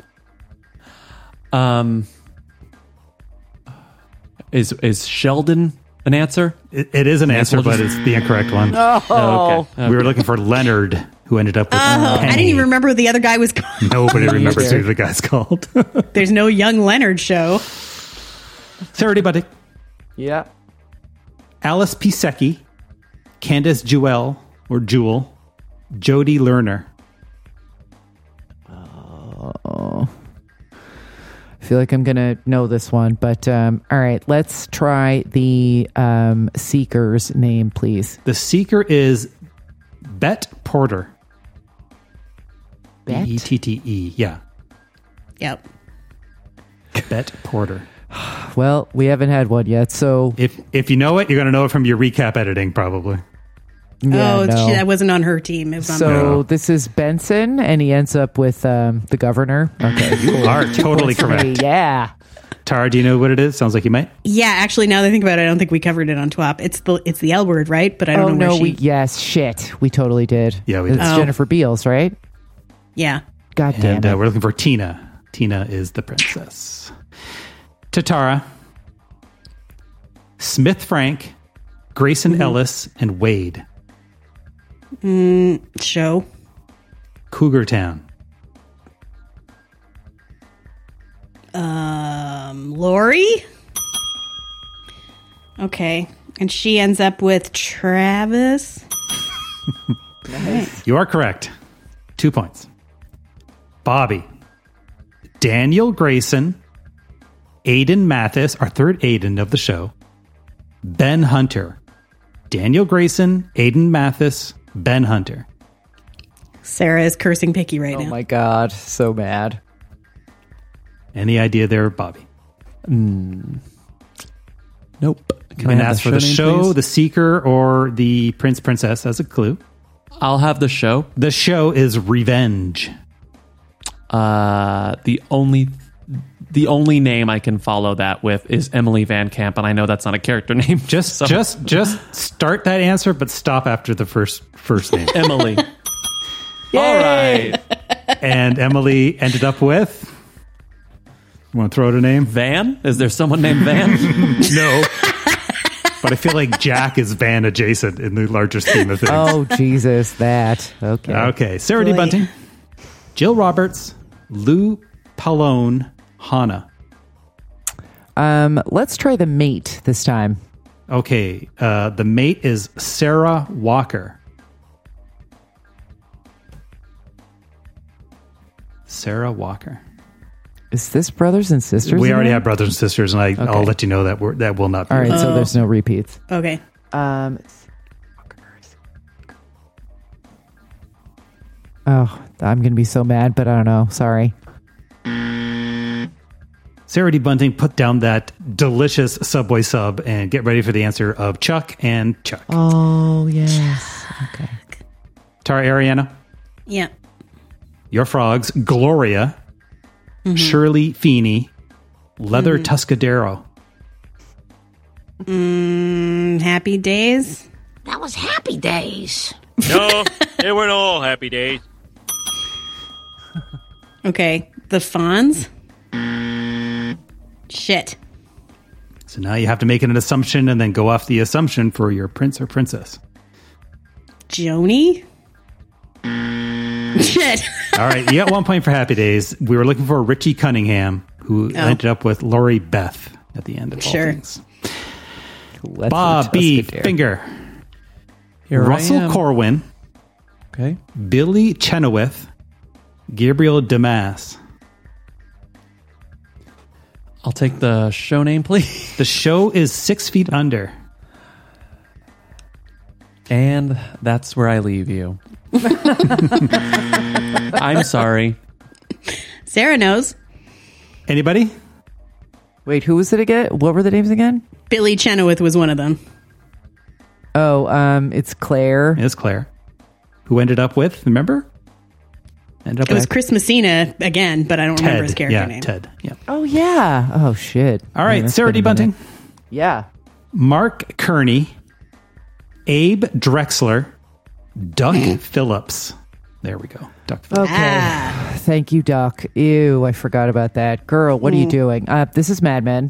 Is Sheldon an answer? It is an answer, but it's the incorrect one. Oh, okay. We were looking for Leonard, who ended up with Penny. I didn't even remember what the other guy was called. Nobody remembers who the guy's called. There's no young Leonard show. Sarah Buddy. Yeah. Alice Pisecki. Candace Jewell, Jodie Lerner. Oh. I feel like I'm going to know this one, but all right, let's try the Seeker's name, please. The Seeker is Bet Porter. Bet? B-E-T-T-E, yeah. Yep. Bet Porter. Well, we haven't had one yet, so... If you know it, you're going to know it from your recap editing, probably. Yeah, that wasn't on her team. It was on so this is Benson, and he ends up with the governor. Okay, you are totally correct. Yeah. Tara, do you know what it is? Sounds like you might. Yeah, actually, now that I think about it, I don't think we covered it on TWAP. It's the L word, right? But I don't know where we totally did. Yeah, we did. It's Jennifer Beals, right? Yeah. God damn it. We're looking for Tina. Tina is the princess. Tara. Smith Frank, Grayson Ellis, and Wade. Show. Cougar Town. Lori. Okay, and she ends up with Travis. Nice. You are correct. 2 points. Bobby. Daniel Grayson. Aiden Mathis, our third Aiden of the show. Ben Hunter. Daniel Grayson, Aiden Mathis, Ben Hunter. Sarah is cursing Picky right now. Oh my God, so mad. Any idea there, Bobby? Nope. You can ask for the show, please? the Seeker, or the Princess as a clue. I'll have the show. The show is Revenge. The only name I can follow that with is Emily Van Camp, and I know that's not a character name. Just start that answer, but stop after the first name. Emily. All right. And Emily ended up with... You want to throw out a name? Van? Is there someone named Van? No. But I feel like Jack is Van adjacent in the larger scheme of things. Oh, Jesus, that. Okay. Okay. Sarah D. Bunting. Jill Roberts. Lou Pallone. Hannah. Let's try the mate this time. Okay. The mate is Sarah Walker. Sarah Walker. Is this brothers and sisters? We already have brothers and sisters, and I'll let you know that that will not be. All right, so there's no repeats. Okay. Oh, I'm going to be so mad, but I don't know. Sorry. Sarah D. Bunting, put down that delicious Subway sub and get ready for the answer of Chuck and Chuck. Oh, yes. Okay. Tara Ariana. Yeah. Your frogs, Gloria. Shirley Feeney. Leather Tuscadero. Happy Days. That was Happy Days. No, they weren't all happy days. Okay. The Fonz. Shit. So now you have to make an assumption and then go off the assumption for your prince or princess. Joni? Shit. All right, you got 1 point for Happy Days. We were looking for Richie Cunningham, who ended up with Lori Beth at the end of all things. Bobby Finger. Russell Corwin. Okay. Billy Chenoweth. Gabriel Damas. I'll take the show name, please. The show is 6 Feet Under. And that's where I leave you. I'm sorry. Sarah knows. Anybody? Wait, who was it again? What were the names again? Billy Chenoweth was one of them. Oh, it's Claire. It's Claire. Who ended up with, remember? It was Chris Messina again, but I don't remember his character name. Ted. Yeah. Oh, yeah. Oh, shit. All right, Sarah D. Bunting. Yeah. Mark Kearney. Abe Drexler. Duck Phillips. There we go. Duck Phillips. Okay. Thank you, Duck. Ew, I forgot about that. Girl, what are you doing? This is Mad Men.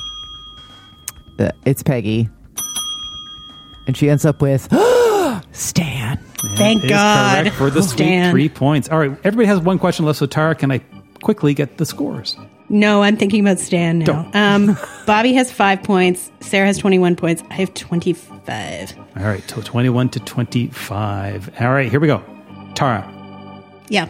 It's Peggy. And she ends up with Stan. Thank God. Correct for the sweet 3 points. All right, everybody has one question left. So, Tara, can I quickly get the scores? No, I'm thinking about Stan now. Bobby has 5 points. Sarah has 21 points. I have 25. All right, so 21 to 25. All right, here we go. Tara. Yeah.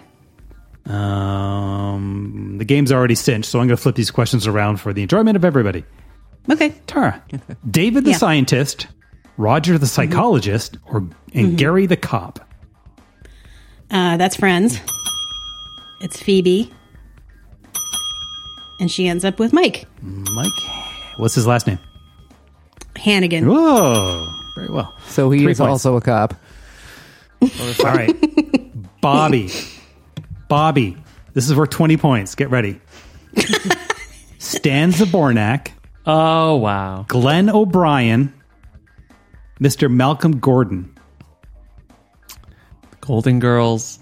The game's already cinched, so I'm going to flip these questions around for the enjoyment of everybody. Okay. Tara. David the scientist, Roger the psychologist, and Gary the cop. That's Friends. It's Phoebe. And she ends up with Mike. Mike. What's his last name? Hannigan. Whoa. Very well. So he is also a cop. All right. Bobby. This is worth 20 points. Get ready. Stan Zabornak. Oh, wow. Glenn O'Brien. Mr. Malcolm Gordon. Golden Girls.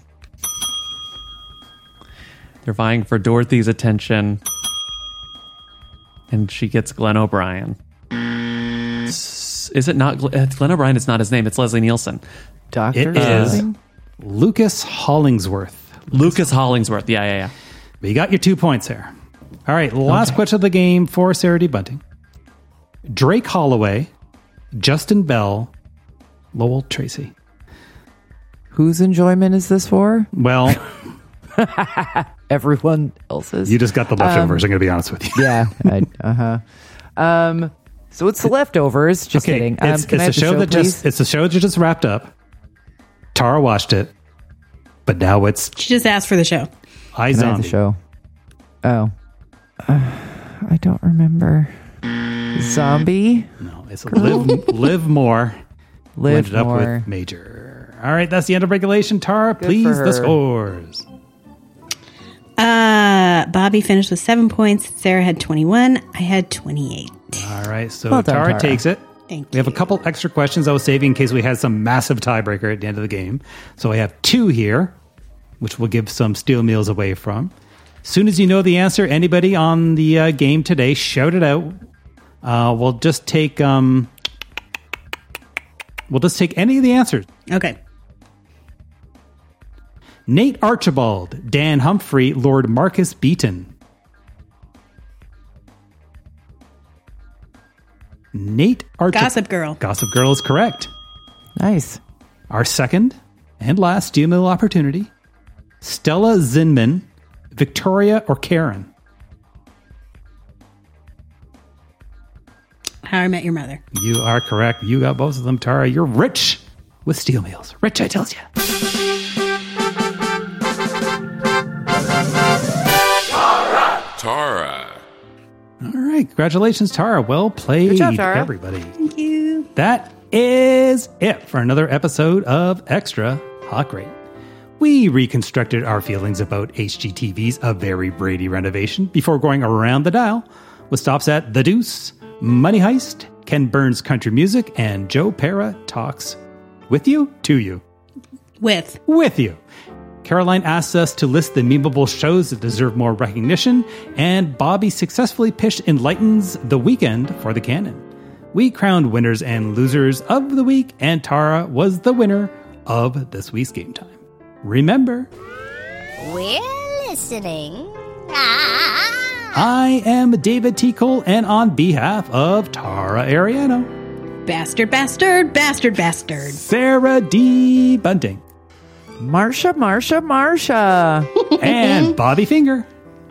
They're vying for Dorothy's attention. And she gets Glenn O'Brien. Is it not? Glenn O'Brien is not his name. It's Leslie Nielsen. It is Lucas Hollingsworth. Lucas Hollingsworth. Yeah. But you got your 2 points there. All right. Last question of the game for Sarah D. Bunting. Drake Holloway, Justin Bell, Lowell Tracy. Whose enjoyment is this for? Well, everyone else's. You just got the leftovers. I'm going to be honest with you. Yeah. So it's the leftovers. Just kidding. It's a show that just wrapped up. Tara watched it, but now it's She just asked for the show. iZombie. The show. Oh, I don't remember. Zombie. No, it's Live More. Live ended up More. with Major. All right, that's the end of regulation. Tara, please for her. the scores. Bobby finished with 7 points. Sarah had 21. I had 28. All right, so Well done, Tara Tara. takes it. Thank We have a couple extra questions I was saving in case we had some massive tiebreaker at the end of the game. So I have 2 here, which we'll give some steel meals away from. Soon as you know the answer, anybody on the game today, shout it out. We'll just take any of the answers. Okay. Nate Archibald, Dan Humphrey, Lord Marcus Beaton. Nate Archibald. Gossip Girl. Gossip Girl is correct. Nice. Our second and last steel mill opportunity. Stella Zinman, Victoria or Karen? How I Met Your Mother. You are correct. You got both of them, Tara. You're rich with steel meals. Rich, I tells you. Tara. All right. Congratulations, Tara. Well played, Good job, Tara. everybody. Thank you. That is it for another episode of Extra Hot Great. We reconstructed our feelings about HGTV's A Very Brady Renovation before going around the dial with stops at The Deuce, Money Heist, Ken Burns Country Music, and Joe Pera Talks with you, to you. With you. Caroline asks us to list the memeable shows that deserve more recognition, and Bobby successfully pitched Enlighten's The Weekend for the canon. We crowned winners and losers of the week, and Tara was the winner of This Week's Game Time. Remember, We're listening. I am David T. Cole, and on behalf of Tara Ariano, Bastard, bastard, bastard, bastard, Sarah D. Bunting, Marsha, and Bobby Finger.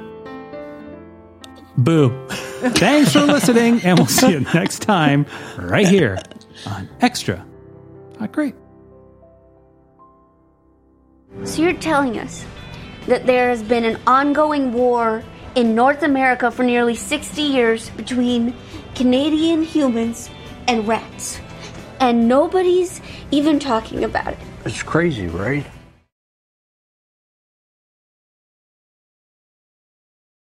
Boo. Thanks for listening, and we'll see you next time right here on Extra Hot Great. So you're telling us that there has been an ongoing war in North America for nearly 60 years between Canadian humans and rats, and nobody's even talking about it. It's crazy, right?